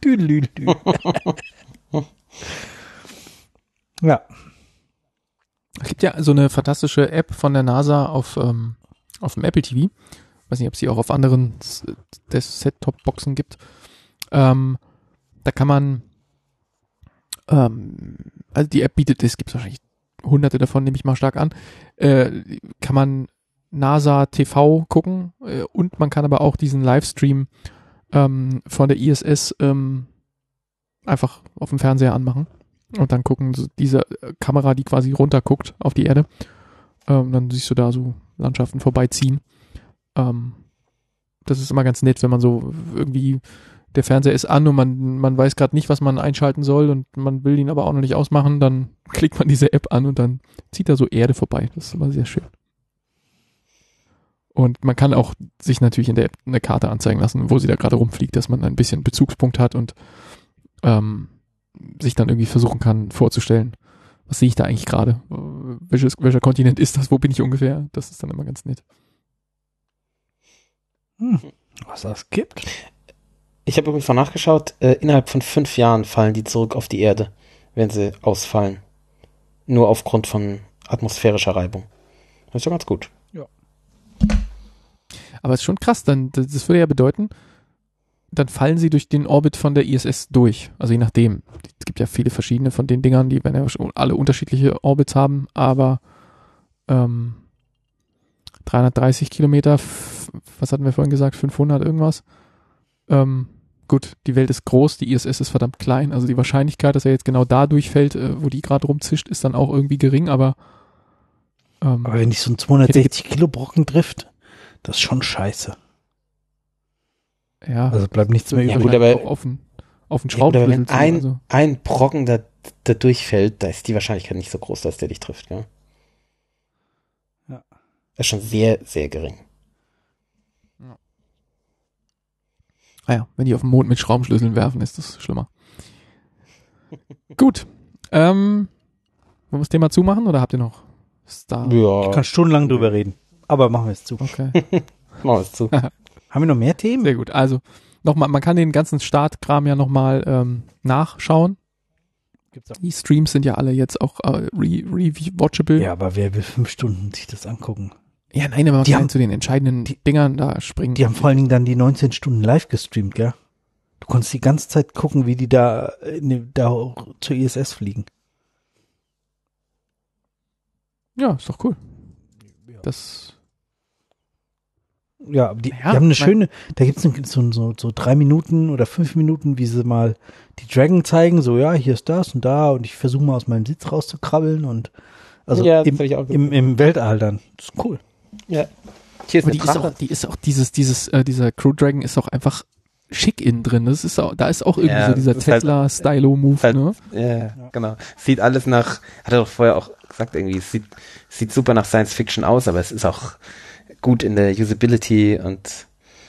Speaker 1: Ja.
Speaker 3: Es gibt ja so eine fantastische App von der NASA auf dem Apple TV. Weiß nicht, ob es die auch auf anderen Set-Top-Boxen gibt. Da kann man also die App bietet, es gibt wahrscheinlich hunderte davon, nehme ich mal stark an, kann man NASA TV gucken und man kann aber auch diesen Livestream von der ISS einfach auf dem Fernseher anmachen und dann gucken, so diese Kamera, die quasi runterguckt auf die Erde, dann siehst du da so Landschaften vorbeiziehen. Das ist immer ganz nett, wenn man so irgendwie, der Fernseher ist an und man weiß gerade nicht, was man einschalten soll und man will ihn aber auch noch nicht ausmachen, dann klickt man diese App an und dann zieht da so Erde vorbei. Das ist immer sehr schön. Und man kann auch sich natürlich in der App eine Karte anzeigen lassen, wo sie da gerade rumfliegt, dass man ein bisschen Bezugspunkt hat und sich dann irgendwie versuchen kann vorzustellen, was sehe ich da eigentlich gerade? Welcher Kontinent ist das? Wo bin ich ungefähr? Das ist dann immer ganz nett.
Speaker 1: Was das gibt?
Speaker 2: Ich habe übrigens mal nachgeschaut, innerhalb von 5 Jahren fallen die zurück auf die Erde, wenn sie ausfallen. Nur aufgrund von atmosphärischer Reibung. Das ist ja ganz gut.
Speaker 1: Ja.
Speaker 3: Aber es ist schon krass, das würde ja bedeuten, dann fallen sie durch den Orbit von der ISS durch. Also je nachdem. Es gibt ja viele verschiedene von den Dingern, die werden ja alle unterschiedliche Orbits haben, aber 330 Kilometer, was hatten wir vorhin gesagt, 500 irgendwas. Gut, die Welt ist groß, die ISS ist verdammt klein, also die Wahrscheinlichkeit, dass er jetzt genau da durchfällt, wo die gerade rumzischt, ist dann auch irgendwie gering, aber
Speaker 1: wenn dich so ein 260 Kilo Brocken trifft, das ist schon scheiße.
Speaker 3: Ja.
Speaker 1: Also bleibt nichts mehr
Speaker 2: Ja,
Speaker 1: übrig.
Speaker 2: gut, aber
Speaker 3: auf den Schraubenschlüssel
Speaker 2: wenn
Speaker 3: zu.
Speaker 2: ein Brocken da durchfällt, da ist die Wahrscheinlichkeit nicht so groß, dass der dich trifft. Gell?
Speaker 1: Ja.
Speaker 2: Das ist schon sehr, sehr gering.
Speaker 3: Wenn die auf den Mond mit Schraubenschlüsseln werfen, ist das schlimmer. Gut. Wir wir das Thema zumachen oder habt ihr noch Star?
Speaker 1: Ja. Ich kann stundenlang drüber reden. Aber machen wir es zu.
Speaker 3: Okay.
Speaker 2: Machen wir es zu.
Speaker 1: Haben wir noch mehr Themen?
Speaker 3: Sehr gut. Also, nochmal, man kann den ganzen Startkram ja nochmal nachschauen. Die Streams sind ja alle jetzt auch rewatchable.
Speaker 1: Ja, aber wer will 5 Stunden sich das angucken?
Speaker 3: Ja, nein, aber man kann zu den entscheidenden Dingern da springen.
Speaker 1: Die haben vor allen Dingen dann die 19 Stunden live gestreamt, gell? Du konntest die ganze Zeit gucken, wie die da zur ISS fliegen.
Speaker 3: Ja, ist doch cool. Das.
Speaker 1: Ja, die haben eine schöne, da gibt es so 3 Minuten oder 5 Minuten, wie sie mal die Dragon zeigen, so ja, hier ist das und da und ich versuche mal aus meinem Sitz rauszukrabbeln und also
Speaker 2: ja,
Speaker 1: im Weltall dann. Das ist cool.
Speaker 2: Ja. Hier ist
Speaker 3: die ist auch dieser Crew Dragon ist auch einfach schick innen drin. Das ist auch, da ist auch irgendwie so dieser Tesla-Stylo-Move,
Speaker 2: halt,
Speaker 3: ne?
Speaker 2: Ja, genau. Sieht alles nach, hat er doch vorher auch gesagt, irgendwie, es sieht super nach Science Fiction aus, aber es ist auch gut in der Usability und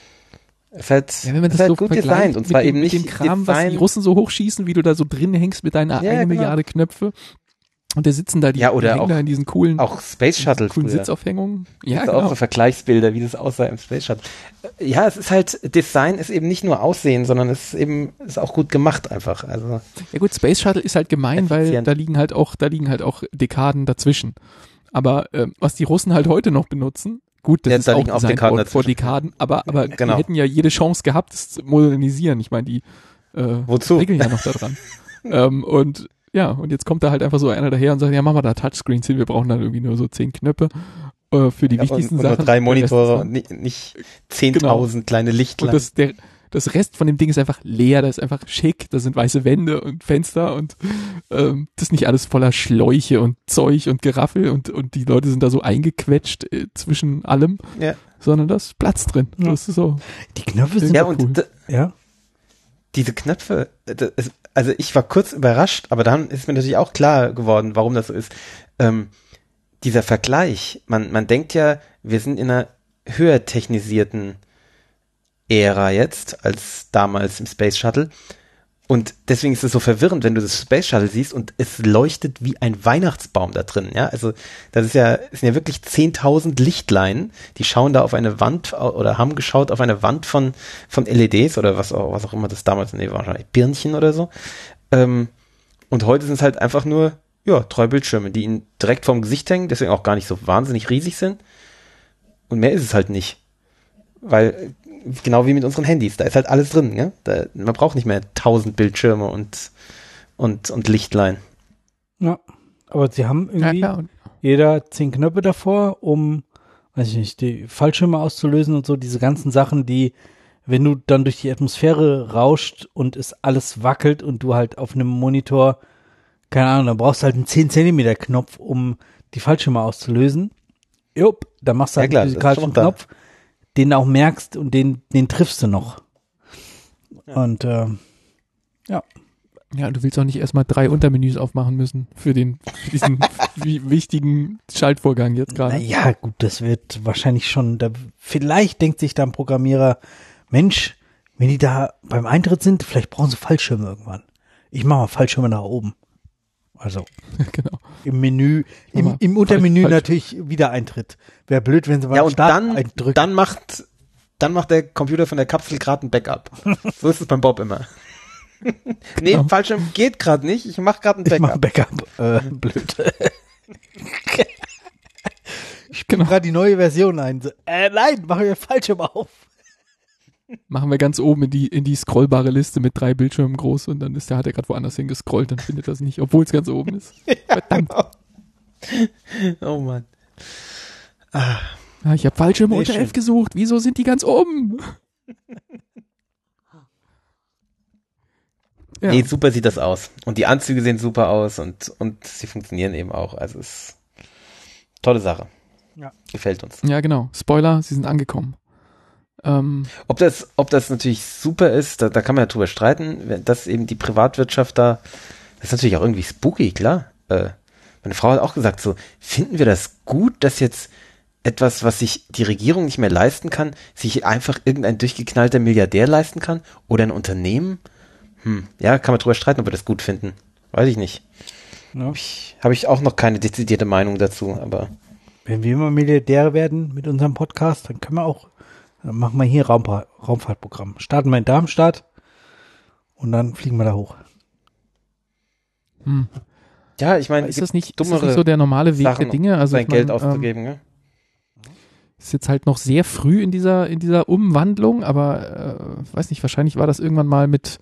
Speaker 2: es ist halt,
Speaker 3: wenn man das
Speaker 2: halt
Speaker 3: so
Speaker 2: gut designt und zwar eben nicht
Speaker 3: mit dem Kram, was die Russen so hochschießen, wie du da so drin hängst mit deiner 1 Milliarde Knöpfe und da sitzen da die
Speaker 2: oder auch,
Speaker 3: da in diesen coolen
Speaker 2: auch Space Shuttle
Speaker 3: coolen Sitzaufhängungen. Ja,
Speaker 2: genau. Auch so Vergleichsbilder, wie das aussah im Space Shuttle. Ja, es ist halt, Design ist eben nicht nur Aussehen, sondern es ist auch gut gemacht einfach. Also
Speaker 3: ja gut, Space Shuttle ist halt gemein, weil da liegen halt auch Dekaden dazwischen. Aber was die Russen halt heute noch benutzen, gut, das ist auch Design vor Dekaden, aber
Speaker 2: genau.
Speaker 3: Die hätten ja jede Chance gehabt, das zu modernisieren. Ich meine, die entwickeln ja noch da dran. Und jetzt kommt da halt einfach so einer daher und sagt, ja, machen wir da Touchscreens hin, wir brauchen dann irgendwie nur so 10 Knöpfe für die wichtigsten Sachen.
Speaker 2: Nur 3 Monitore und nicht 10.000 kleine Lichtlein.
Speaker 3: Und das Rest von dem Ding ist einfach leer, das ist einfach schick, da sind weiße Wände und Fenster und das ist nicht alles voller Schläuche und Zeug und Geraffel und die Leute sind da so eingequetscht zwischen allem, sondern da ist Platz drin.
Speaker 1: Ja.
Speaker 3: Das ist so.
Speaker 1: Die Knöpfe sind cool.
Speaker 2: Diese Knöpfe, also ich war kurz überrascht, aber dann ist mir natürlich auch klar geworden, warum das so ist. Dieser Vergleich, man denkt ja, wir sind in einer höher technisierten Ära jetzt, als damals im Space Shuttle. Und deswegen ist es so verwirrend, wenn du das Space Shuttle siehst und es leuchtet wie ein Weihnachtsbaum da drin, ja. Also, das sind ja wirklich 10.000 Lichtlein, die schauen da auf eine Wand oder haben geschaut auf eine Wand von LEDs oder was auch immer das damals, wahrscheinlich Birnchen oder so. Und heute sind es halt einfach nur, 3 Bildschirme, die ihnen direkt vorm Gesicht hängen, deswegen auch gar nicht so wahnsinnig riesig sind. Und mehr ist es halt nicht. Weil, genau wie mit unseren Handys, da ist halt alles drin, ja? Man braucht nicht mehr 1000 Bildschirme und Lichtlein.
Speaker 1: Ja, aber sie haben irgendwie jeder 10 Knöpfe davor, um, weiß ich nicht, die Fallschirme auszulösen und so, diese ganzen Sachen, die, wenn du dann durch die Atmosphäre rauscht und es alles wackelt und du halt auf einem Monitor, keine Ahnung, dann brauchst du halt einen 10 Zentimeter Knopf, um die Fallschirme auszulösen. Jupp, dann machst du halt einen physikalischen Knopf, den du auch merkst und den triffst du noch. Ja. Und ja, du
Speaker 3: willst auch nicht erstmal 3 Untermenüs aufmachen müssen für diesen wichtigen Schaltvorgang jetzt gerade.
Speaker 1: Ja, gut, das wird wahrscheinlich schon, vielleicht denkt sich da ein Programmierer, Mensch, wenn die da beim Eintritt sind, vielleicht brauchen sie Fallschirme irgendwann. Ich mache mal Fallschirme nach oben. Also
Speaker 3: genau.
Speaker 1: Im Menü, im Untermenü natürlich wieder Eintritt. Wäre blöd, wenn sie mal
Speaker 2: Start eindrücken. Dann macht der Computer von der Kapsel gerade ein Backup. So ist es beim Bob immer. Nee, Fallschirm geht gerade nicht. Ich mache gerade ein Backup.
Speaker 1: Ich mach Backup. Blöd. Ich bin gerade die neue Version ein. So, nein, machen wir Fallschirm auf.
Speaker 3: Machen wir ganz oben in die scrollbare Liste mit 3 Bildschirmen groß und dann hat er gerade woanders hingescrollt, dann findet er das nicht, obwohl es ganz oben ist. Verdammt.
Speaker 2: Oh Mann.
Speaker 3: Ich habe Fallschirme unter F gesucht. Wieso sind die ganz oben?
Speaker 2: Ja. Nee, super sieht das aus. Und die Anzüge sehen super aus und sie funktionieren eben auch. Also es ist tolle Sache.
Speaker 1: Ja.
Speaker 2: Gefällt uns.
Speaker 3: Ja, genau. Spoiler, sie sind angekommen.
Speaker 2: Ob das natürlich super ist, da kann man ja drüber streiten, dass eben die Privatwirtschaft das ist natürlich auch irgendwie spooky, klar. Meine Frau hat auch gesagt, so, finden wir das gut, dass jetzt etwas, was sich die Regierung nicht mehr leisten kann, sich einfach irgendein durchgeknallter Milliardär leisten kann? Oder ein Unternehmen? Ja, kann man drüber streiten, ob wir das gut finden. Weiß ich nicht. Ja. Hab ich auch noch keine dezidierte Meinung dazu, aber.
Speaker 1: Wenn wir immer Milliardäre werden mit unserem Podcast, dann machen wir hier Raumfahrtprogramm. Starten wir in Darmstadt und dann fliegen wir da hoch.
Speaker 2: Ja, ich meine,
Speaker 3: ist das nicht so der normale Weg der Dinge? Also
Speaker 2: sein Geld auszugeben, ne?
Speaker 3: Ist jetzt halt noch sehr früh in dieser Umwandlung, aber weiß nicht, wahrscheinlich war das irgendwann mal mit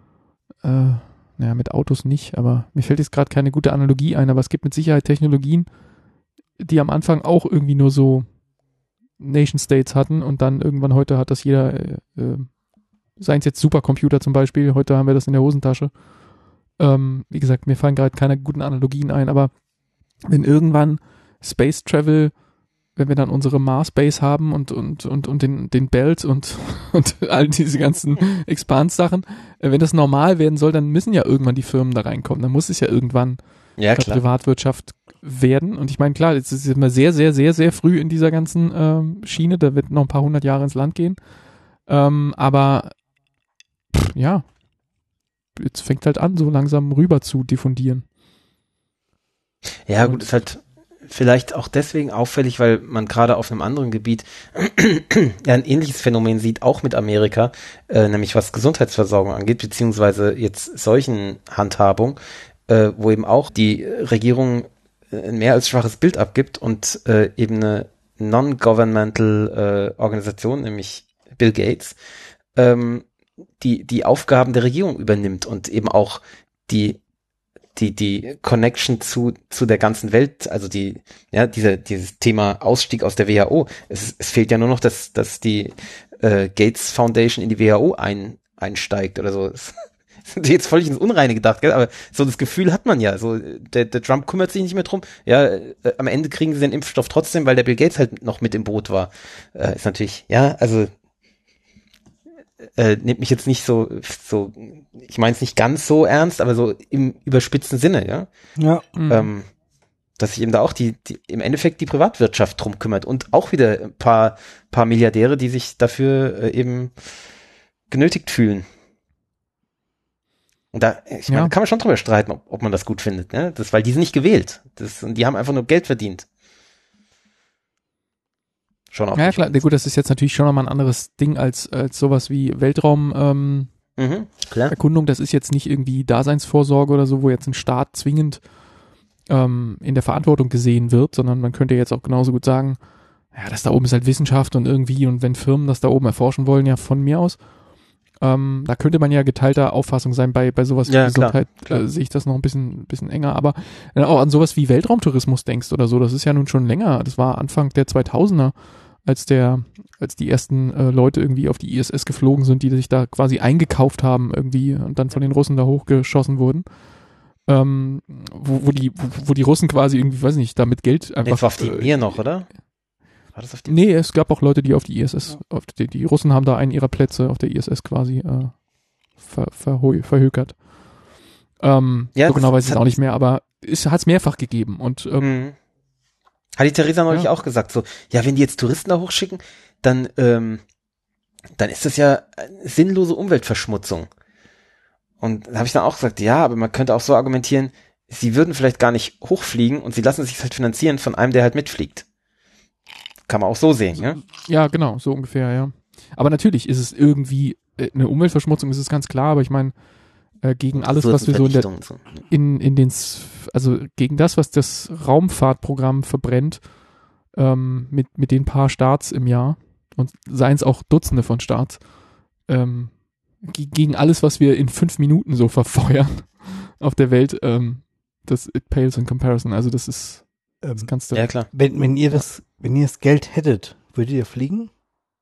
Speaker 3: Autos nicht, aber mir fällt jetzt gerade keine gute Analogie ein, aber es gibt mit Sicherheit Technologien, die am Anfang auch irgendwie nur so Nation States hatten und dann irgendwann heute hat das jeder, seien es jetzt Supercomputer zum Beispiel, heute haben wir das in der Hosentasche. Wie gesagt, mir fallen gerade keine guten Analogien ein, aber wenn irgendwann Space Travel, wenn wir dann unsere Mars Base haben und den Belt und all diese ganzen Expans-Sachen, wenn das normal werden soll, dann müssen ja irgendwann die Firmen da reinkommen. Dann muss es ja irgendwann Privatwirtschaft werden. Und ich meine, klar, jetzt sind wir sehr, sehr, sehr, sehr früh in dieser ganzen Schiene. Da wird noch ein paar 100 Jahre ins Land gehen. Aber ja, jetzt fängt halt an, so langsam rüber zu diffundieren.
Speaker 2: Ja, gut, ist halt vielleicht auch deswegen auffällig, weil man gerade auf einem anderen Gebiet ja ein ähnliches Phänomen sieht, auch mit Amerika, nämlich was Gesundheitsversorgung angeht, beziehungsweise jetzt Seuchenhandhabung, wo eben auch die Regierung ein mehr als schwaches Bild abgibt und eben eine non-governmental Organisation, nämlich Bill Gates, die Aufgaben der Regierung übernimmt und eben auch die Connection zu der ganzen Welt, also dieses Thema Ausstieg aus der WHO. Es fehlt ja nur noch, dass die Gates Foundation in die WHO einsteigt oder so. Das ist jetzt völlig ins Unreine gedacht, gell? Aber so das Gefühl hat man ja. So der Trump kümmert sich nicht mehr drum. Ja, am Ende kriegen sie den Impfstoff trotzdem, weil der Bill Gates halt noch mit im Boot war. Ist natürlich, ja, also nehmt mich jetzt nicht so, ich meine es nicht ganz so ernst, aber so im überspitzten Sinne, ja.
Speaker 1: Ja.
Speaker 2: Dass sich eben da auch im Endeffekt die Privatwirtschaft drum kümmert und auch wieder ein paar Milliardäre, die sich dafür eben genötigt fühlen. Und da, ich meine, kann man schon drüber streiten, ob man das gut findet, ne? Weil die sind nicht gewählt. Und die haben einfach nur Geld verdient. Schon auch.
Speaker 3: Ja, klar, gut, das ist jetzt natürlich schon nochmal ein anderes Ding als sowas wie Weltraum Erkundung. Das ist jetzt nicht irgendwie Daseinsvorsorge oder so, wo jetzt ein Staat zwingend in der Verantwortung gesehen wird, sondern man könnte jetzt auch genauso gut sagen, ja, das da oben ist halt Wissenschaft und wenn Firmen das da oben erforschen wollen, ja, von mir aus. Da könnte man ja geteilter Auffassung sein, bei sowas wie Gesundheit klar. Sehe ich das noch ein bisschen enger, aber wenn du auch an sowas wie Weltraumtourismus denkst oder so, das ist ja nun schon länger, das war Anfang der 2000er, als die ersten Leute irgendwie auf die ISS geflogen sind, die sich da quasi eingekauft haben irgendwie und dann von den Russen da hochgeschossen wurden, wo die Russen quasi irgendwie, weiß nicht, da mit Geld einfach...
Speaker 2: Jetzt auf die Mir noch, oder?
Speaker 3: War das auf die Nee, es gab auch Leute, die auf die ISS, die Russen haben da einen ihrer Plätze auf der ISS quasi verhökert. So genau weiß ich es auch nicht mehr, aber es hat es mehrfach gegeben und
Speaker 2: hat die Theresa neulich auch gesagt, so, ja, wenn die jetzt Touristen da hochschicken, dann ist das ja sinnlose Umweltverschmutzung. Und da habe ich dann auch gesagt, ja, aber man könnte auch so argumentieren, sie würden vielleicht gar nicht hochfliegen und sie lassen sich halt finanzieren von einem, der halt mitfliegt. Kann man auch so sehen, ja? Ja,
Speaker 3: genau, so ungefähr, ja. Aber natürlich ist es irgendwie eine Umweltverschmutzung, ist es ganz klar, aber ich meine, gegen alles, was wir so also gegen das, was das Raumfahrtprogramm verbrennt, mit den paar Starts im Jahr und seien es auch Dutzende von Starts, gegen alles, was wir in 5 Minuten so verfeuern auf der Welt, it pales in comparison. Also das ist, das kannst du.
Speaker 2: Ja, klar.
Speaker 1: Wenn ihr das Geld hättet, würdet ihr fliegen?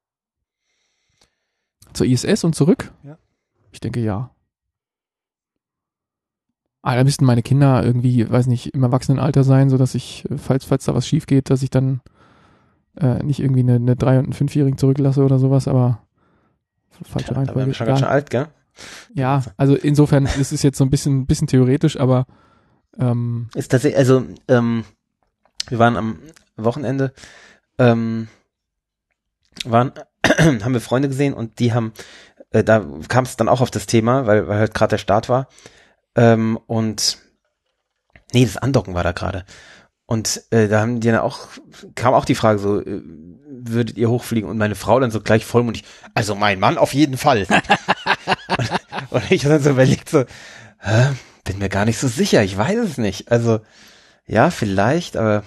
Speaker 3: Zur ISS und zurück?
Speaker 1: Ja.
Speaker 3: Ich denke, ja. Da müssten meine Kinder irgendwie, weiß nicht, im Erwachsenenalter sein, sodass ich, falls da was schief geht, dass ich dann nicht irgendwie eine 3- und einen 5-Jährigen zurücklasse oder sowas, aber falsche Reihenfolge.
Speaker 2: Da wären wir schon ganz schön alt, gell?
Speaker 3: Ja, also insofern ist es jetzt so ein bisschen theoretisch, aber
Speaker 2: ist tatsächlich, also wir waren am Wochenende, haben wir Freunde gesehen und die haben, da kam es dann auch auf das Thema, weil halt gerade der Start war, und Nee, das Andocken war da gerade. Und da haben die dann kam auch die Frage so, würdet ihr hochfliegen? Und meine Frau dann so gleich vollmundig, also mein Mann auf jeden Fall. und ich dann so überlegt so, bin mir gar nicht so sicher, ich weiß es nicht. Also, ja, vielleicht, aber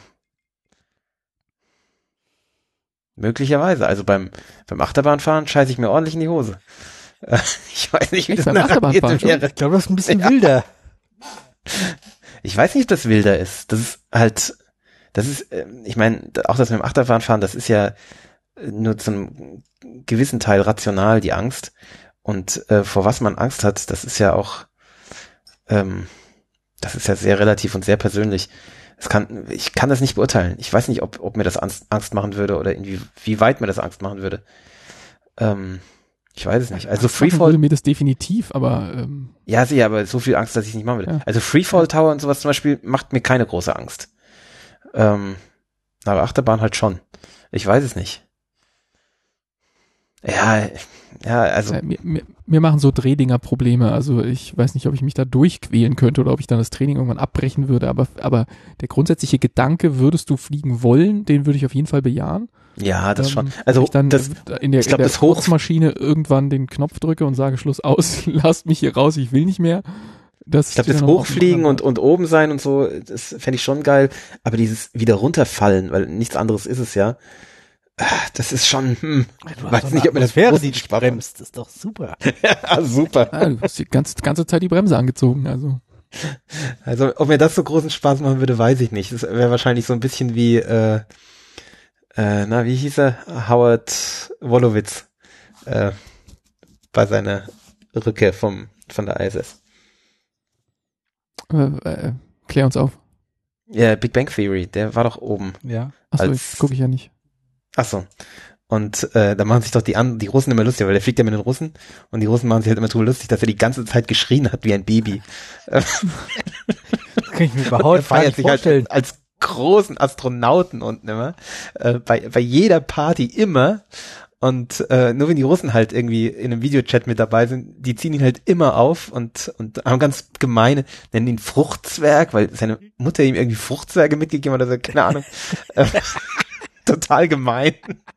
Speaker 2: möglicherweise. Also beim Achterbahnfahren scheiße ich mir ordentlich in die Hose. Ich weiß nicht, wie das eine Rakete wäre.
Speaker 1: Ich glaube, das ist ein bisschen wilder.
Speaker 2: Ich weiß nicht, ob das wilder ist. Ich meine, auch das mit dem Achterbahnfahren, das ist ja nur zum gewissen Teil rational, die Angst. Und vor was man Angst hat, das ist ja auch, das ist ja sehr relativ und sehr persönlich. Ich kann das nicht beurteilen. Ich weiß nicht, ob mir das Angst machen würde oder wie weit mir das Angst machen würde. Ich weiß es nicht. Also Freefall
Speaker 3: würde mir das definitiv, aber
Speaker 2: ja, sicher, aber so viel Angst, dass ich es nicht machen würde.
Speaker 3: Ja.
Speaker 2: Also Freefall Tower und sowas zum Beispiel macht mir keine große Angst. Aber Achterbahn halt schon. Ich weiß es nicht. Ja, also.
Speaker 3: Mir machen so Drehdinger Probleme. Also ich weiß nicht, ob ich mich da durchquälen könnte oder ob ich dann das Training irgendwann abbrechen würde. Aber der grundsätzliche Gedanke, würdest du fliegen wollen, den würde ich auf jeden Fall bejahen.
Speaker 2: Ja, das schon. Also
Speaker 3: ich dann in der Kurzmaschine irgendwann den Knopf drücke und sage Schluss aus, lasst mich hier raus, ich will nicht mehr.
Speaker 2: Ich glaube, das Hochfliegen und oben sein und so, das fände ich schon geil. Aber dieses wieder runterfallen, weil nichts anderes ist es ja. Das ist schon, weiß nicht, ob mir das
Speaker 1: wäre, die bremst, das ist doch super.
Speaker 2: Ja, super.
Speaker 3: Ja, du hast die ganze Zeit die Bremse angezogen, also.
Speaker 2: Also, ob mir das so großen Spaß machen würde, weiß ich nicht. Das wäre wahrscheinlich so ein bisschen wie, wie hieß er? Howard Wolowitz, bei seiner Rückkehr von der ISS.
Speaker 3: Klär uns auf.
Speaker 2: Ja, Big Bang Theory, der war doch oben.
Speaker 1: Ja.
Speaker 3: Achso, gucke ich ja nicht.
Speaker 2: Achso. Und da machen sich doch die Russen immer lustig, weil der fliegt ja mit den Russen und die Russen machen sich halt immer drüber lustig, dass er die ganze Zeit geschrien hat wie ein Baby.
Speaker 1: Das kann ich mir überhaupt nicht vorstellen.
Speaker 2: Halt als großen Astronauten unten immer, bei jeder Party immer. Und nur wenn die Russen halt irgendwie in einem Videochat mit dabei sind, die ziehen ihn halt immer auf und haben ganz gemeine, nennen ihn Fruchtzwerg, weil seine Mutter ihm irgendwie Fruchtzwerge mitgegeben hat, also keine Ahnung. Total gemein.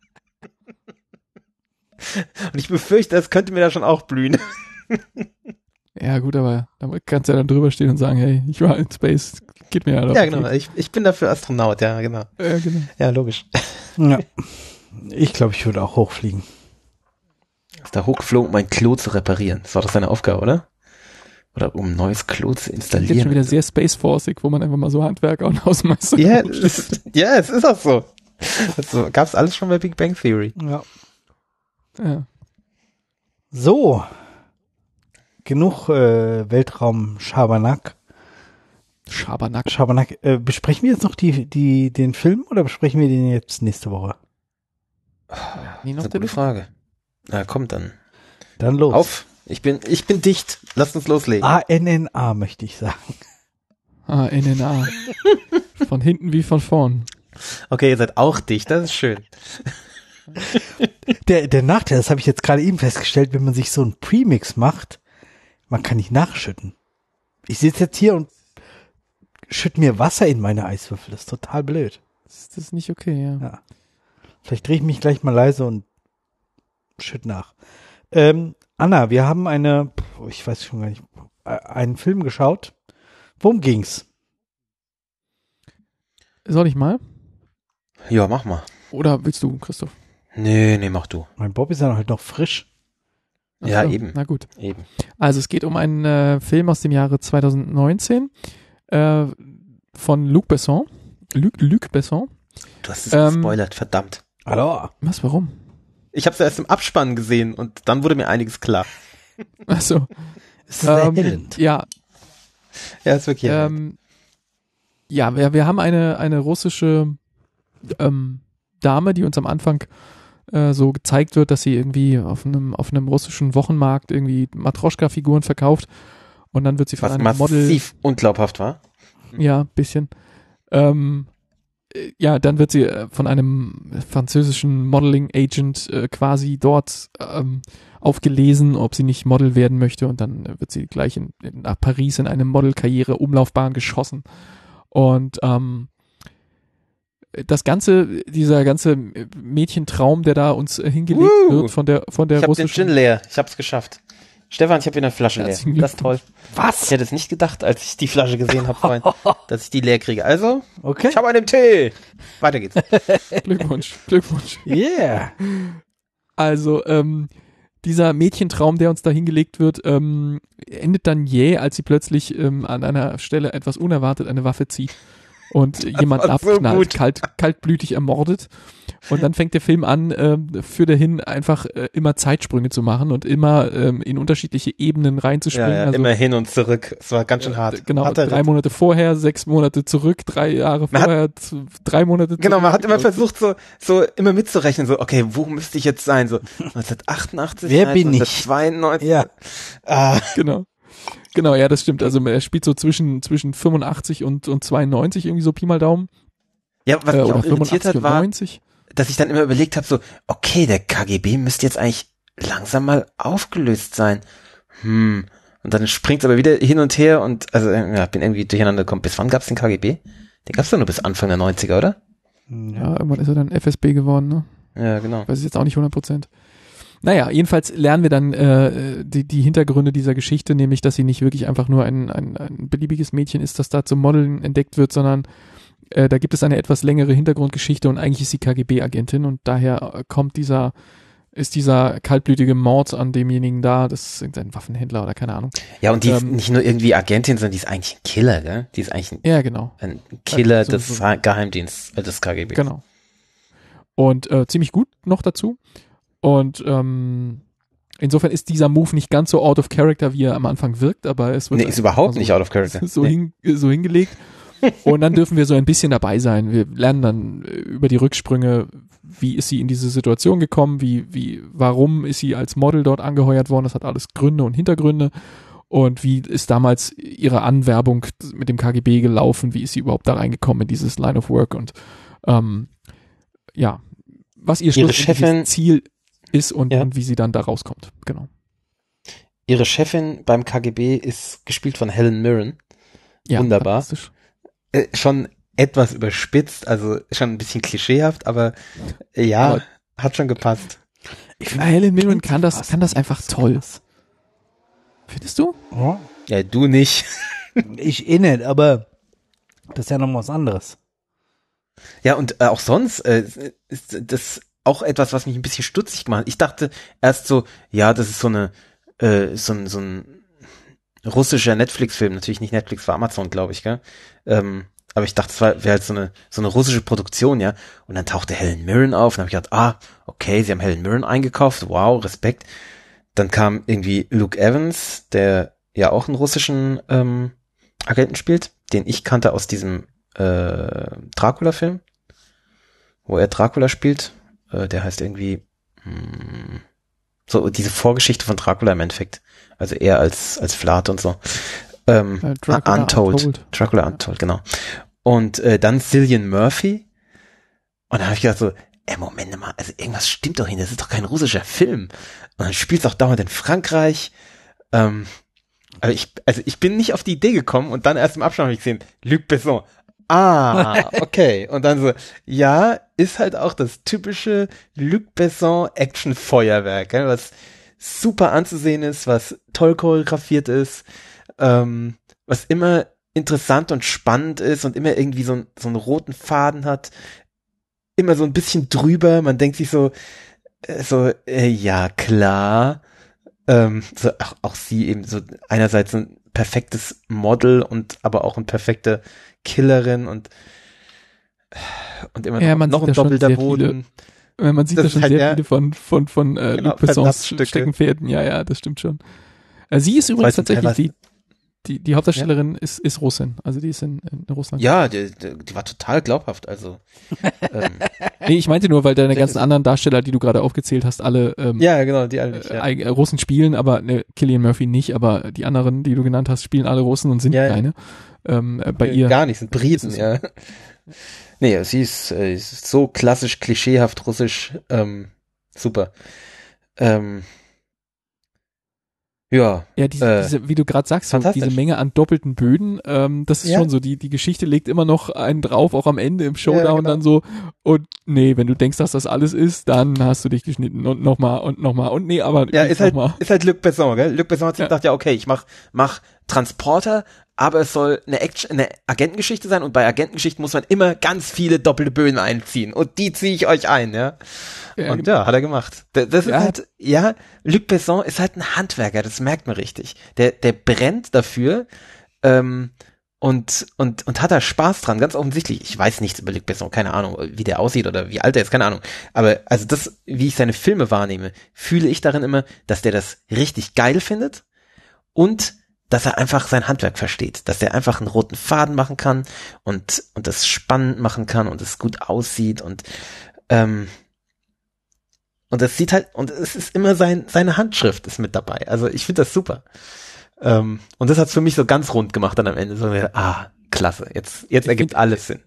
Speaker 2: Und ich befürchte, das könnte mir da schon auch blühen.
Speaker 3: Ja gut, aber da kannst du ja dann drüber stehen und sagen, hey, ich war in Space, geht mir ja doch.
Speaker 2: Ja, genau, ich bin dafür Astronaut, ja, genau.
Speaker 3: Ja, genau.
Speaker 2: Ja, logisch.
Speaker 1: Ja. Ich glaube, ich würde auch hochfliegen.
Speaker 2: Ist da hochgeflogen, um ein Klo zu reparieren. Das war doch seine Aufgabe, oder? Oder um ein neues Klo zu installieren.
Speaker 3: Das ist jetzt schon wieder sehr Space Force-ig, wo man einfach mal so Handwerker und Hausmeister.
Speaker 2: Ja, es ist auch so. Also, gab's alles schon bei Big Bang Theory.
Speaker 3: Ja.
Speaker 1: So. Genug Weltraum-Schabernack. Schabernack. Besprechen wir jetzt noch den Film oder besprechen wir den jetzt nächste Woche?
Speaker 3: Nee,
Speaker 2: das ist eine gute Frage. Na, kommt dann.
Speaker 1: Dann los.
Speaker 2: Auf. Ich bin dicht. Lasst uns loslegen.
Speaker 1: ANNA möchte ich sagen.
Speaker 3: ANNA. Von hinten wie von vorn.
Speaker 2: Okay, ihr seid auch dicht. Das ist schön.
Speaker 1: Der Nachteil, das habe ich jetzt gerade eben festgestellt, wenn man sich so einen Premix macht, man kann nicht nachschütten. Ich sitze jetzt hier und schütte mir Wasser in meine Eiswürfel. Das ist total blöd.
Speaker 3: Das ist nicht okay, ja.
Speaker 1: Vielleicht drehe ich mich gleich mal leise und schütte nach. Anna, wir haben ich weiß schon gar nicht, einen Film geschaut. Worum ging's?
Speaker 3: Soll ich mal?
Speaker 2: Ja, mach mal.
Speaker 3: Oder willst du, Christoph?
Speaker 2: Nee, mach du.
Speaker 1: Mein Bob ist ja halt noch frisch.
Speaker 2: Ja, eben.
Speaker 3: Na gut.
Speaker 2: Eben.
Speaker 3: Also es geht um einen Film aus dem Jahre 2019 von Luc Besson. Luc Besson.
Speaker 2: Du hast es gespoilert, verdammt.
Speaker 1: Hallo.
Speaker 3: Was, warum?
Speaker 2: Ich habe es erst im Abspann gesehen und dann wurde mir einiges klar.
Speaker 3: Achso.
Speaker 1: Ist das erhellend?
Speaker 3: Ja.
Speaker 2: Ja, ist wirklich
Speaker 3: ja, wir haben eine russische Dame, die uns am Anfang so gezeigt wird, dass sie irgendwie auf einem russischen Wochenmarkt irgendwie Matroschka-Figuren verkauft und dann wird sie von einem Model...
Speaker 2: massiv unglaubhaft war.
Speaker 3: Ja, bisschen. dann wird sie von einem französischen Modeling-Agent quasi dort aufgelesen, ob sie nicht Model werden möchte, und dann wird sie gleich nach Paris in eine Modelkarriere-Umlaufbahn geschossen. Und dieser ganze Mädchentraum, der da uns hingelegt wird von der
Speaker 2: ich hab
Speaker 3: russischen...
Speaker 2: den Gin leer, ich hab's geschafft. Stefan, ich habe wieder eine Flasche leer. Das ist toll.
Speaker 1: Was?
Speaker 2: Ich hätte es nicht gedacht, als ich die Flasche gesehen habe vorhin, dass ich die leer kriege. Also,
Speaker 1: Okay.
Speaker 2: ich habe einen Tee. Weiter geht's.
Speaker 3: Glückwunsch.
Speaker 1: Yeah.
Speaker 3: Also, dieser Mädchentraum, der uns da hingelegt wird, endet dann jäh, als sie plötzlich an einer Stelle etwas unerwartet eine Waffe zieht und jemand abknallt, kaltblütig ermordet. Und dann fängt der Film an, für dahin einfach immer Zeitsprünge zu machen und immer in unterschiedliche Ebenen reinzuspringen.
Speaker 2: Ja,
Speaker 3: also,
Speaker 2: immer hin und zurück. Es war ganz schön hart.
Speaker 3: Genau,
Speaker 2: Harter
Speaker 3: 3
Speaker 2: Ritt.
Speaker 3: Monate vorher, 6 Monate zurück, 3 Jahre vorher, 3 Monate zurück.
Speaker 2: Genau, man hat immer versucht, so immer mitzurechnen, so, okay, wo müsste ich jetzt sein? So 1988,
Speaker 1: Wer bin ich?
Speaker 2: 1992.
Speaker 1: Ja.
Speaker 3: Genau, ja, das stimmt. Also er spielt so zwischen 85 und 92 irgendwie so Pi mal Daumen.
Speaker 2: Ja, was mich
Speaker 3: Oder
Speaker 2: auch irritiert
Speaker 3: 85
Speaker 2: hat,
Speaker 3: und
Speaker 2: war,
Speaker 3: 90.
Speaker 2: dass ich dann immer überlegt habe, so, okay, der KGB müsste jetzt eigentlich langsam mal aufgelöst sein. Und dann springt es aber wieder hin und her und, also, ja, bin irgendwie durcheinander gekommen. Bis wann gab's den KGB? Den gab's doch nur bis Anfang der 90er, oder?
Speaker 3: Ja, irgendwann ist er dann FSB geworden, ne?
Speaker 2: Ja, genau.
Speaker 3: Weiß ich jetzt auch nicht 100%. Naja, jedenfalls lernen wir dann die Hintergründe dieser Geschichte, nämlich, dass sie nicht wirklich einfach nur ein beliebiges Mädchen ist, das da zum Modeln entdeckt wird, sondern da gibt es eine etwas längere Hintergrundgeschichte und eigentlich ist sie KGB-Agentin und daher ist dieser kaltblütige Mord an demjenigen da, das ist irgendein Waffenhändler oder keine Ahnung.
Speaker 2: Ja, und die ist nicht nur irgendwie Agentin, sondern die ist eigentlich ein Killer, gell? Die ist eigentlich
Speaker 3: genau.
Speaker 2: ein Killer
Speaker 3: So-
Speaker 2: des Geheimdienstes, des KGB.
Speaker 3: Genau. Und ziemlich gut noch dazu. Und insofern ist dieser Move nicht ganz so out of character, wie er am Anfang wirkt, aber es wird
Speaker 2: Nee, ist überhaupt nicht out of character.
Speaker 3: so hingelegt. Und dann dürfen wir so ein bisschen dabei sein. Wir lernen dann über die Rücksprünge, wie ist sie in diese Situation gekommen, warum ist sie als Model dort angeheuert worden, das hat alles Gründe und Hintergründe. Und wie ist damals ihre Anwerbung mit dem KGB gelaufen, wie ist sie überhaupt da reingekommen in dieses Line of Work und was ihr schlussendliches Ziel ist und wie sie dann da rauskommt. Genau.
Speaker 2: Ihre Chefin beim KGB ist gespielt von Helen Mirren.
Speaker 3: Ja,
Speaker 2: wunderbar.
Speaker 3: fantastisch.
Speaker 2: Schon etwas überspitzt, also schon ein bisschen klischeehaft, aber ja, hat schon gepasst.
Speaker 3: Helen Mirren kann das einfach toll. Findest du?
Speaker 1: Ja.
Speaker 2: Ja, du nicht.
Speaker 1: Ich nicht, aber das ist ja noch was anderes.
Speaker 2: Ja, und auch sonst ist das auch etwas, was mich ein bisschen stutzig gemacht hat. Ich dachte erst so, ja, das ist so ein russischer Netflix-Film, natürlich nicht Netflix, war Amazon, glaube ich, gell? Aber ich dachte, es wäre halt so eine russische Produktion, ja. Und dann tauchte Helen Mirren auf und habe ich gedacht, okay, sie haben Helen Mirren eingekauft, wow, Respekt. Dann kam irgendwie Luke Evans, der ja auch einen russischen Agenten spielt, den ich kannte aus diesem Dracula-Film, wo er Dracula spielt. Der heißt irgendwie so diese Vorgeschichte von Dracula im Endeffekt. Also er als Vlad und so.
Speaker 3: Dracula Untold.
Speaker 2: Dracula Untold, genau. Und dann Cillian Murphy. Und dann habe ich gedacht so, Moment mal, also irgendwas stimmt doch hier, das ist doch kein russischer Film. Und dann spielt es auch dauernd in Frankreich. Aber ich bin nicht auf die Idee gekommen und dann erst im Abspann habe ich gesehen, Luc Besson. Okay. Und dann so, ja, ist halt auch das typische Luc Besson Action-Feuerwerk, was super anzusehen ist, was toll choreografiert ist, was immer interessant und spannend ist und immer irgendwie so einen roten Faden hat, immer so ein bisschen drüber, man denkt sich ja, klar, auch sie eben so einerseits ein perfektes Model und aber auch eine perfekte Killerin und immer noch ein doppelter Boden.
Speaker 3: Man sieht da schon sehr viele von Luc Bessons
Speaker 2: Stücke.
Speaker 3: Steckenpferden. Ja, das stimmt schon. Sie ist übrigens tatsächlich die Hauptdarstellerin ist Russin, also die ist in Russland.
Speaker 2: Ja, die war total glaubhaft, also.
Speaker 3: Nee, ich meinte nur, weil deine ganzen anderen Darsteller, die du gerade aufgezählt hast, alle
Speaker 2: ja, genau, die alle nicht,
Speaker 3: Russen spielen, aber Cillian Murphy nicht, aber die anderen, die du genannt hast, spielen alle Russen und sind keine. Bei ihr
Speaker 2: gar nicht, sind Briten, ja. Nee, sie ist so klassisch, klischeehaft russisch, super. Ja.
Speaker 3: Ja, diese, wie du gerade sagst, so diese Menge an doppelten Böden, das ist schon so, die Geschichte legt immer noch einen drauf, auch am Ende im Showdown dann so, und nee, wenn du denkst, dass das alles ist, dann hast du dich geschnitten und nochmal und nee, aber
Speaker 2: ja, ist halt Luc Besson, gell? Luc Besson hat sich gedacht, ja, okay, ich mach Transporter, aber es soll eine Agentengeschichte sein, und bei Agentengeschichten muss man immer ganz viele doppelte Böden einziehen, und die ziehe ich euch ein, ja. Und ja, hat er gemacht. Das ist halt, ja, Luc Besson ist halt ein Handwerker, das merkt man richtig. Der brennt dafür, und hat da Spaß dran, ganz offensichtlich. Ich weiß nichts über Luc Besson, keine Ahnung, wie der aussieht oder wie alt er ist, keine Ahnung. Aber also das, wie ich seine Filme wahrnehme, fühle ich darin immer, dass der das richtig geil findet und dass er einfach sein Handwerk versteht, dass er einfach einen roten Faden machen kann und das spannend machen kann und es gut aussieht und das sieht halt, und es ist immer seine Handschrift ist mit dabei. Also ich finde das super. Und das hat's für mich so ganz rund gemacht dann am Ende. So, klasse, jetzt ergibt alles Sinn.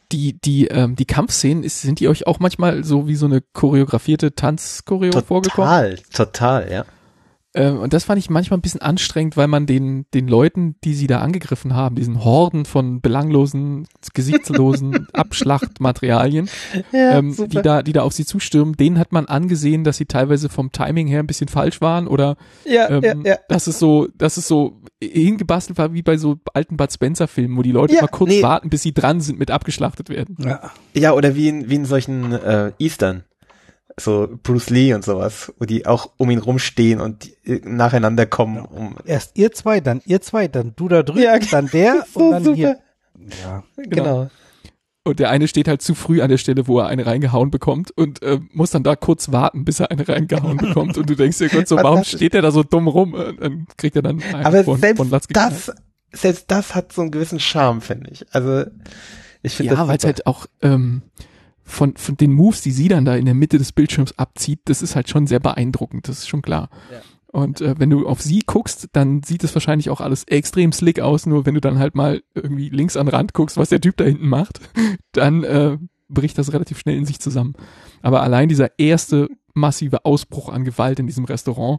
Speaker 3: Die Kampfszenen, sind die euch auch manchmal so wie so eine choreografierte Tanzchoreo vorgekommen?
Speaker 2: Total, ja.
Speaker 3: Und das fand ich manchmal ein bisschen anstrengend, weil man den Leuten, die sie da angegriffen haben, diesen Horden von belanglosen, gesichtslosen Abschlachtmaterialien, die da auf sie zustürmen, denen hat man angesehen, dass sie teilweise vom Timing her ein bisschen falsch waren oder dass es so hingebastelt war wie bei so alten Bud Spencer Filmen, wo die Leute mal kurz warten, bis sie dran sind mit abgeschlachtet werden.
Speaker 2: Ja, oder wie in solchen Eastern. So Bruce Lee und sowas, wo die auch um ihn rumstehen und nacheinander kommen.
Speaker 1: Erst ihr zwei, dann du da drüben, dann der so und dann super. Hier.
Speaker 2: Ja, genau.
Speaker 3: Und der eine steht halt zu früh an der Stelle, wo er eine reingehauen bekommt und muss dann da kurz warten, bis er eine reingehauen bekommt. Und du denkst dir Gott so, warum steht er da so dumm rum? Und dann kriegt er dann
Speaker 2: einen von Latz geknallt. Selbst das hat so einen gewissen Charme, finde ich. Also ich finde
Speaker 3: ja, weil es halt auch von den Moves, die sie dann da in der Mitte des Bildschirms abzieht, das ist halt schon sehr beeindruckend, das ist schon klar. Ja. Und wenn du auf sie guckst, dann sieht es wahrscheinlich auch alles extrem slick aus, nur wenn du dann halt mal irgendwie links an den Rand guckst, was der Typ da hinten macht, dann bricht das relativ schnell in sich zusammen. Aber allein dieser erste massive Ausbruch an Gewalt in diesem Restaurant,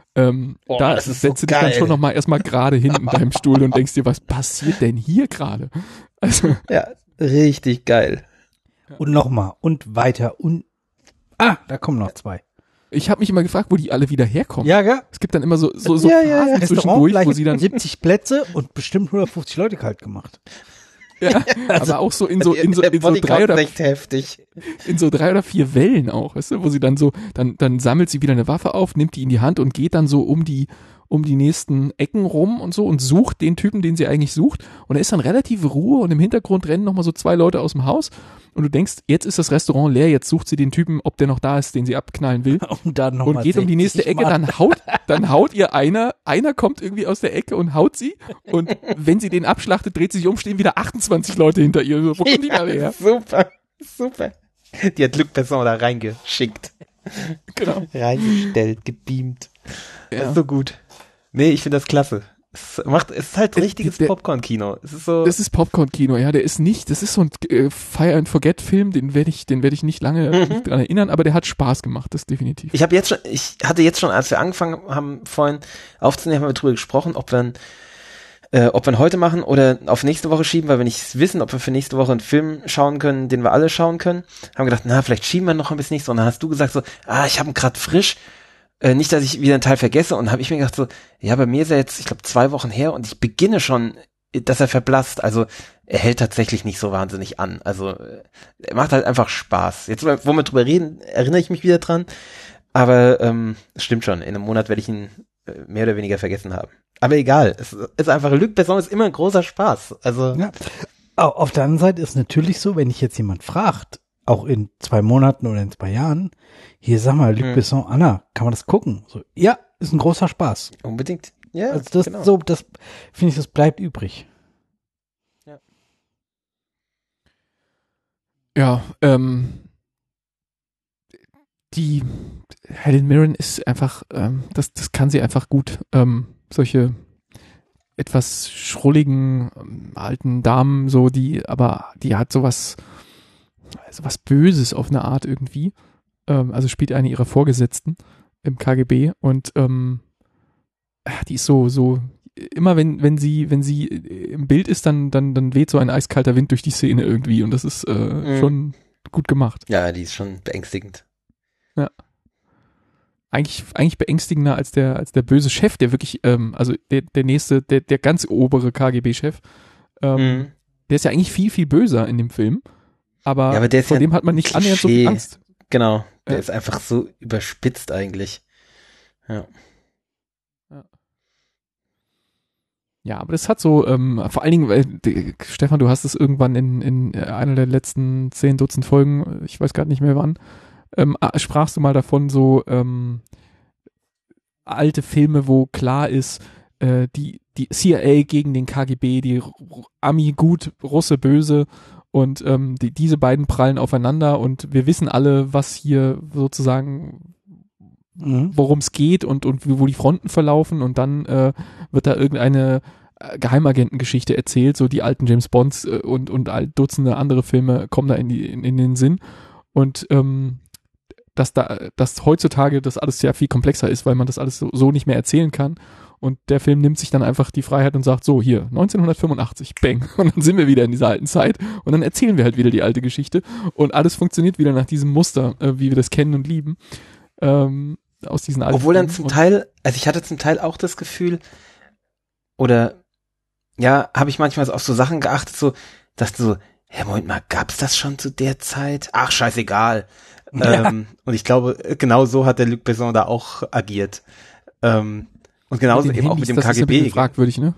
Speaker 3: da setzt du dich dann schon nochmal erstmal gerade hin in deinem Stuhl und denkst dir, was passiert denn hier gerade? Also,
Speaker 2: ja, richtig geil.
Speaker 1: Und nochmal und weiter und da kommen noch zwei.
Speaker 3: Ich habe mich immer gefragt, wo die alle wieder herkommen.
Speaker 1: Ja, gell?
Speaker 3: Es gibt dann immer so Phasen zwischendurch, wo sie dann
Speaker 1: 70 Plätze und bestimmt 150 Leute kalt gemacht.
Speaker 3: Ja, also, aber auch so in so 3 oder
Speaker 2: heftig.
Speaker 3: In so 3 oder 4 Wellen auch, weißt du, wo sie dann so dann sammelt sie wieder eine Waffe auf, nimmt die in die Hand und geht dann so um die nächsten Ecken rum und so und sucht den Typen, den sie eigentlich sucht. Und da ist dann relative Ruhe und im Hintergrund rennen nochmal so 2 Leute aus dem Haus. Und du denkst, jetzt ist das Restaurant leer, jetzt sucht sie den Typen, ob der noch da ist, den sie abknallen will. Und geht um die nächste Ecke, dann haut ihr einer kommt irgendwie aus der Ecke und haut sie. Und wenn sie den abschlachtet, dreht sie sich um, stehen wieder 28 Leute hinter ihr. So, wo kommen die alle her?
Speaker 2: Super. Die hat Luc Besson da reingeschickt.
Speaker 3: Genau.
Speaker 2: Reingestellt, gebeamt. Ja. Das ist so gut. Nee, ich finde das klasse. Es ist halt richtiges Popcorn-Kino.
Speaker 3: Das ist Popcorn-Kino, ja. Das ist so ein Fire and Forget-Film, den werde ich nicht lange dran erinnern, aber der hat Spaß gemacht, das definitiv.
Speaker 2: Ich hatte jetzt schon, als wir angefangen haben, vorhin aufzunehmen, haben wir drüber gesprochen, ob wir ihn heute machen oder auf nächste Woche schieben, weil wir nicht wissen, ob wir für nächste Woche einen Film schauen können, den wir alle schauen können. Haben gedacht, vielleicht schieben wir noch ein bisschen nächste Woche. Und dann hast du gesagt so, ich habe ihn gerade frisch. Nicht, dass ich wieder einen Teil vergesse, und habe ich mir gedacht so, ja, bei mir ist er jetzt, ich glaube, 2 Wochen her und ich beginne schon, dass er verblasst. Also er hält tatsächlich nicht so wahnsinnig an. Also er macht halt einfach Spaß. Jetzt, wo wir drüber reden, erinnere ich mich wieder dran. Aber stimmt schon, in einem Monat werde ich ihn mehr oder weniger vergessen haben. Aber egal, es ist einfach, Luc Besson ist immer ein großer Spaß. Also
Speaker 1: ja. Auf der anderen Seite ist natürlich so, wenn dich jetzt jemand fragt, auch in 2 Monaten oder in 2 Jahren, hier sag mal, Luc Besson, Anna, kann man das gucken? So, ja, ist ein großer Spaß.
Speaker 2: Unbedingt. Ja,
Speaker 1: also das
Speaker 2: genau.
Speaker 1: So, das finde ich, das bleibt übrig.
Speaker 3: Ja, die Helen Mirren ist einfach, das kann sie einfach gut. Solche etwas schrulligen alten Damen, so die hat sowas also was Böses auf eine Art irgendwie. Also spielt eine ihrer Vorgesetzten im KGB und die ist so immer wenn sie im Bild ist, dann weht so ein eiskalter Wind durch die Szene irgendwie und das ist schon gut gemacht.
Speaker 2: Ja, die ist schon beängstigend.
Speaker 3: Ja. Eigentlich beängstigender als der böse Chef, der wirklich, also der nächste, der ganz obere KGB-Chef, der ist ja eigentlich viel, viel böser in dem Film, aber, vor dem hat man nicht annähernd so viel Angst.
Speaker 2: Genau, der ist einfach so überspitzt eigentlich. Ja.
Speaker 3: Ja, aber das hat so, vor allen Dingen, weil, Stefan, du hast es irgendwann in einer der letzten 10 Dutzend Folgen, ich weiß gerade nicht mehr wann, sprachst du mal davon, so alte Filme, wo klar ist, die CIA gegen den KGB, die Ami gut, Russe böse und diese beiden prallen aufeinander und wir wissen alle, was hier sozusagen worum es geht und wo die Fronten verlaufen und dann wird da irgendeine Geheimagentengeschichte erzählt, so die alten James Bonds und Dutzende andere Filme kommen da in den Sinn und dass heutzutage das alles sehr viel komplexer ist, weil man das alles so nicht mehr erzählen kann und der Film nimmt sich dann einfach die Freiheit und sagt so, hier, 1985, bang, und dann sind wir wieder in dieser alten Zeit und dann erzählen wir halt wieder die alte Geschichte und alles funktioniert wieder nach diesem Muster, wie wir das kennen und lieben. Aus diesen alten
Speaker 2: Obwohl dann zum Teil, also ich hatte zum Teil auch das Gefühl, oder ja, habe ich manchmal auf so Sachen geachtet, so, dass du so, Moment mal, gab's das schon zu der Zeit? Ach, scheißegal. Ja. Und ich glaube, genau so hat der Luc Besson da auch agiert. Und genauso eben auch mit dem KGB.
Speaker 3: Das ist fragwürdig, ne?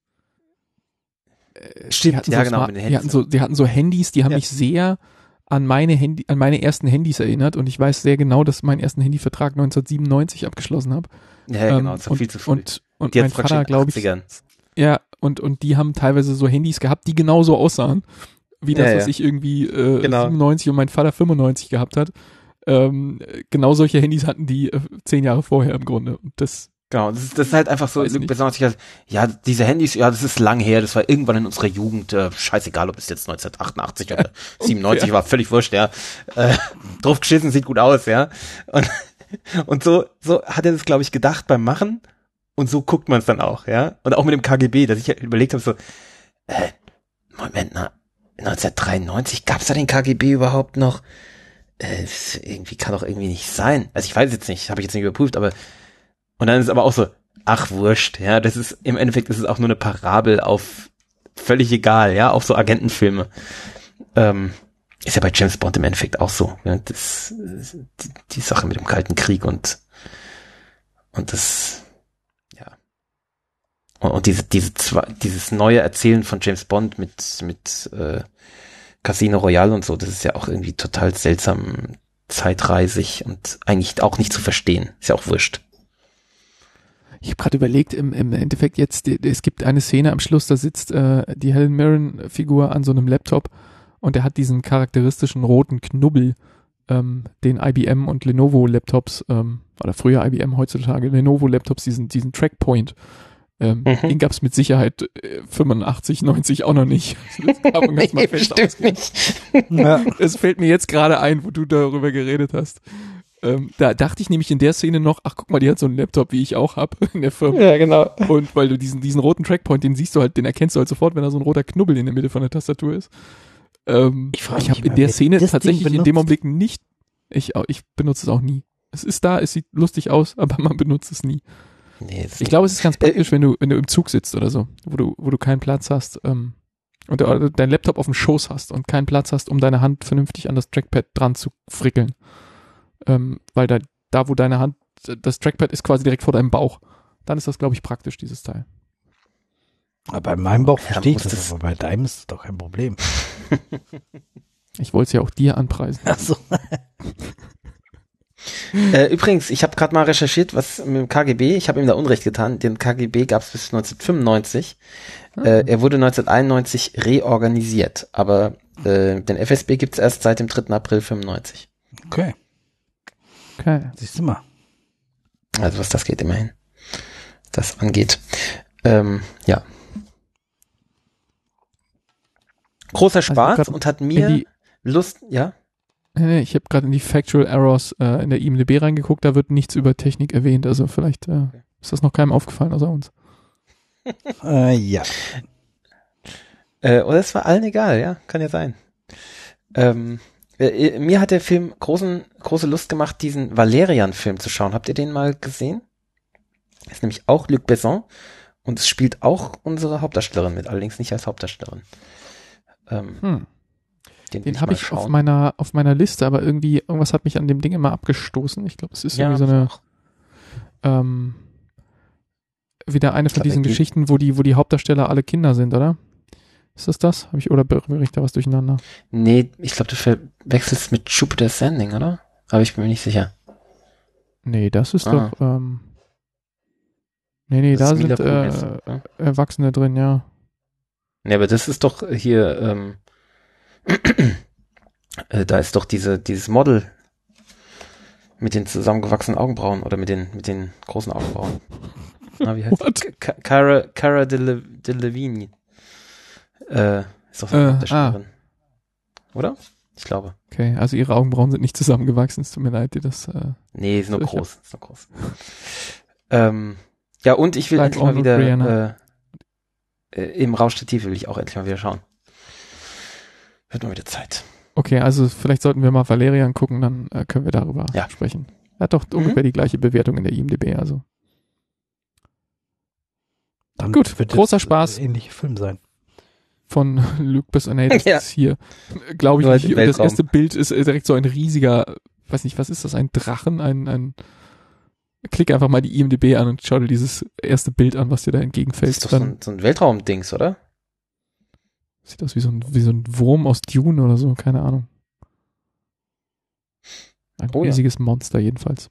Speaker 2: Stimmt, ja, genau, mit den Handys.
Speaker 3: Die hatten so Handys, die haben mich sehr an meine ersten Handys erinnert und ich weiß sehr genau, dass ich meinen ersten Handyvertrag 1997 abgeschlossen habe.
Speaker 2: Ja, genau, das war viel zu früh.
Speaker 3: Und mein Vater, glaube ich, ja, und die haben teilweise so Handys gehabt, die genauso aussahen, wie das, was ich irgendwie 97 und mein Vater 95 gehabt hat. Genau solche Handys hatten die 10 Jahre vorher im Grunde. Und das
Speaker 2: genau, das ist halt einfach so, besonders, ja, diese Handys, ja, das ist lang her, das war irgendwann in unserer Jugend, scheißegal, ob es jetzt 1988 oder 97 war, völlig wurscht, ja. Drauf geschissen, sieht gut aus, ja. Und so hat er das, glaube ich, gedacht beim Machen und so guckt man es dann auch, ja. Und auch mit dem KGB, dass ich halt überlegt habe, so, Moment, 1993, gab's da den KGB überhaupt noch? Irgendwie kann doch irgendwie nicht sein. Also ich weiß jetzt nicht, habe ich jetzt nicht überprüft, aber und dann ist es aber auch so, ach wurscht, ja, das ist, im Endeffekt ist es auch nur eine Parabel auf völlig egal, ja, auf so Agentenfilme. Ist ja bei James Bond im Endeffekt auch so, ja, das, die Sache mit dem Kalten Krieg und das, ja. Und dieses neue Erzählen von James Bond mit Casino Royale und so, das ist ja auch irgendwie total seltsam, zeitreisig und eigentlich auch nicht zu verstehen. Ist ja auch wurscht.
Speaker 3: Ich habe gerade überlegt, im Endeffekt jetzt, es gibt eine Szene am Schluss, da sitzt die Helen Mirren-Figur an so einem Laptop und der hat diesen charakteristischen roten Knubbel, den IBM und Lenovo-Laptops, oder früher IBM, heutzutage Lenovo-Laptops, diesen Trackpoint. Den gab es mit Sicherheit 85, 90 auch noch nicht. Das kann man ganz mal fest ausgehen. Ja. Es fällt mir jetzt gerade ein, wo du darüber geredet hast. Da dachte ich nämlich in der Szene noch, ach guck mal, die hat so einen Laptop, wie ich auch habe in der Firma.
Speaker 2: Ja, genau.
Speaker 3: Und weil du diesen roten Trackpoint, den siehst du halt, den erkennst du halt sofort, wenn da so ein roter Knubbel in der Mitte von der Tastatur ist. Ich habe in der Szene tatsächlich in dem Augenblick nicht, ich benutze es auch nie. Es ist da, es sieht lustig aus, aber man benutzt es nie. Nee, ich glaube, es ist ganz praktisch, wenn du im Zug sitzt oder so, wo du keinen Platz hast und dein Laptop auf dem Schoß hast und keinen Platz hast, um deine Hand vernünftig an das Trackpad dran zu frickeln. Weil da, wo deine Hand, das Trackpad ist quasi direkt vor deinem Bauch. Dann ist das, glaube ich, praktisch, dieses Teil.
Speaker 1: Aber bei meinem Bauch verstehe ich das, aber bei deinem ist es doch kein Problem.
Speaker 3: Ich wollte es ja auch dir anpreisen.
Speaker 1: Ach so.
Speaker 2: Übrigens, ich habe gerade mal recherchiert, was mit dem KGB, ich habe ihm da Unrecht getan, den KGB gab es bis 1995. Er wurde 1991 reorganisiert, aber den FSB gibt es erst seit dem 3. April 95.
Speaker 1: Okay. Siehst du mal.
Speaker 2: Also was das geht, immerhin. Das angeht. Ja. Großer Spaß und hat mir Lust, ja?
Speaker 3: Nee, ich habe gerade in die Factual Errors in der IMDb reingeguckt, da wird nichts über Technik erwähnt, also vielleicht ist das noch keinem aufgefallen außer uns.
Speaker 1: Ja.
Speaker 2: Oder es war allen egal, ja, kann ja sein. Mir hat der Film große Lust gemacht, diesen Valerian-Film zu schauen. Habt ihr den mal gesehen? Ist nämlich auch Luc Besson und es spielt auch unsere Hauptdarstellerin mit, allerdings nicht als Hauptdarstellerin. Den
Speaker 3: habe ich auf meiner Liste, aber irgendwie, irgendwas hat mich an dem Ding immer abgestoßen. Ich glaube, es ist irgendwie so eine, wieder eine von diesen Geschichten, wo die Hauptdarsteller alle Kinder sind, oder? Ist das? Oder bringe ich da was durcheinander?
Speaker 2: Nee, ich glaube, du verwechselst mit Jupiter Ascending, oder? Aber ich bin mir nicht sicher.
Speaker 3: Nee, das ist doch, da sind Erwachsene drin, ja.
Speaker 2: Nee, aber das ist doch hier, da ist doch dieses Model mit den zusammengewachsenen Augenbrauen oder mit den großen Augenbrauen. Na, wie heißt Cara Delevingne. Ist doch so Hauptdarstellerin. Oder? Ich glaube.
Speaker 3: Okay, also ihre Augenbrauen sind nicht zusammengewachsen, es tut mir leid, dir das...
Speaker 2: nee, ist nur groß. Ja, und ich will endlich mal wieder im Rauschstativ will ich auch endlich mal wieder schauen. Wird mal wieder Zeit.
Speaker 3: Okay, also vielleicht sollten wir mal Valerian gucken, dann können wir darüber sprechen. Er hat doch ungefähr die gleiche Bewertung in der IMDb, also.
Speaker 1: Dann
Speaker 3: gut,
Speaker 1: wird
Speaker 3: großer Spaß.
Speaker 1: Ähnlicher Film sein.
Speaker 3: Von Luc Besson. Das ist hier, glaube ich, nicht. Das erste Bild ist direkt so ein riesiger, weiß nicht, was ist das, ein Drachen, klick einfach mal die IMDb an und schau dir dieses erste Bild an, was dir da entgegenfällt.
Speaker 2: Das ist doch so ein Weltraumdings, oder?
Speaker 3: Sieht aus wie so ein Wurm aus Dune oder so, keine Ahnung. Ein riesiges Monster jedenfalls.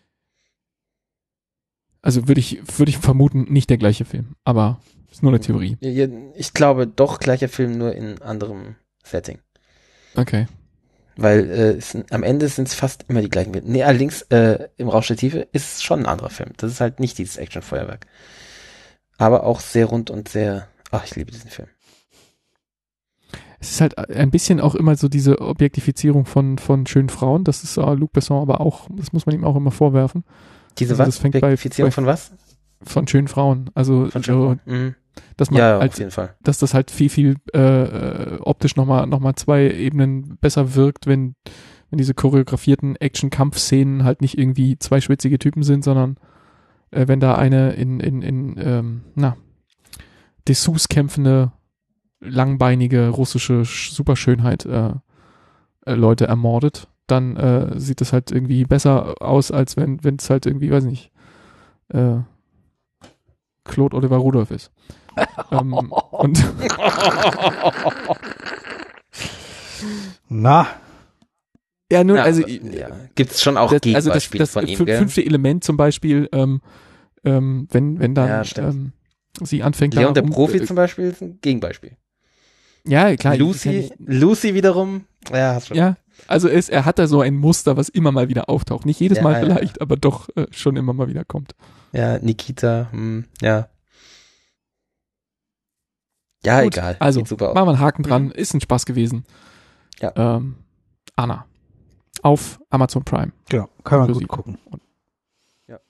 Speaker 3: Also würde ich vermuten, nicht der gleiche Film, aber ist nur eine Theorie.
Speaker 2: Ich glaube doch, gleicher Film, nur in anderem Setting.
Speaker 3: Okay.
Speaker 2: Weil am Ende sind es fast immer die gleichen Bilder. Nee, allerdings im Rausch der Tiefe ist es schon ein anderer Film. Das ist halt nicht dieses Actionfeuerwerk. Aber auch sehr rund und sehr... Ach, ich liebe diesen Film.
Speaker 3: Es ist halt ein bisschen auch immer so diese Objektifizierung von schönen Frauen. Das ist Luc Besson aber auch, das muss man ihm auch immer vorwerfen.
Speaker 2: Diese also was? Objektifizierung von was?
Speaker 3: Von schönen Frauen. Also
Speaker 2: von schönen Frauen.
Speaker 3: Dass man
Speaker 2: ja, auf jeden Fall.
Speaker 3: Dass das halt viel optisch noch mal 2 Ebenen besser wirkt, wenn diese choreografierten Action-Kampf-Szenen halt nicht irgendwie 2 schwitzige Typen sind, sondern wenn da eine in Dessous kämpfende, langbeinige russische Superschönheit Leute ermordet, dann sieht das halt irgendwie besser aus, als wenn es halt irgendwie, weiß nicht, Claude Oliver Rudolph ist. Und
Speaker 1: na.
Speaker 3: Ja, nun, also
Speaker 2: gibt's schon auch Gegenbeispiele von ihm, gell?
Speaker 3: 5. Element zum Beispiel, wenn dann sie anfängt...
Speaker 2: Leon der Profi zum Beispiel ist ein Gegenbeispiel.
Speaker 3: Ja, klar.
Speaker 2: Lucy wiederum, ja, hast schon.
Speaker 3: Ja, also er hat da so ein Muster, was immer mal wieder auftaucht. Nicht jedes Mal vielleicht, aber doch schon immer mal wieder kommt.
Speaker 2: Ja, Nikita, ja. Ja, gut, egal.
Speaker 3: Also, machen wir einen Haken dran. Ist ein Spaß gewesen.
Speaker 2: Ja.
Speaker 3: Anna. Auf Amazon Prime.
Speaker 1: Genau, kann man gut gucken.
Speaker 2: Ja.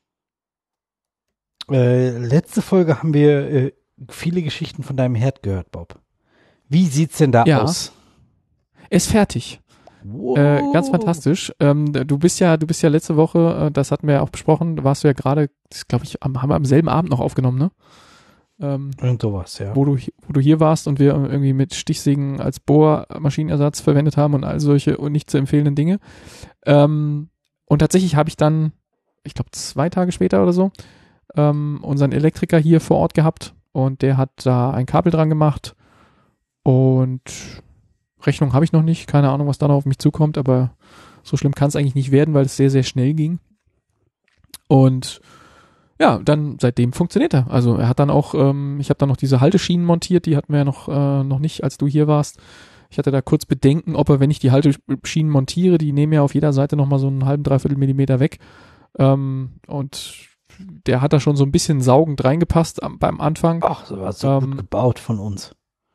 Speaker 1: Letzte Folge haben wir viele Geschichten von deinem Herd gehört, Bob. Wie sieht's denn da aus?
Speaker 3: Er ist fertig. Wow. Ganz fantastisch. Du bist ja letzte Woche, das hatten wir ja auch besprochen, warst du ja gerade, glaube ich, haben wir am selben Abend noch aufgenommen, ne?
Speaker 1: Irgend sowas, ja.
Speaker 3: Wo du hier warst und wir irgendwie mit Stichsägen als Bohrmaschinenersatz verwendet haben und all solche und nicht zu empfehlenden Dinge. Und tatsächlich habe ich dann, ich glaube 2 Tage später oder so, unseren Elektriker hier vor Ort gehabt und der hat da ein Kabel dran gemacht und Rechnung habe ich noch nicht, keine Ahnung, was da noch auf mich zukommt, aber so schlimm kann es eigentlich nicht werden, weil es sehr, sehr schnell ging. Und ja, dann seitdem funktioniert er. Also er hat dann auch, ich habe dann noch diese Halteschienen montiert, die hatten wir ja noch nicht, als du hier warst. Ich hatte da kurz Bedenken, ob er, wenn ich die Halteschienen montiere, die nehmen ja auf jeder Seite nochmal so einen halben, 3/4 Millimeter weg. Und der hat da schon so ein bisschen saugend reingepasst beim Anfang.
Speaker 1: Ach, so war so gut gebaut von uns.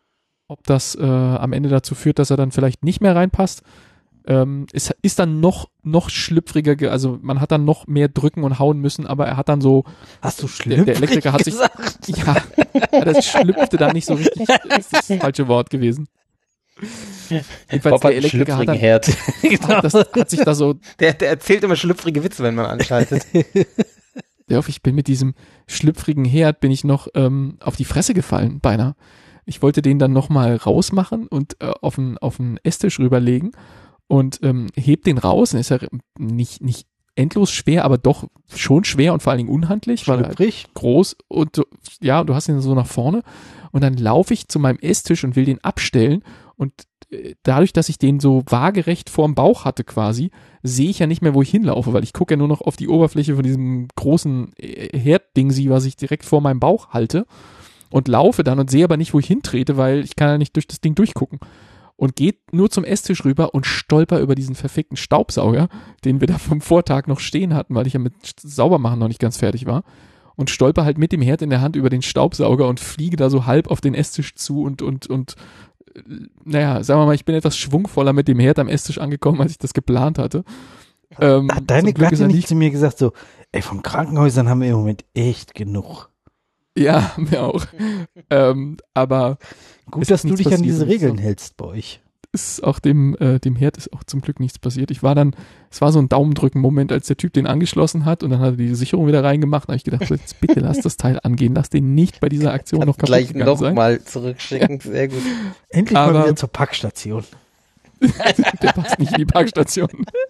Speaker 3: ob das am Ende dazu führt, dass er dann vielleicht nicht mehr reinpasst. Es ist dann noch schlüpfriger, also man hat dann noch mehr drücken und hauen müssen, aber er hat dann so.
Speaker 1: Hast du schlüpfrig
Speaker 3: der Elektriker hat
Speaker 1: gesagt?
Speaker 3: sich, ja, das schlüpfte dann nicht so richtig, ist das falsche Wort gewesen. Jedenfalls
Speaker 2: Bob
Speaker 3: der
Speaker 2: hat einen
Speaker 3: Elektriker hat, dann,
Speaker 2: Herd.
Speaker 3: das hat sich da so,
Speaker 2: Der erzählt immer schlüpfrige Witze, wenn man anschaltet.
Speaker 3: ich bin mit diesem schlüpfrigen Herd bin ich noch auf die Fresse gefallen, beinahe. Ich wollte den dann nochmal rausmachen und auf den Esstisch rüberlegen und heb den raus. Und ist ja nicht endlos schwer, aber doch schon schwer und vor allen Dingen unhandlich, weil er groß und ja, du hast ihn so nach vorne. Und dann laufe ich zu meinem Esstisch und will den abstellen. Und dadurch, dass ich den so waagerecht vorm Bauch hatte quasi, sehe ich ja nicht mehr, wo ich hinlaufe, weil ich gucke ja nur noch auf die Oberfläche von diesem großen Herddingsi, was ich direkt vor meinem Bauch halte. Und laufe dann und sehe aber nicht, wo ich hintrete, weil ich kann ja nicht durch das Ding durchgucken. Und geht nur zum Esstisch rüber und stolper über diesen verfickten Staubsauger, den wir da vom Vortag noch stehen hatten, weil ich ja mit Saubermachen noch nicht ganz fertig war. Und stolper halt mit dem Herd in der Hand über den Staubsauger und fliege da so halb auf den Esstisch zu und naja, sagen wir mal, ich bin etwas schwungvoller mit dem Herd am Esstisch angekommen, als ich das geplant hatte.
Speaker 1: Hat deine Gattin nicht zu mir gesagt so, ey, von Krankenhäusern haben wir im Moment echt genug.
Speaker 3: Ja, mir auch. Aber
Speaker 1: gut, dass du dich an diese Regeln hältst bei euch.
Speaker 3: Ist auch dem Herd ist auch zum Glück nichts passiert. Es war so ein Daumendrücken-Moment, als der Typ den angeschlossen hat und dann hat er die Sicherung wieder reingemacht. Da habe ich gedacht, jetzt bitte lass das Teil angehen, lass den nicht bei dieser Aktion noch kaputt
Speaker 2: gleich
Speaker 3: gegangen
Speaker 2: noch
Speaker 3: sein.
Speaker 2: mal zurückschicken, sehr gut.
Speaker 1: Endlich mal wieder zur Packstation.
Speaker 3: Der passt nicht in die Packstation.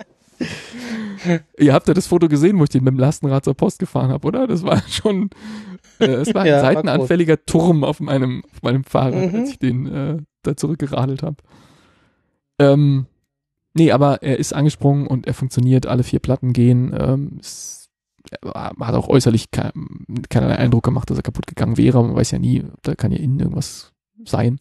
Speaker 3: Ihr habt ja das Foto gesehen, wo ich den mit dem Lastenrad zur Post gefahren habe, oder? Das war schon, es war ein seitenanfälliger Turm auf meinem Fahrrad, als ich den da zurückgeradelt habe. Nee, aber er ist angesprungen und er funktioniert, alle 4 Platten gehen. Er hat auch äußerlich keinerlei Eindruck gemacht, dass er kaputt gegangen wäre. Man weiß ja nie, da kann ja innen irgendwas sein.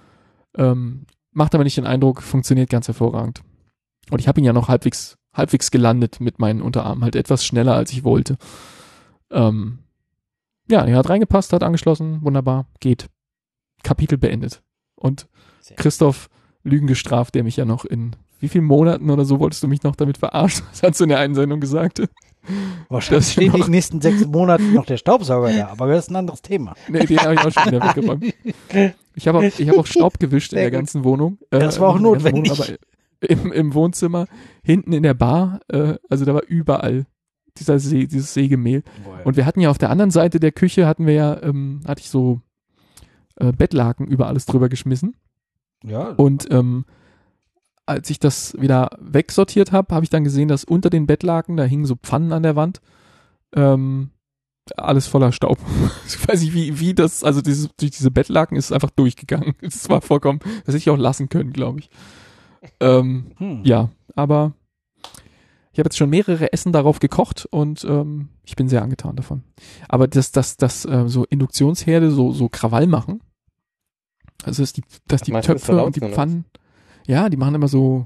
Speaker 3: Macht aber nicht den Eindruck, funktioniert ganz hervorragend. Und ich habe ihn ja noch halbwegs gelandet mit meinen Unterarmen, halt etwas schneller, als ich wollte. Ja, er hat reingepasst, hat angeschlossen, wunderbar, geht. Kapitel beendet. Und Christoph Lügen gestraft, der mich ja noch in wie vielen Monaten oder so wolltest du mich noch damit verarschen? Das hast du in der einen Sendung gesagt.
Speaker 1: Wahrscheinlich steht in den nächsten 6 Monaten noch der Staubsauger da, aber das ist ein anderes Thema.
Speaker 3: Nee, den habe ich auch schon wieder weggeräumt. Ich hab auch Staub gewischt in der ganzen Wohnung.
Speaker 1: Das war auch notwendig.
Speaker 3: Wohnung, aber im Wohnzimmer, hinten in der Bar, also da war überall dieses Sägemehl. Boah. Und wir hatten ja auf der anderen Seite der Küche, hatte ich so Bettlaken über alles drüber geschmissen. Ja. Und als ich das wieder wegsortiert habe, habe ich dann gesehen, dass unter den Bettlaken, da hingen so Pfannen an der Wand, alles voller Staub. Ich weiß nicht, wie das, also durch diese Bettlaken ist es einfach durchgegangen. Das war vollkommen, das hätte ich auch lassen können, glaube ich. Ja, aber ich habe jetzt schon mehrere Essen darauf gekocht und ich bin sehr angetan davon. Aber dass so Induktionsherde so Krawall machen, also dass die Töpfe und die Pfannen, ja, die machen immer so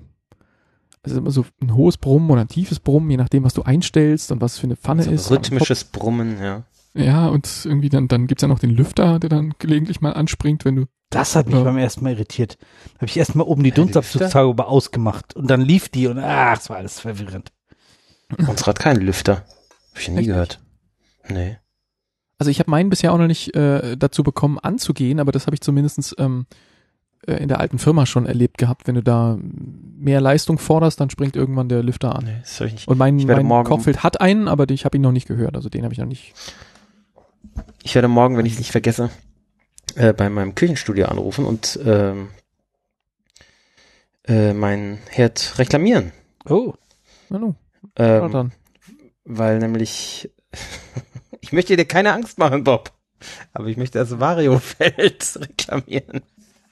Speaker 3: ein hohes Brummen oder ein tiefes Brummen, je nachdem, was du einstellst und was für eine Pfanne ist.
Speaker 2: Rhythmisches Brummen, ja.
Speaker 3: Ja, und irgendwie dann gibt's ja noch den Lüfter, der dann gelegentlich mal anspringt, wenn du.
Speaker 1: Das hat mich beim ersten Mal irritiert. Da habe ich erstmal oben die Dunstabzugshaube ausgemacht und dann lief die und es war alles verwirrend.
Speaker 2: Unsere hat keinen Lüfter. Hab ich nie gehört. Nee.
Speaker 3: Also ich habe meinen bisher auch noch nicht dazu bekommen anzugehen, aber das habe ich zumindest in der alten Firma schon erlebt gehabt. Wenn du da mehr Leistung forderst, dann springt irgendwann der Lüfter an. Nee, das soll ich nicht. Und mein Kochfeld hat einen, aber ich habe ihn noch nicht gehört. Also den habe ich noch nicht.
Speaker 2: Ich werde morgen, wenn ich es nicht vergesse, bei meinem Küchenstudio anrufen und meinen Herd reklamieren.
Speaker 3: Oh. Hallo.
Speaker 2: Weil nämlich ich möchte dir keine Angst machen, Bob, aber ich möchte das Vario-Feld reklamieren.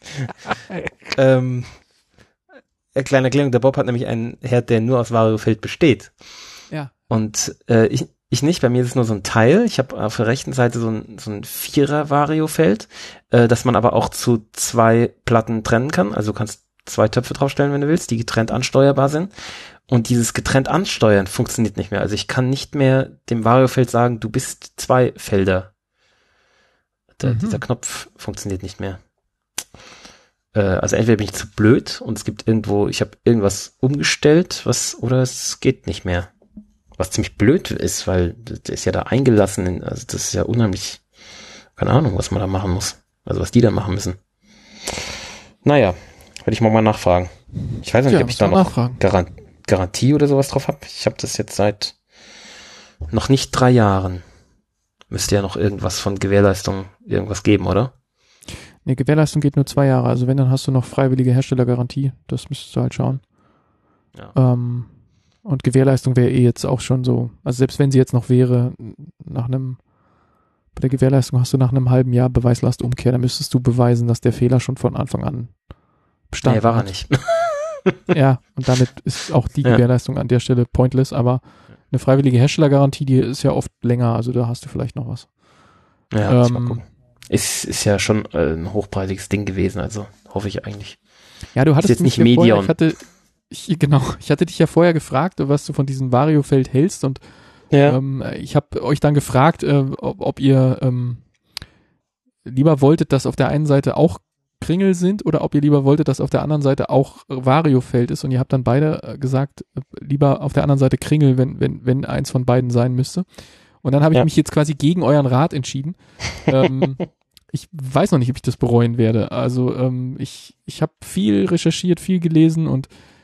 Speaker 2: Kleine Erklärung, der Bob hat nämlich einen Herd, der nur aus Vario-Feld besteht.
Speaker 3: Ja.
Speaker 2: Und ich nicht, bei mir ist es nur so ein Teil. Ich habe auf der rechten Seite so ein 4er Vario-Feld, das man aber auch zu 2 Platten trennen kann. Also du kannst 2 Töpfe draufstellen, wenn du willst, die getrennt ansteuerbar sind. Und dieses getrennt ansteuern funktioniert nicht mehr. Also ich kann nicht mehr dem Vario-Feld sagen, du bist 2 Felder. Dieser Knopf funktioniert nicht mehr. also entweder bin ich zu blöd und es gibt irgendwo, ich habe irgendwas umgestellt, oder es geht nicht mehr. Was ziemlich blöd ist, weil der ist ja da eingelassen, also das ist ja unheimlich, keine Ahnung, was man da machen muss. Also was die da machen müssen. Naja, werde ich mal nachfragen. Ich weiß nicht, ob ich da noch Garantie oder sowas drauf habe. Ich habe das jetzt seit noch nicht 3 Jahren. Müsste ja noch irgendwas von Gewährleistung irgendwas geben, oder?
Speaker 3: Nee, Gewährleistung geht nur 2 Jahre. Also wenn, dann hast du noch freiwillige Herstellergarantie. Das müsstest du halt schauen.
Speaker 2: Ja.
Speaker 3: Und Gewährleistung wäre jetzt auch schon so, also selbst wenn sie jetzt noch wäre, bei der Gewährleistung hast du nach einem halben Jahr Beweislastumkehr, dann müsstest du beweisen, dass der Fehler schon von Anfang an bestand.
Speaker 2: Nee, war er nicht.
Speaker 3: Ja, und damit ist auch die Gewährleistung an der Stelle pointless, aber eine freiwillige Herstellergarantie, die ist ja oft länger, also da hast du vielleicht noch was.
Speaker 2: Ja, mal gucken. Ist ja schon ein hochpreisiges Ding gewesen, also hoffe ich eigentlich.
Speaker 3: Ja, du hattest
Speaker 2: jetzt nicht Medion.
Speaker 3: Ich hatte dich ja vorher gefragt, was du von diesem Variofeld hältst und ich habe euch dann gefragt, ob ihr lieber wolltet, dass auf der einen Seite auch Kringel sind oder ob ihr lieber wolltet, dass auf der anderen Seite auch Variofeld ist und ihr habt dann beide gesagt, lieber auf der anderen Seite Kringel, wenn eins von beiden sein müsste. Und dann habe ich mich jetzt quasi gegen euren Rat entschieden. Ich weiß noch nicht, ob ich das bereuen werde. Also ich habe viel recherchiert, viel gelesen und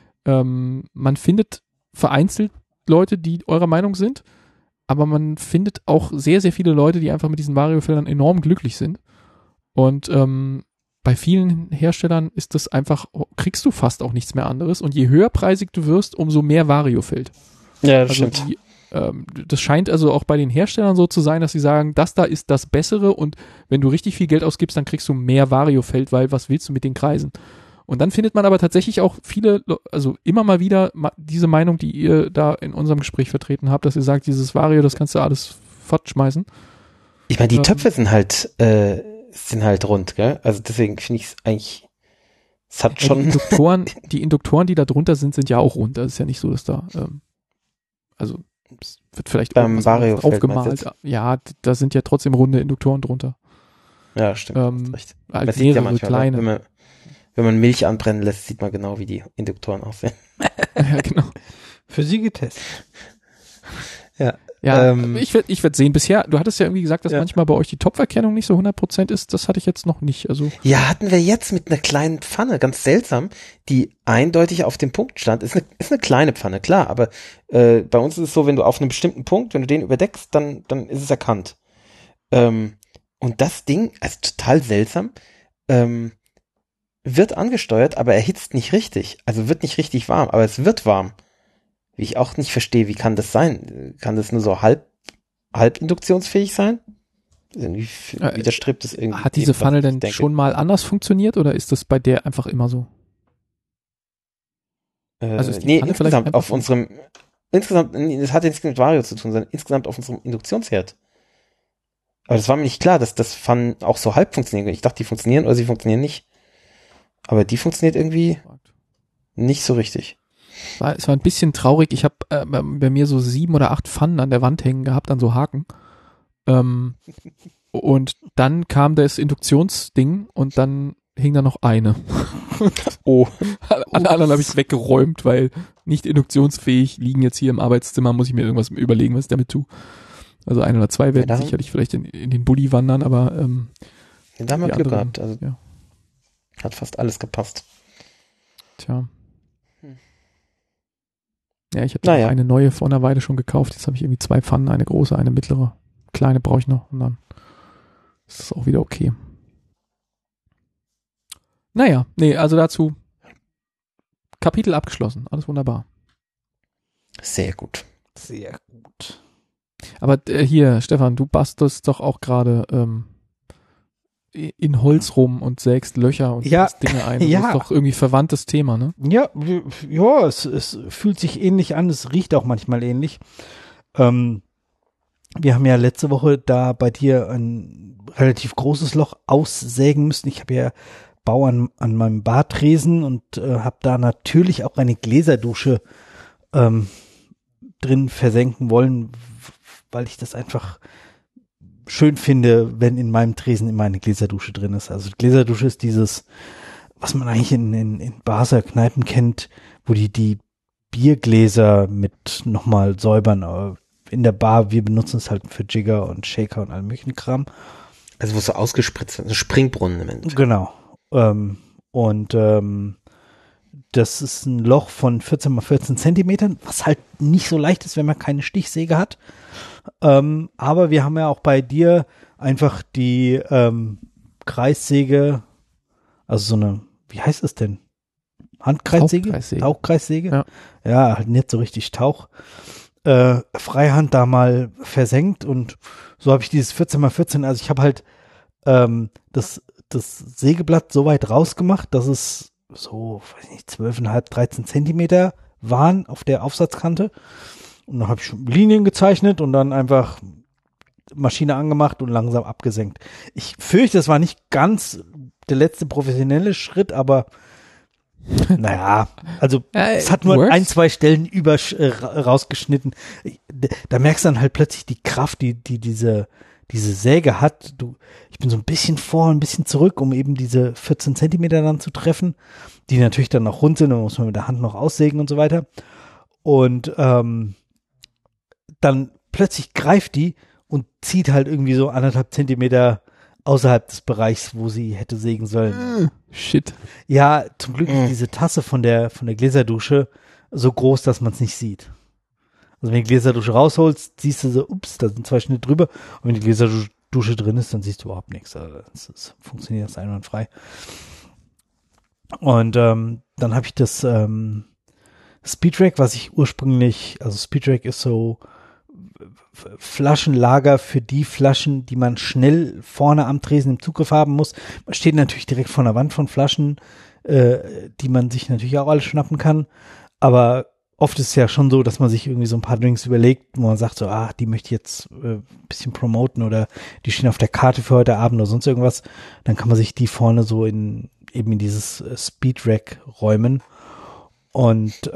Speaker 3: man findet vereinzelt Leute, die eurer Meinung sind, aber man findet auch sehr, sehr viele Leute, die einfach mit diesen Variofeldern enorm glücklich sind. Und bei vielen Herstellern ist das einfach, kriegst du fast auch nichts mehr anderes und je höherpreisig du wirst, umso mehr Variofeld.
Speaker 2: Ja, das stimmt.
Speaker 3: Das scheint also auch bei den Herstellern so zu sein, dass sie sagen, das da ist das Bessere und wenn du richtig viel Geld ausgibst, dann kriegst du mehr Variofeld, weil was willst du mit den Kreisen? Und dann findet man aber tatsächlich auch viele, also immer mal wieder diese Meinung, die ihr da in unserem Gespräch vertreten habt, dass ihr sagt, dieses Vario, das kannst du alles fortschmeißen.
Speaker 2: Ich meine, die Töpfe sind halt rund, gell? Also deswegen finde ich es eigentlich, es hat schon...
Speaker 3: Die Induktoren, die da drunter sind ja auch rund. Das ist ja nicht so, dass da, also es wird vielleicht
Speaker 2: beim Vario
Speaker 3: aufgemalt. Ja, da sind ja trotzdem runde Induktoren drunter.
Speaker 2: Ja, stimmt.
Speaker 3: Recht. Als mehrere manchmal, kleine.
Speaker 2: Wenn man Milch anbrennen lässt, sieht man genau, wie die Induktoren aussehen.
Speaker 3: Ja, genau.
Speaker 1: Für sie getestet.
Speaker 2: Ja.
Speaker 3: Ja, ich werd sehen. Bisher, du hattest ja irgendwie gesagt, dass manchmal bei euch die Topferkennung nicht so 100% ist. Das hatte ich jetzt noch nicht. Also
Speaker 2: ja, hatten wir jetzt mit einer kleinen Pfanne, ganz seltsam, die eindeutig auf dem Punkt stand. Ist eine kleine Pfanne, klar, aber bei uns ist es so, wenn du auf einem bestimmten Punkt, wenn du den überdeckst, dann ist es erkannt. Und das Ding, also total seltsam, wird angesteuert, aber erhitzt nicht richtig. Also wird nicht richtig warm, aber es wird warm. Wie ich auch nicht verstehe, wie kann das sein? Kann das nur so halb induktionsfähig sein? Irgendwie widerstrebt es irgendwie.
Speaker 3: Hat diese Pfanne denn schon mal anders funktioniert oder ist das bei der einfach immer so?
Speaker 2: Also ist die Pfanne insgesamt auf unserem, das hat nichts mit Vario zu tun, sondern insgesamt auf unserem Induktionsherd. Aber das war mir nicht klar, dass das Pfannen auch so halb funktionieren. Ich dachte, die funktionieren oder sie funktionieren nicht. Aber die funktioniert irgendwie nicht so richtig.
Speaker 3: Es war ein bisschen traurig. Ich habe bei mir so 7 oder 8 Pfannen an der Wand hängen gehabt, an so Haken. Und dann kam das Induktionsding und dann hing da noch eine.
Speaker 2: Oh.
Speaker 3: Alle anderen habe ich weggeräumt, weil nicht induktionsfähig liegen jetzt hier im Arbeitszimmer, muss ich mir irgendwas überlegen, was ich damit tue. Also 1 oder 2 werden sicherlich vielleicht in den Bulli wandern, aber
Speaker 2: da haben wir Glück gehabt. Also hat fast alles gepasst.
Speaker 3: Tja. Ja, ich habe eine neue vor einer Weile schon gekauft. Jetzt habe ich irgendwie 2 Pfannen, eine große, eine mittlere. Kleine brauche ich noch und dann ist es auch wieder okay. Naja, also dazu Kapitel abgeschlossen. Alles wunderbar.
Speaker 2: Sehr gut.
Speaker 1: Sehr gut.
Speaker 3: Aber hier, Stefan, du bastelst doch auch gerade in Holz rum und sägst Löcher und Dinge ein. Das ist doch irgendwie verwandtes Thema, ne?
Speaker 1: Ja, es fühlt sich ähnlich an, es riecht auch manchmal ähnlich. Wir haben ja letzte Woche da bei dir ein relativ großes Loch aussägen müssen. Ich habe ja Bau an meinem Bartresen und habe da natürlich auch eine Gläserdusche drin versenken wollen, weil ich das einfach schön finde, wenn in meinem Tresen immer eine Gläserdusche drin ist. Also Gläserdusche ist dieses was man eigentlich in Bars oder Kneipen kennt, wo die Biergläser mit nochmal säubern. In der Bar, wir benutzen es halt für Jigger und Shaker und allem möglichen Kram.
Speaker 2: Also wo es so ausgespritzt wird, ein Springbrunnen im Endeffekt.
Speaker 1: Genau. Das ist ein Loch von 14 mal 14 Zentimetern, was halt nicht so leicht ist, wenn man keine Stichsäge hat. Aber wir haben ja auch bei dir einfach die Kreissäge, also so eine, wie heißt es denn? Handkreissäge? Tauchkreissäge? Ja, halt nicht so richtig Tauch. Freihand da mal versenkt und so habe ich dieses 14 mal 14, also ich habe halt das Sägeblatt so weit rausgemacht, dass es so, weiß nicht, 12,5, 13 Zentimeter waren auf der Aufsatzkante. Und dann habe ich Linien gezeichnet und dann einfach Maschine angemacht und langsam abgesenkt. Ich fürchte, das war nicht ganz der letzte professionelle Schritt, aber naja, also es hat nur ein, zwei Stellen rausgeschnitten. Da merkst du dann halt plötzlich die Kraft, die diese Säge hat. Ich bin so ein bisschen vor, ein bisschen zurück, um eben diese 14 Zentimeter dann zu treffen, die natürlich dann noch rund sind und muss man mit der Hand noch aussägen und so weiter. Und dann plötzlich greift die und zieht halt irgendwie so 1,5 Zentimeter außerhalb des Bereichs, wo sie hätte sägen sollen.
Speaker 3: Shit.
Speaker 1: Ja, zum Glück ist diese Tasse von der Gläserdusche so groß, dass man es nicht sieht. Also wenn du die Gläserdusche rausholst, siehst du so, ups, da sind 2 Schnitte drüber. Und wenn die Gläserdusche drin ist, dann siehst du überhaupt nichts. Also das funktioniert das einwandfrei. Und dann habe ich das Speedrack, was ich ursprünglich, also Speedrack ist so Flaschenlager für die Flaschen, die man schnell vorne am Tresen im Zugriff haben muss. Man steht natürlich direkt vor einer Wand von Flaschen, die man sich natürlich auch alle schnappen kann. Aber oft ist es ja schon so, dass man sich irgendwie so ein paar Drinks überlegt, wo man sagt so, die möchte ich jetzt ein bisschen promoten oder die stehen auf der Karte für heute Abend oder sonst irgendwas. Dann kann man sich die vorne so in dieses Speedrack räumen. Und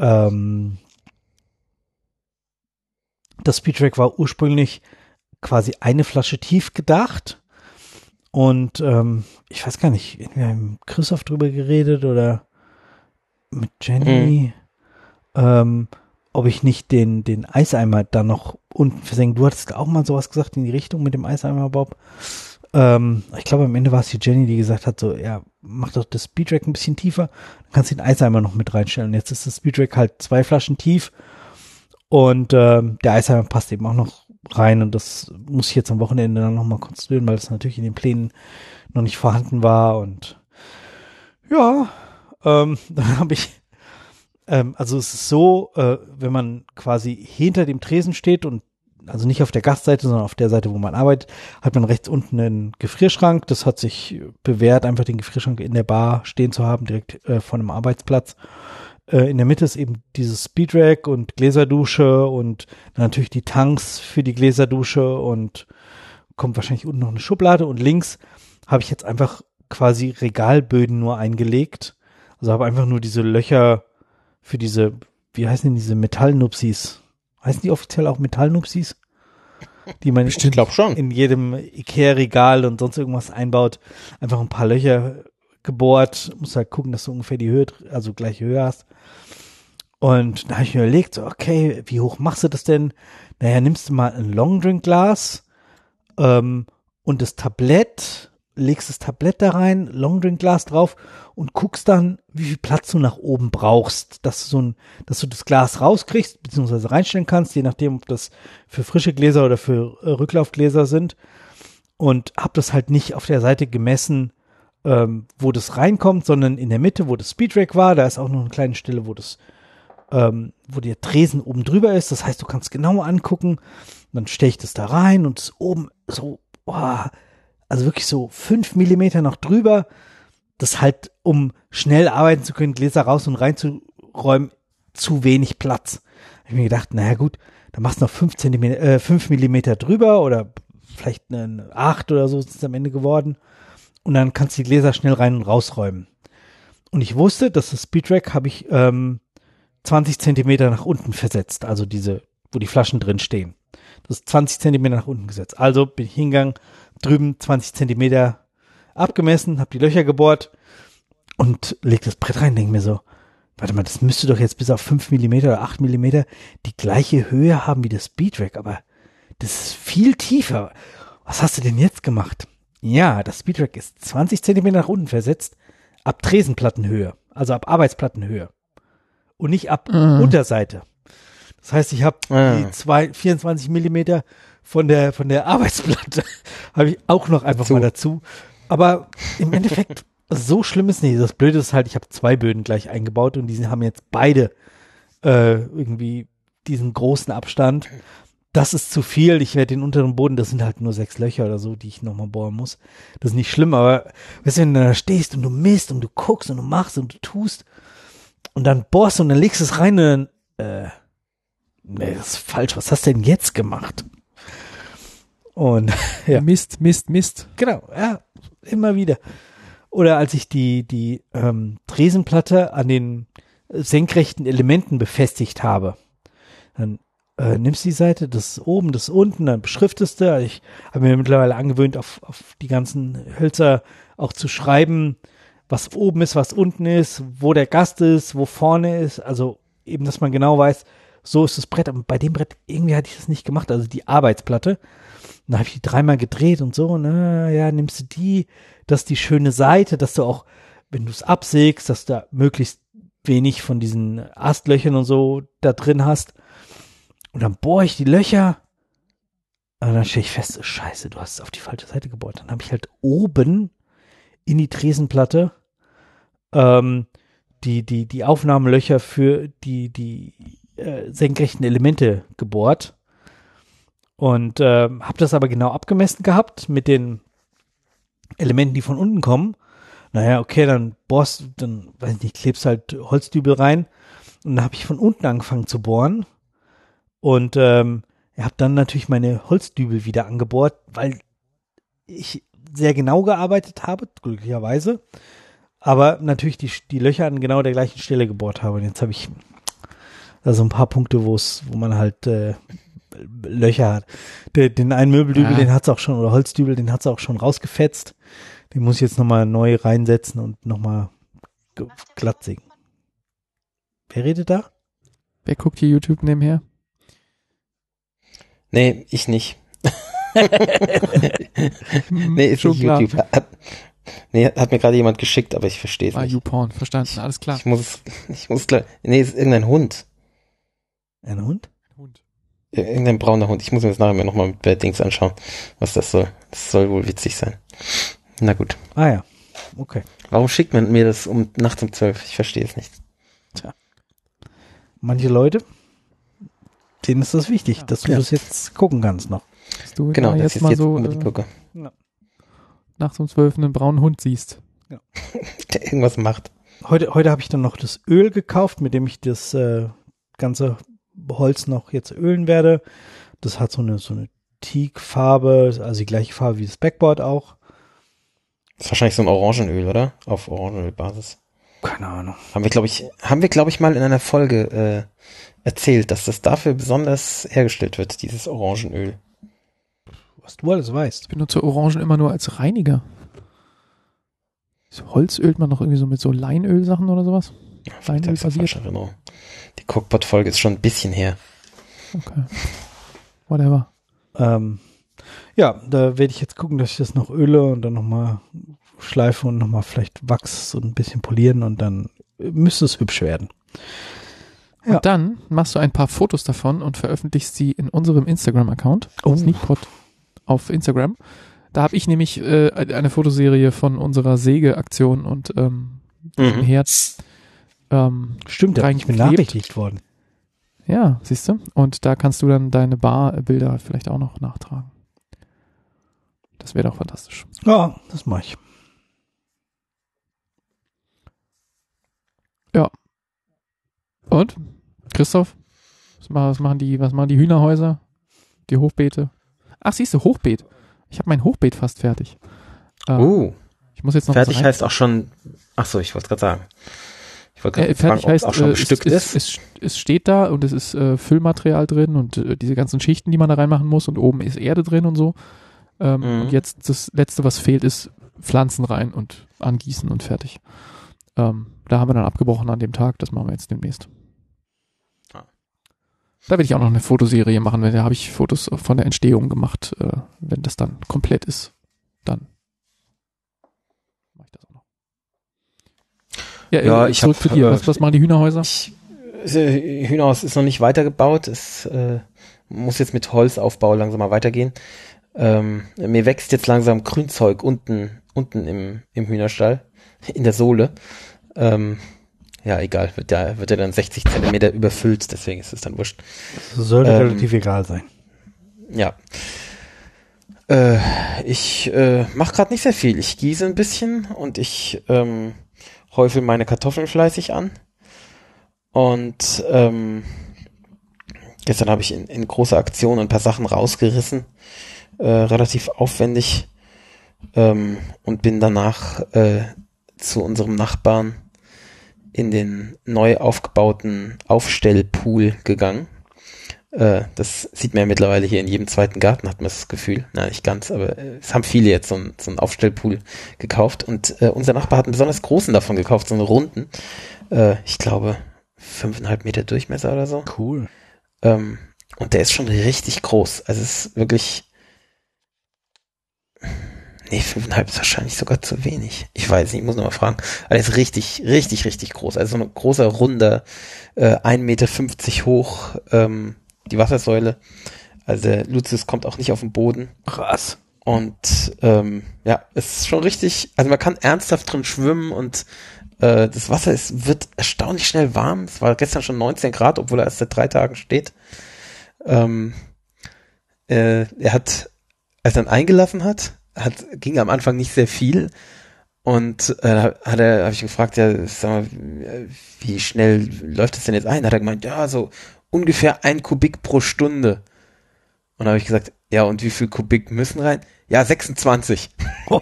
Speaker 1: das Speedrack war ursprünglich quasi eine Flasche tief gedacht. Und ich weiß gar nicht, wir haben mit Christoph drüber geredet oder mit Jenny, ob ich nicht den Eiseimer da noch unten versenken. Du hattest auch mal sowas gesagt in die Richtung mit dem Eiseimer, Bob. Ich glaube, am Ende war es die Jenny, die gesagt hat, so, ja, mach doch das Speedrack ein bisschen tiefer, dann kannst du den Eiseimer noch mit reinstellen. Und jetzt ist das Speedrack halt 2 Flaschen tief und der Eiseimer passt eben auch noch rein und das muss ich jetzt am Wochenende dann nochmal konstruieren, weil das natürlich in den Plänen noch nicht vorhanden war und ja, dann habe ich also es ist so, wenn man quasi hinter dem Tresen steht und also nicht auf der Gastseite, sondern auf der Seite, wo man arbeitet, hat man rechts unten einen Gefrierschrank. Das hat sich bewährt, einfach den Gefrierschrank in der Bar stehen zu haben, direkt vor einem Arbeitsplatz. In der Mitte ist eben dieses Speedrack und Gläserdusche und dann natürlich die Tanks für die Gläserdusche und kommt wahrscheinlich unten noch eine Schublade und links habe ich jetzt einfach quasi Regalböden nur eingelegt. Also habe einfach nur diese Löcher für diese, wie heißen denn diese Metallnupsis? Heißen die offiziell auch Metallnupsis? Die man
Speaker 2: ich glaube schon
Speaker 1: in jedem Ikea-Regal und sonst irgendwas einbaut. Einfach ein paar Löcher gebohrt. Musst halt gucken, dass du ungefähr die Höhe, also gleiche Höhe hast. Und da habe ich mir überlegt, so, okay, wie hoch machst du das denn? Naja, nimmst du mal ein Longdrink-Glas und das Tablett, legst das Tablett da rein, Longdrink-Glas drauf und guckst dann, wie viel Platz du nach oben brauchst, dass du das Glas rauskriegst, beziehungsweise reinstellen kannst, je nachdem, ob das für frische Gläser oder für Rücklaufgläser sind. Und hab das halt nicht auf der Seite gemessen, wo das reinkommt, sondern in der Mitte, wo das Speedrack war. Da ist auch noch eine kleine Stelle, wo der Tresen oben drüber ist. Das heißt, du kannst genau angucken. Dann stelle ich das da rein und es oben so, also wirklich so 5 Millimeter noch drüber. Das halt, um schnell arbeiten zu können, Gläser raus und reinzuräumen, zu wenig Platz. Da habe ich mir gedacht, naja gut, dann machst du noch 5 Millimeter drüber oder vielleicht eine 8 oder so ist es am Ende geworden. Und dann kannst du die Gläser schnell rein und rausräumen. Und ich wusste, dass das Speedrack habe ich 20 Zentimeter nach unten versetzt, also diese, wo die Flaschen drin stehen. Das ist 20 Zentimeter nach unten gesetzt. Also bin ich hingegangen, drüben 20 Zentimeter abgemessen, habe die Löcher gebohrt und leg das Brett rein, denke mir so, warte mal, das müsste doch jetzt bis auf 5 mm oder 8 mm die gleiche Höhe haben wie das Speedrack, aber das ist viel tiefer. Was hast du denn jetzt gemacht? Ja, das Speedrack ist 20 cm nach unten versetzt, ab Tresenplattenhöhe, also ab Arbeitsplattenhöhe und nicht ab Unterseite. Das heißt, ich habe die 24 mm von der Arbeitsplatte habe ich auch noch einfach mal dazu. Aber im Endeffekt, so schlimm ist nicht. Das Blöde ist halt, ich habe 2 Böden gleich eingebaut und die haben jetzt beide irgendwie diesen großen Abstand. Das ist zu viel. Ich werde den unteren Boden, das sind halt nur 6 Löcher oder so, die ich nochmal bohren muss. Das ist nicht schlimm, aber weißt du, wenn du da stehst und du misst und du guckst und du machst und du tust und dann bohrst und dann legst du es rein und dann, nee, das ist falsch. Was hast du denn jetzt gemacht? Und ja.
Speaker 3: Mist.
Speaker 1: Genau, ja, immer wieder. Oder als ich die Tresenplatte an den senkrechten Elementen befestigt habe, dann nimmst du die Seite, das ist oben, das ist unten, dann beschriftest du. Ich habe mir mittlerweile angewöhnt, auf die ganzen Hölzer auch zu schreiben, was oben ist, was unten ist, wo der Gast ist, wo vorne ist. Also eben, dass man genau weiß, so ist das Brett. Aber bei dem Brett, irgendwie hatte ich das nicht gemacht, also die Arbeitsplatte. Dann habe ich die 3-mal gedreht und so, und ja, nimmst du die, das ist die schöne Seite, dass du auch, wenn du es absägst, dass du da möglichst wenig von diesen Astlöchern und so da drin hast. Und dann bohre ich die Löcher und dann stelle ich fest, scheiße, du hast es auf die falsche Seite gebohrt. Dann habe ich halt oben in die Tresenplatte die Aufnahmelöcher für die senkrechten Elemente gebohrt. Und habe das aber genau abgemessen gehabt mit den Elementen, die von unten kommen. Naja, okay, dann bohrst, dann, weiß ich nicht, klebst halt Holzdübel rein. Und dann habe ich von unten angefangen zu bohren. Und habe dann natürlich meine Holzdübel wieder angebohrt, weil ich sehr genau gearbeitet habe, glücklicherweise. Aber natürlich die Löcher an genau der gleichen Stelle gebohrt habe. Und jetzt habe ich da so ein paar Punkte, wo man halt Löcher hat. Den einen Möbeldübel, den hat's auch schon, oder Holzdübel, den hat's auch schon rausgefetzt. Den muss ich jetzt nochmal neu reinsetzen und nochmal glatt sägen. Wer redet da?
Speaker 3: Wer guckt hier YouTube nebenher?
Speaker 2: Nee, ich nicht. Nee, ist
Speaker 3: schon
Speaker 2: nicht
Speaker 3: klar.
Speaker 2: YouTube. Hat mir gerade jemand geschickt, aber ich verstehe es nicht.
Speaker 3: YouPorn, verstanden, alles klar.
Speaker 2: Ich muss klar. Nee, ist irgendein Hund.
Speaker 1: Ein Hund?
Speaker 2: Ja, irgendein brauner Hund. Ich muss mir das nachher nochmal mit Dings anschauen, was das soll. Das soll wohl witzig sein. Na gut.
Speaker 1: Ah ja, okay.
Speaker 2: Warum schickt man mir das nachts um 12? Ich verstehe es nicht.
Speaker 1: Tja. Manche Leute, denen ist das wichtig, dass du das jetzt gucken kannst noch.
Speaker 3: Dass du
Speaker 2: Genau,
Speaker 3: jetzt
Speaker 2: das
Speaker 3: mal
Speaker 2: ist
Speaker 3: so
Speaker 2: jetzt gucke.
Speaker 3: nachts um 12 einen braunen Hund siehst.
Speaker 1: Ja.
Speaker 2: Der irgendwas macht.
Speaker 1: Heute habe ich dann noch das Öl gekauft, mit dem ich das ganze Holz noch jetzt ölen werde. Das hat so eine Teak-Farbe, also die gleiche Farbe wie das Backboard auch.
Speaker 2: Das ist wahrscheinlich so ein Orangenöl, oder? Auf Orangenölbasis.
Speaker 1: Keine Ahnung.
Speaker 2: Haben wir, glaube ich, mal in einer Folge erzählt, dass das dafür besonders hergestellt wird, dieses Orangenöl.
Speaker 1: Was du alles weißt.
Speaker 3: Ich benutze Orangen immer nur als Reiniger. So Holz ölt man noch irgendwie so mit so Leinölsachen oder sowas? Leinöl basiert.
Speaker 2: Die Cookpot-Folge ist schon ein bisschen her.
Speaker 3: Okay. Whatever.
Speaker 1: Ja, da werde ich jetzt gucken, dass ich das noch öle und dann nochmal schleife und nochmal vielleicht Wachs und ein bisschen polieren und dann müsste es hübsch werden. Ja.
Speaker 3: Und dann machst du ein paar Fotos davon und veröffentlichst sie in unserem Instagram-Account, Sneakpot auf Instagram. Da habe ich nämlich eine Fotoserie von unserer Sägeaktion und dem Herz
Speaker 1: stimmt, da bin ich benachrichtigt worden.
Speaker 3: Ja, siehst du? Und da kannst du dann deine Barbilder vielleicht auch noch nachtragen. Das wäre doch fantastisch.
Speaker 1: Ja, das mache ich.
Speaker 3: Ja. Und? Christoph? Was machen die Hühnerhäuser? Die Hochbeete? Ach, siehst du, Hochbeet. Ich habe mein Hochbeet fast fertig. Ich muss jetzt noch
Speaker 2: fertig heißt auch schon, achso, ich wollte gerade sagen. Ich wollte gerade
Speaker 3: fragen, ob es
Speaker 2: auch schon bestückt ist.
Speaker 3: Es steht da und es ist Füllmaterial drin und diese ganzen Schichten, die man da reinmachen muss und oben ist Erde drin und so. Und jetzt das Letzte, was fehlt, ist Pflanzen rein und angießen und fertig. Da haben wir dann abgebrochen an dem Tag, das machen wir jetzt demnächst. Da werde ich auch noch eine Fotoserie machen, da habe ich Fotos von der Entstehung gemacht. Wenn das dann komplett ist, dann mache ich das auch noch. Ja, ich zurück zu dir. Was machen die Hühnerhäuser?
Speaker 2: Hühnerhaus ist noch nicht weitergebaut. Es muss jetzt mit Holzaufbau langsam mal weitergehen. Mir wächst jetzt langsam Grünzeug unten im Hühnerstall, in der Sohle. Ja, egal, wird ja dann 60 Zentimeter überfüllt, deswegen ist es dann wurscht.
Speaker 1: Das sollte relativ egal sein.
Speaker 2: Ja. Ich mache gerade nicht sehr viel. Ich gieße ein bisschen und ich häufel meine Kartoffeln fleißig an. Und gestern habe ich in großer Aktion ein paar Sachen rausgerissen, relativ aufwendig, und bin danach zu unserem Nachbarn in den neu aufgebauten Aufstellpool gegangen. Das sieht man ja mittlerweile hier in jedem zweiten Garten, hat man das Gefühl. Nein, nicht ganz, aber es haben viele jetzt so einen Aufstellpool gekauft. Und unser Nachbar hat einen besonders großen davon gekauft, so einen runden. Ich glaube 5,5 Meter Durchmesser oder so.
Speaker 1: Cool.
Speaker 2: Und der ist schon richtig groß. Also es ist wirklich... Nee, 5,5 ist wahrscheinlich sogar zu wenig. Ich weiß nicht, ich muss noch mal fragen. Aber der ist richtig, richtig, richtig groß. Also so ein großer, runder, 1,50 Meter hoch, die Wassersäule. Also der Lucius kommt auch nicht auf den Boden.
Speaker 1: Krass.
Speaker 2: Und ja, es ist schon richtig, also man kann ernsthaft drin schwimmen und das Wasser wird erstaunlich schnell warm. Es war gestern schon 19 Grad, obwohl er erst seit 3 Tagen steht. Er hat, als er dann eingelassen hat, ging am Anfang nicht sehr viel und habe ich gefragt, ja, sag mal, wie schnell läuft das denn jetzt ein? Hat er gemeint, ja, so ungefähr 1 Kubik pro Stunde. Und da habe ich gesagt, ja, und wie viel Kubik müssen rein? Ja, 26.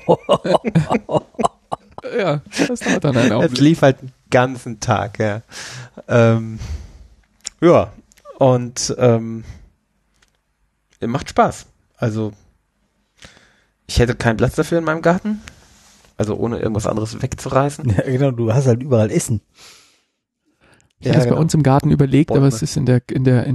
Speaker 3: Ja, das dauert dann einen Augenblick.
Speaker 2: Das lief halt den ganzen Tag, ja. Ja, und macht Spaß. Also ich hätte keinen Platz dafür in meinem Garten. Also ohne irgendwas anderes wegzureißen.
Speaker 1: Ja, genau, du hast halt überall Essen.
Speaker 3: Ich habe es bei uns im Garten überlegt,
Speaker 2: Bäume.
Speaker 3: aber es ist in der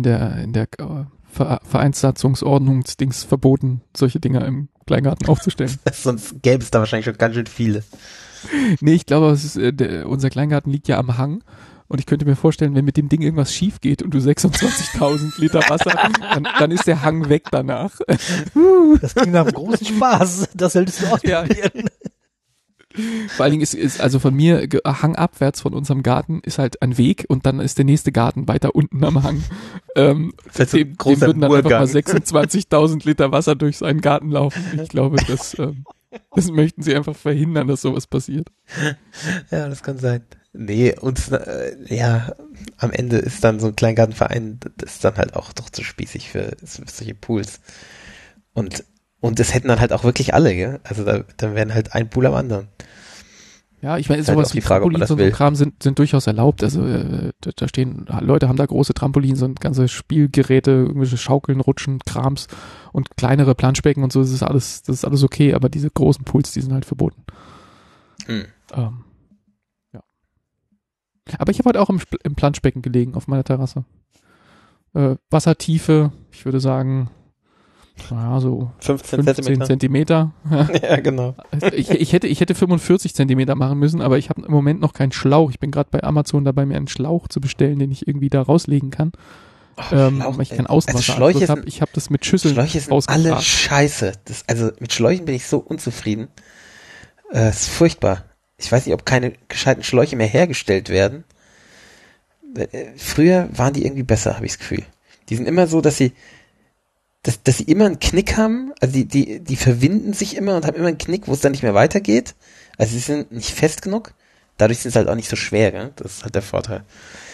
Speaker 3: Vereinssatzungsordnungsdings verboten, solche Dinger im Kleingarten aufzustellen.
Speaker 2: Sonst gäbe es da wahrscheinlich schon ganz schön viele.
Speaker 3: Nee, ich glaube, unser Kleingarten liegt ja am Hang. Und ich könnte mir vorstellen, wenn mit dem Ding irgendwas schief geht und du 26.000 Liter Wasser, dann ist der Hang weg danach.
Speaker 1: Das klingt nach einem großen Spaß. Das solltest du ausprobieren.
Speaker 3: Vor allen Dingen ist also von mir hangabwärts von unserem Garten ist halt ein Weg und dann ist der nächste Garten weiter unten am Hang. Dem würden dann einfach mal 26.000 Liter Wasser durch seinen Garten laufen. Ich glaube, das möchten sie einfach verhindern, dass sowas passiert.
Speaker 2: Ja, das kann sein. Nee, ja, am Ende ist dann so ein Kleingartenverein, das ist dann halt auch doch zu spießig für solche Pools. Und das hätten dann halt auch wirklich alle, gell? Also dann wären halt ein Pool am anderen.
Speaker 3: Ja, ich meine,
Speaker 2: Halt
Speaker 3: sowas
Speaker 2: auch
Speaker 3: wie
Speaker 2: die Frage, ob man
Speaker 3: Trampolins
Speaker 2: das
Speaker 3: und so
Speaker 2: will.
Speaker 3: Kram sind durchaus erlaubt. Also da stehen, Leute haben da große Trampolins und ganze Spielgeräte, irgendwelche Schaukeln, Rutschen, Krams und kleinere Planschbecken und so, das ist alles okay, aber diese großen Pools, die sind halt verboten. Ja. Aber ich habe heute auch im Planschbecken gelegen auf meiner Terrasse. Wassertiefe, ich würde sagen, naja, so 15 Zentimeter.
Speaker 2: Ja, genau.
Speaker 3: Ich hätte 45 Zentimeter machen müssen, aber ich habe im Moment noch keinen Schlauch. Ich bin gerade bei Amazon dabei, mir einen Schlauch zu bestellen, den ich irgendwie da rauslegen kann. Weil ich keinen Außenwasseranschluss habe. Ich habe das mit Schüsseln
Speaker 2: Schläuche sind alle scheiße. Also mit Schläuchen bin ich so unzufrieden. Das ist furchtbar. Ich weiß nicht, ob keine gescheiten Schläuche mehr hergestellt werden. Früher waren die irgendwie besser, habe ich das Gefühl. Die sind immer so, dass sie immer einen Knick haben. Also die verwinden sich immer und haben immer einen Knick, wo es dann nicht mehr weitergeht. Also sie sind nicht fest genug. Dadurch sind sie halt auch nicht so schwer, gell? Das ist halt der Vorteil.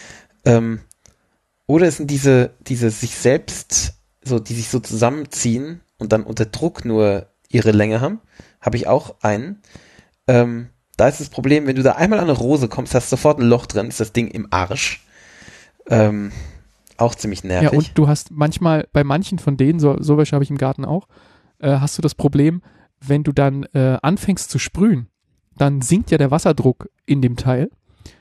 Speaker 2: Oder es sind diese sich selbst, so, die sich so zusammenziehen und dann unter Druck nur ihre Länge haben. Habe ich auch einen. Da ist das Problem, wenn du da einmal an eine Rose kommst, hast du sofort ein Loch drin, ist das Ding im Arsch. Auch ziemlich nervig.
Speaker 3: Ja, und du hast manchmal, bei manchen von denen, so welche habe ich im Garten auch, hast du das Problem, wenn du dann anfängst zu sprühen, dann sinkt ja der Wasserdruck in dem Teil.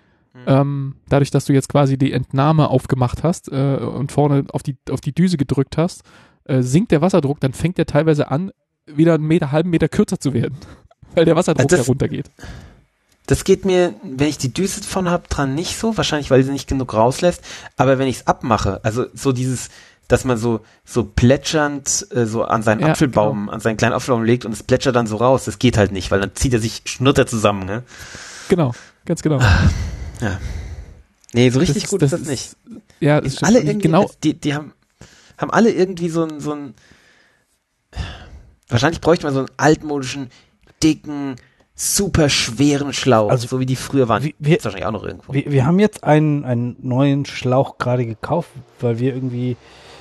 Speaker 3: Dadurch, dass du jetzt quasi die Entnahme aufgemacht hast und vorne auf die Düse gedrückt hast, sinkt der Wasserdruck, dann fängt der teilweise an, wieder einen halben Meter kürzer zu werden, weil der Wasserdruck heruntergeht.
Speaker 2: Das geht mir, wenn ich die Düse von habe, dran nicht so, wahrscheinlich, weil sie nicht genug rauslässt, aber wenn ich es abmache, also so dieses, dass man so plätschernd so an seinen Apfelbaum, genau, an seinen kleinen Apfelbaum legt und es plätschert dann so raus, das geht halt nicht, weil dann zieht er sich, schnurrt er zusammen, ne?
Speaker 3: Genau, ganz genau.
Speaker 2: Ja. Nee, so richtig gut ist das nicht.
Speaker 3: Ja, das
Speaker 2: alle irgendwie, genau. Die haben alle irgendwie so ein wahrscheinlich bräuchte man so einen altmodischen, dicken, super schweren Schlauch, also, so wie die früher waren. Gibt's wahrscheinlich auch noch irgendwo.
Speaker 1: Wir haben jetzt einen neuen Schlauch gerade gekauft, weil wir irgendwie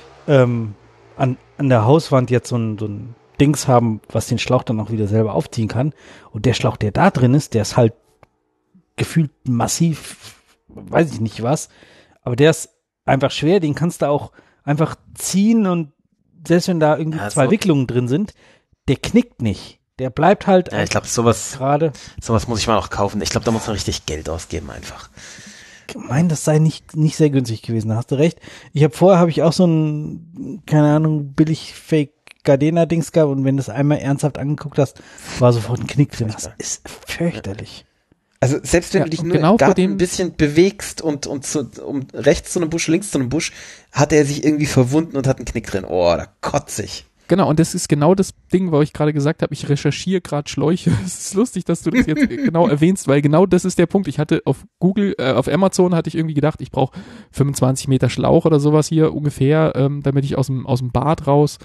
Speaker 1: an der Hauswand jetzt so ein Dings haben, was den Schlauch dann auch wieder selber aufziehen kann. Und der Schlauch, der da drin ist, der ist halt gefühlt massiv, weiß ich nicht was, aber der ist einfach schwer, den kannst du auch einfach ziehen und selbst wenn da irgendwie zwei Wicklungen drin sind, der knickt nicht. Der bleibt halt.
Speaker 2: Ja, ich glaube, sowas muss ich mal noch kaufen. Ich glaube, da muss man richtig Geld ausgeben einfach.
Speaker 1: Gemein, das sei nicht sehr günstig gewesen, da hast du recht. Vorher habe ich auch so ein, keine Ahnung, billig Fake Gardena-Dings gehabt und wenn du es einmal ernsthaft angeguckt hast, war sofort ein Knick drin. Das ist fürchterlich.
Speaker 2: Also selbst wenn du dich nur im Garten ein bisschen bewegst und rechts zu einem Busch, links zu einem Busch, hat er sich irgendwie verwunden und hat einen Knick drin. Oh, da kotze ich.
Speaker 3: Genau, und das ist genau das Ding, wo ich gerade gesagt habe, ich recherchiere gerade Schläuche. Es ist lustig, dass du das jetzt genau erwähnst, weil genau das ist der Punkt. Ich hatte auf auf Amazon hatte ich irgendwie gedacht, ich brauche 25 Meter Schlauch oder sowas hier ungefähr, damit ich aus dem Bad raus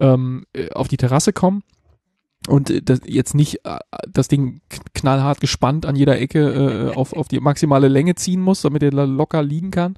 Speaker 3: auf die Terrasse komme. Und das jetzt nicht das Ding knallhart gespannt an jeder Ecke auf die maximale Länge ziehen muss, damit er locker liegen kann.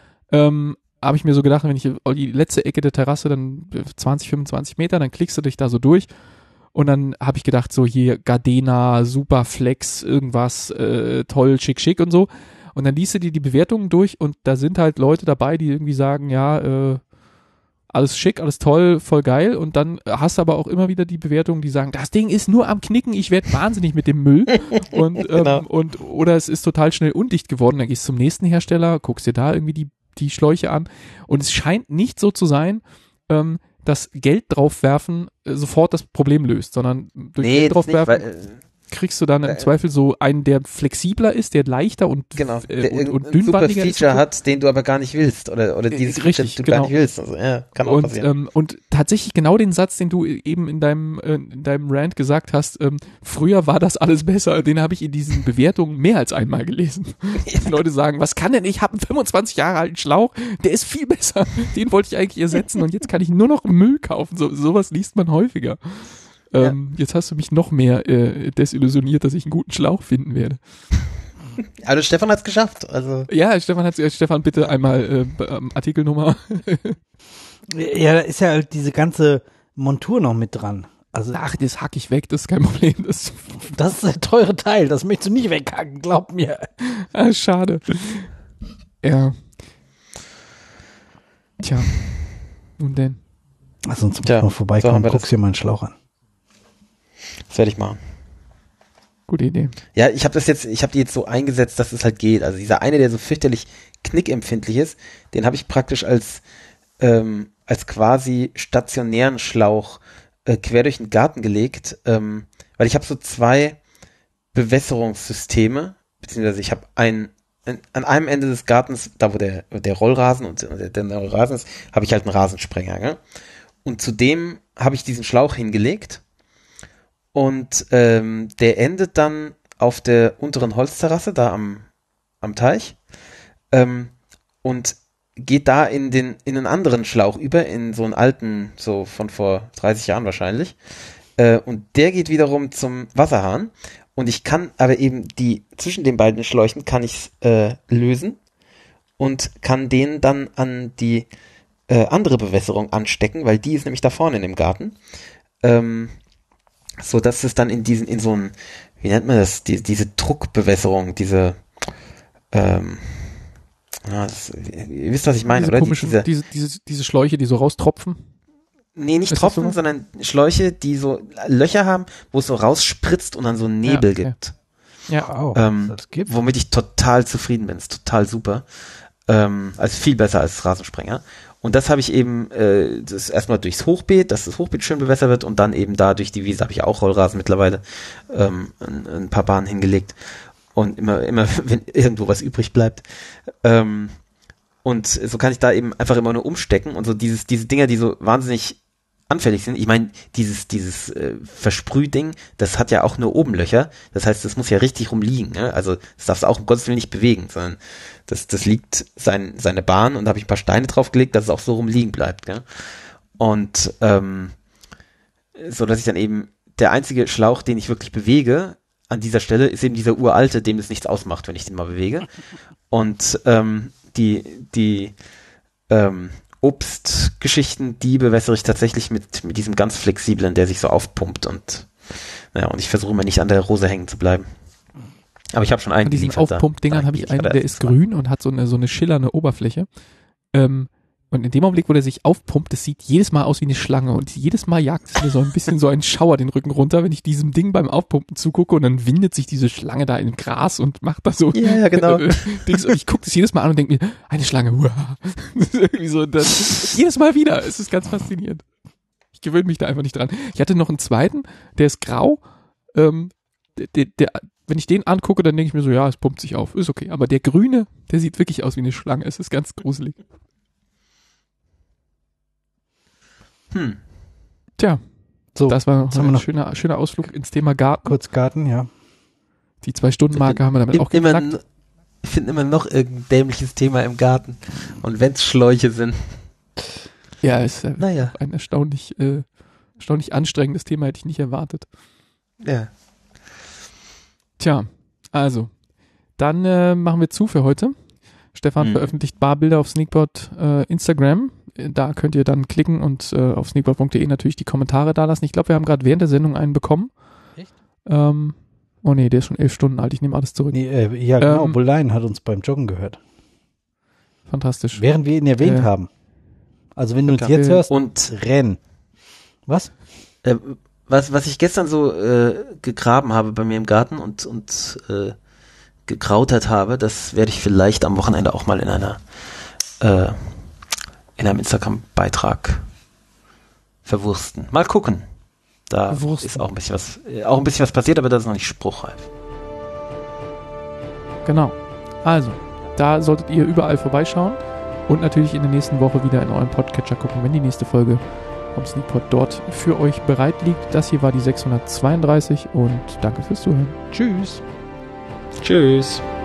Speaker 3: Habe ich mir so gedacht, wenn ich die letzte Ecke der Terrasse, dann 20, 25 Meter, dann klickst du dich da so durch. Und dann habe ich gedacht, so hier Gardena, Superflex, irgendwas, toll, schick und so. Und dann liest du dir die Bewertungen durch und da sind halt Leute dabei, die irgendwie sagen, ja, alles schick, alles toll, voll geil. Und dann hast du aber auch immer wieder die Bewertungen, die sagen, das Ding ist nur am Knicken, ich werde wahnsinnig mit dem Müll. Und, genau. Oder es ist total schnell undicht geworden. Dann gehst du zum nächsten Hersteller, guckst dir da irgendwie die Schläuche an. Und es scheint nicht so zu sein, dass Geld draufwerfen sofort das Problem löst, sondern durch Geld draufwerfen kriegst du dann im Zweifel so einen, der flexibler ist, der leichter und dünnwandiger ist.
Speaker 2: Feature hat, den du aber gar nicht willst oder dieses
Speaker 3: richtig,
Speaker 2: Feature, du gar nicht willst. Also, ja, kann auch passieren.
Speaker 3: Und tatsächlich genau den Satz, den du eben in deinem Rant gesagt hast, früher war das alles besser, den habe ich in diesen Bewertungen mehr als einmal gelesen. Die Leute sagen, was kann denn ich habe einen 25 Jahre alten Schlauch, der ist viel besser, den wollte ich eigentlich ersetzen und jetzt kann ich nur noch Müll kaufen. Sowas liest man häufiger. Jetzt hast du mich noch mehr desillusioniert, dass ich einen guten Schlauch finden werde.
Speaker 2: Also Stefan hat's geschafft. Also.
Speaker 3: Ja, Stefan, bitte einmal Artikelnummer.
Speaker 1: Ja, da ist ja halt diese ganze Montur noch mit dran. Also,
Speaker 3: ach, das hack ich weg, das ist kein Problem. Das
Speaker 1: ist der teure Teil, das möchtest du nicht weghacken, glaub mir.
Speaker 3: Ah, schade. Ja. Tja, nun denn.
Speaker 1: Lass uns mal vorbeikommen, guckst dir mal einen Schlauch an.
Speaker 2: Das werde ich machen.
Speaker 3: Gute Idee.
Speaker 2: Ja, ich habe die jetzt so eingesetzt, dass es halt geht. Also dieser eine, der so fürchterlich knickempfindlich ist, den habe ich praktisch als quasi stationären Schlauch quer durch den Garten gelegt, weil ich habe so zwei Bewässerungssysteme, beziehungsweise ich habe an einem Ende des Gartens, da wo der Rollrasen und der Rasen ist, habe ich halt einen Rasensprenger, gell? Und zudem habe ich diesen Schlauch hingelegt. Und der endet dann auf der unteren Holzterrasse, da am Teich, und geht da in einen anderen Schlauch über, in so einen alten, so von vor 30 Jahren wahrscheinlich. Und der geht wiederum zum Wasserhahn. Und ich kann aber eben zwischen den beiden Schläuchen kann ich's lösen und kann den dann an die andere Bewässerung anstecken, weil die ist nämlich da vorne in dem Garten. So dass es dann in so ein, wie nennt man das, diese Druckbewässerung, ihr wisst, was ich meine,
Speaker 3: diese
Speaker 2: oder?
Speaker 3: Komischen, diese Schläuche, die so raustropfen?
Speaker 2: Nee, nicht Tropfen, sondern Schläuche, die so Löcher haben, wo es so rausspritzt und dann so einen Nebel gibt.
Speaker 3: Ja.
Speaker 2: Das gibt's. Womit ich total zufrieden bin. Ist total super. Also viel besser als Rasensprenger. Und das habe ich eben, das erstmal durchs Hochbeet, dass das Hochbeet schön bewässert wird und dann eben da durch die Wiese habe ich auch Rollrasen mittlerweile ein paar Bahnen hingelegt. Und immer, wenn irgendwo was übrig bleibt. Und so kann ich da eben einfach immer nur umstecken und so diese Dinger, die so wahnsinnig anfällig sind. Ich meine, dieses Versprühding, das hat ja auch nur oben Löcher. Das heißt, das muss ja richtig rumliegen. Ne? Also das darfst du auch um Gottes Willen nicht bewegen, sondern das liegt seine Bahn und da habe ich ein paar Steine draufgelegt, dass es auch so rumliegen bleibt. Gell? Und so, dass ich dann eben der einzige Schlauch, den ich wirklich bewege an dieser Stelle, ist eben dieser uralte, dem es nichts ausmacht, wenn ich den mal bewege. Und die Obstgeschichten, die bewässere ich tatsächlich mit diesem ganz flexiblen, der sich so aufpumpt und ich versuche mal nicht an der Rose hängen zu bleiben. Aber ich habe schon einen.
Speaker 3: Von diesen Aufpump-Dingern habe ich einen, der ist grün und hat so eine schillernde Oberfläche. Und in dem Augenblick, wo der sich aufpumpt, das sieht jedes Mal aus wie eine Schlange und jedes Mal jagt es mir so ein bisschen so einen Schauer den Rücken runter, wenn ich diesem Ding beim Aufpumpen zugucke und dann windet sich diese Schlange da in Gras und macht da so
Speaker 2: ja, genau.
Speaker 3: Dings und ich gucke das jedes Mal an und denke mir, eine Schlange, irgendwie so, das jedes Mal wieder, es ist ganz faszinierend. Ich gewöhne mich da einfach nicht dran. Ich hatte noch einen zweiten, der ist grau, wenn ich den angucke, dann denke ich mir so, ja, es pumpt sich auf, ist okay, aber der grüne, der sieht wirklich aus wie eine Schlange, es ist ganz gruselig. Tja, so, das war ein schöner Ausflug ins Thema Garten.
Speaker 1: Kurz Garten, ja.
Speaker 3: Die 2-Stunden-Marke haben wir damit auch geknackt.
Speaker 2: Ich finde immer noch irgendein dämliches Thema im Garten. Und wenn es Schläuche sind.
Speaker 3: Ja, ist ein erstaunlich anstrengendes Thema, hätte ich nicht erwartet.
Speaker 2: Ja.
Speaker 3: Tja, also, dann machen wir zu für heute. Stefan veröffentlicht Barbilder auf Sneakpot Instagram. Da könnt ihr dann klicken und auf sneakpot.de natürlich die Kommentare da lassen. Ich glaube, wir haben gerade während der Sendung einen bekommen.
Speaker 1: Echt?
Speaker 3: Oh nee, der ist schon 11 Stunden alt. Ich nehme alles zurück.
Speaker 1: Nee, ja, genau. Bulein hat uns beim Joggen gehört.
Speaker 3: Fantastisch.
Speaker 1: Während wir ihn erwähnt haben. Also wenn du uns jetzt hörst, und renn. Was?
Speaker 2: Was ich gestern so gegraben habe bei mir im Garten und gekrautert habe, das werde ich vielleicht am Wochenende auch mal in einem Instagram-Beitrag verwursten. Mal gucken. Da ist auch ein bisschen was passiert, aber das ist noch nicht spruchreif.
Speaker 3: Genau. Also, da solltet ihr überall vorbeischauen und natürlich in der nächsten Woche wieder in euren Podcatcher gucken, wenn die nächste Folge vom Sneakpot dort für euch bereit liegt. Das hier war die 632 und danke fürs Zuhören. Tschüss.
Speaker 2: Tschüss.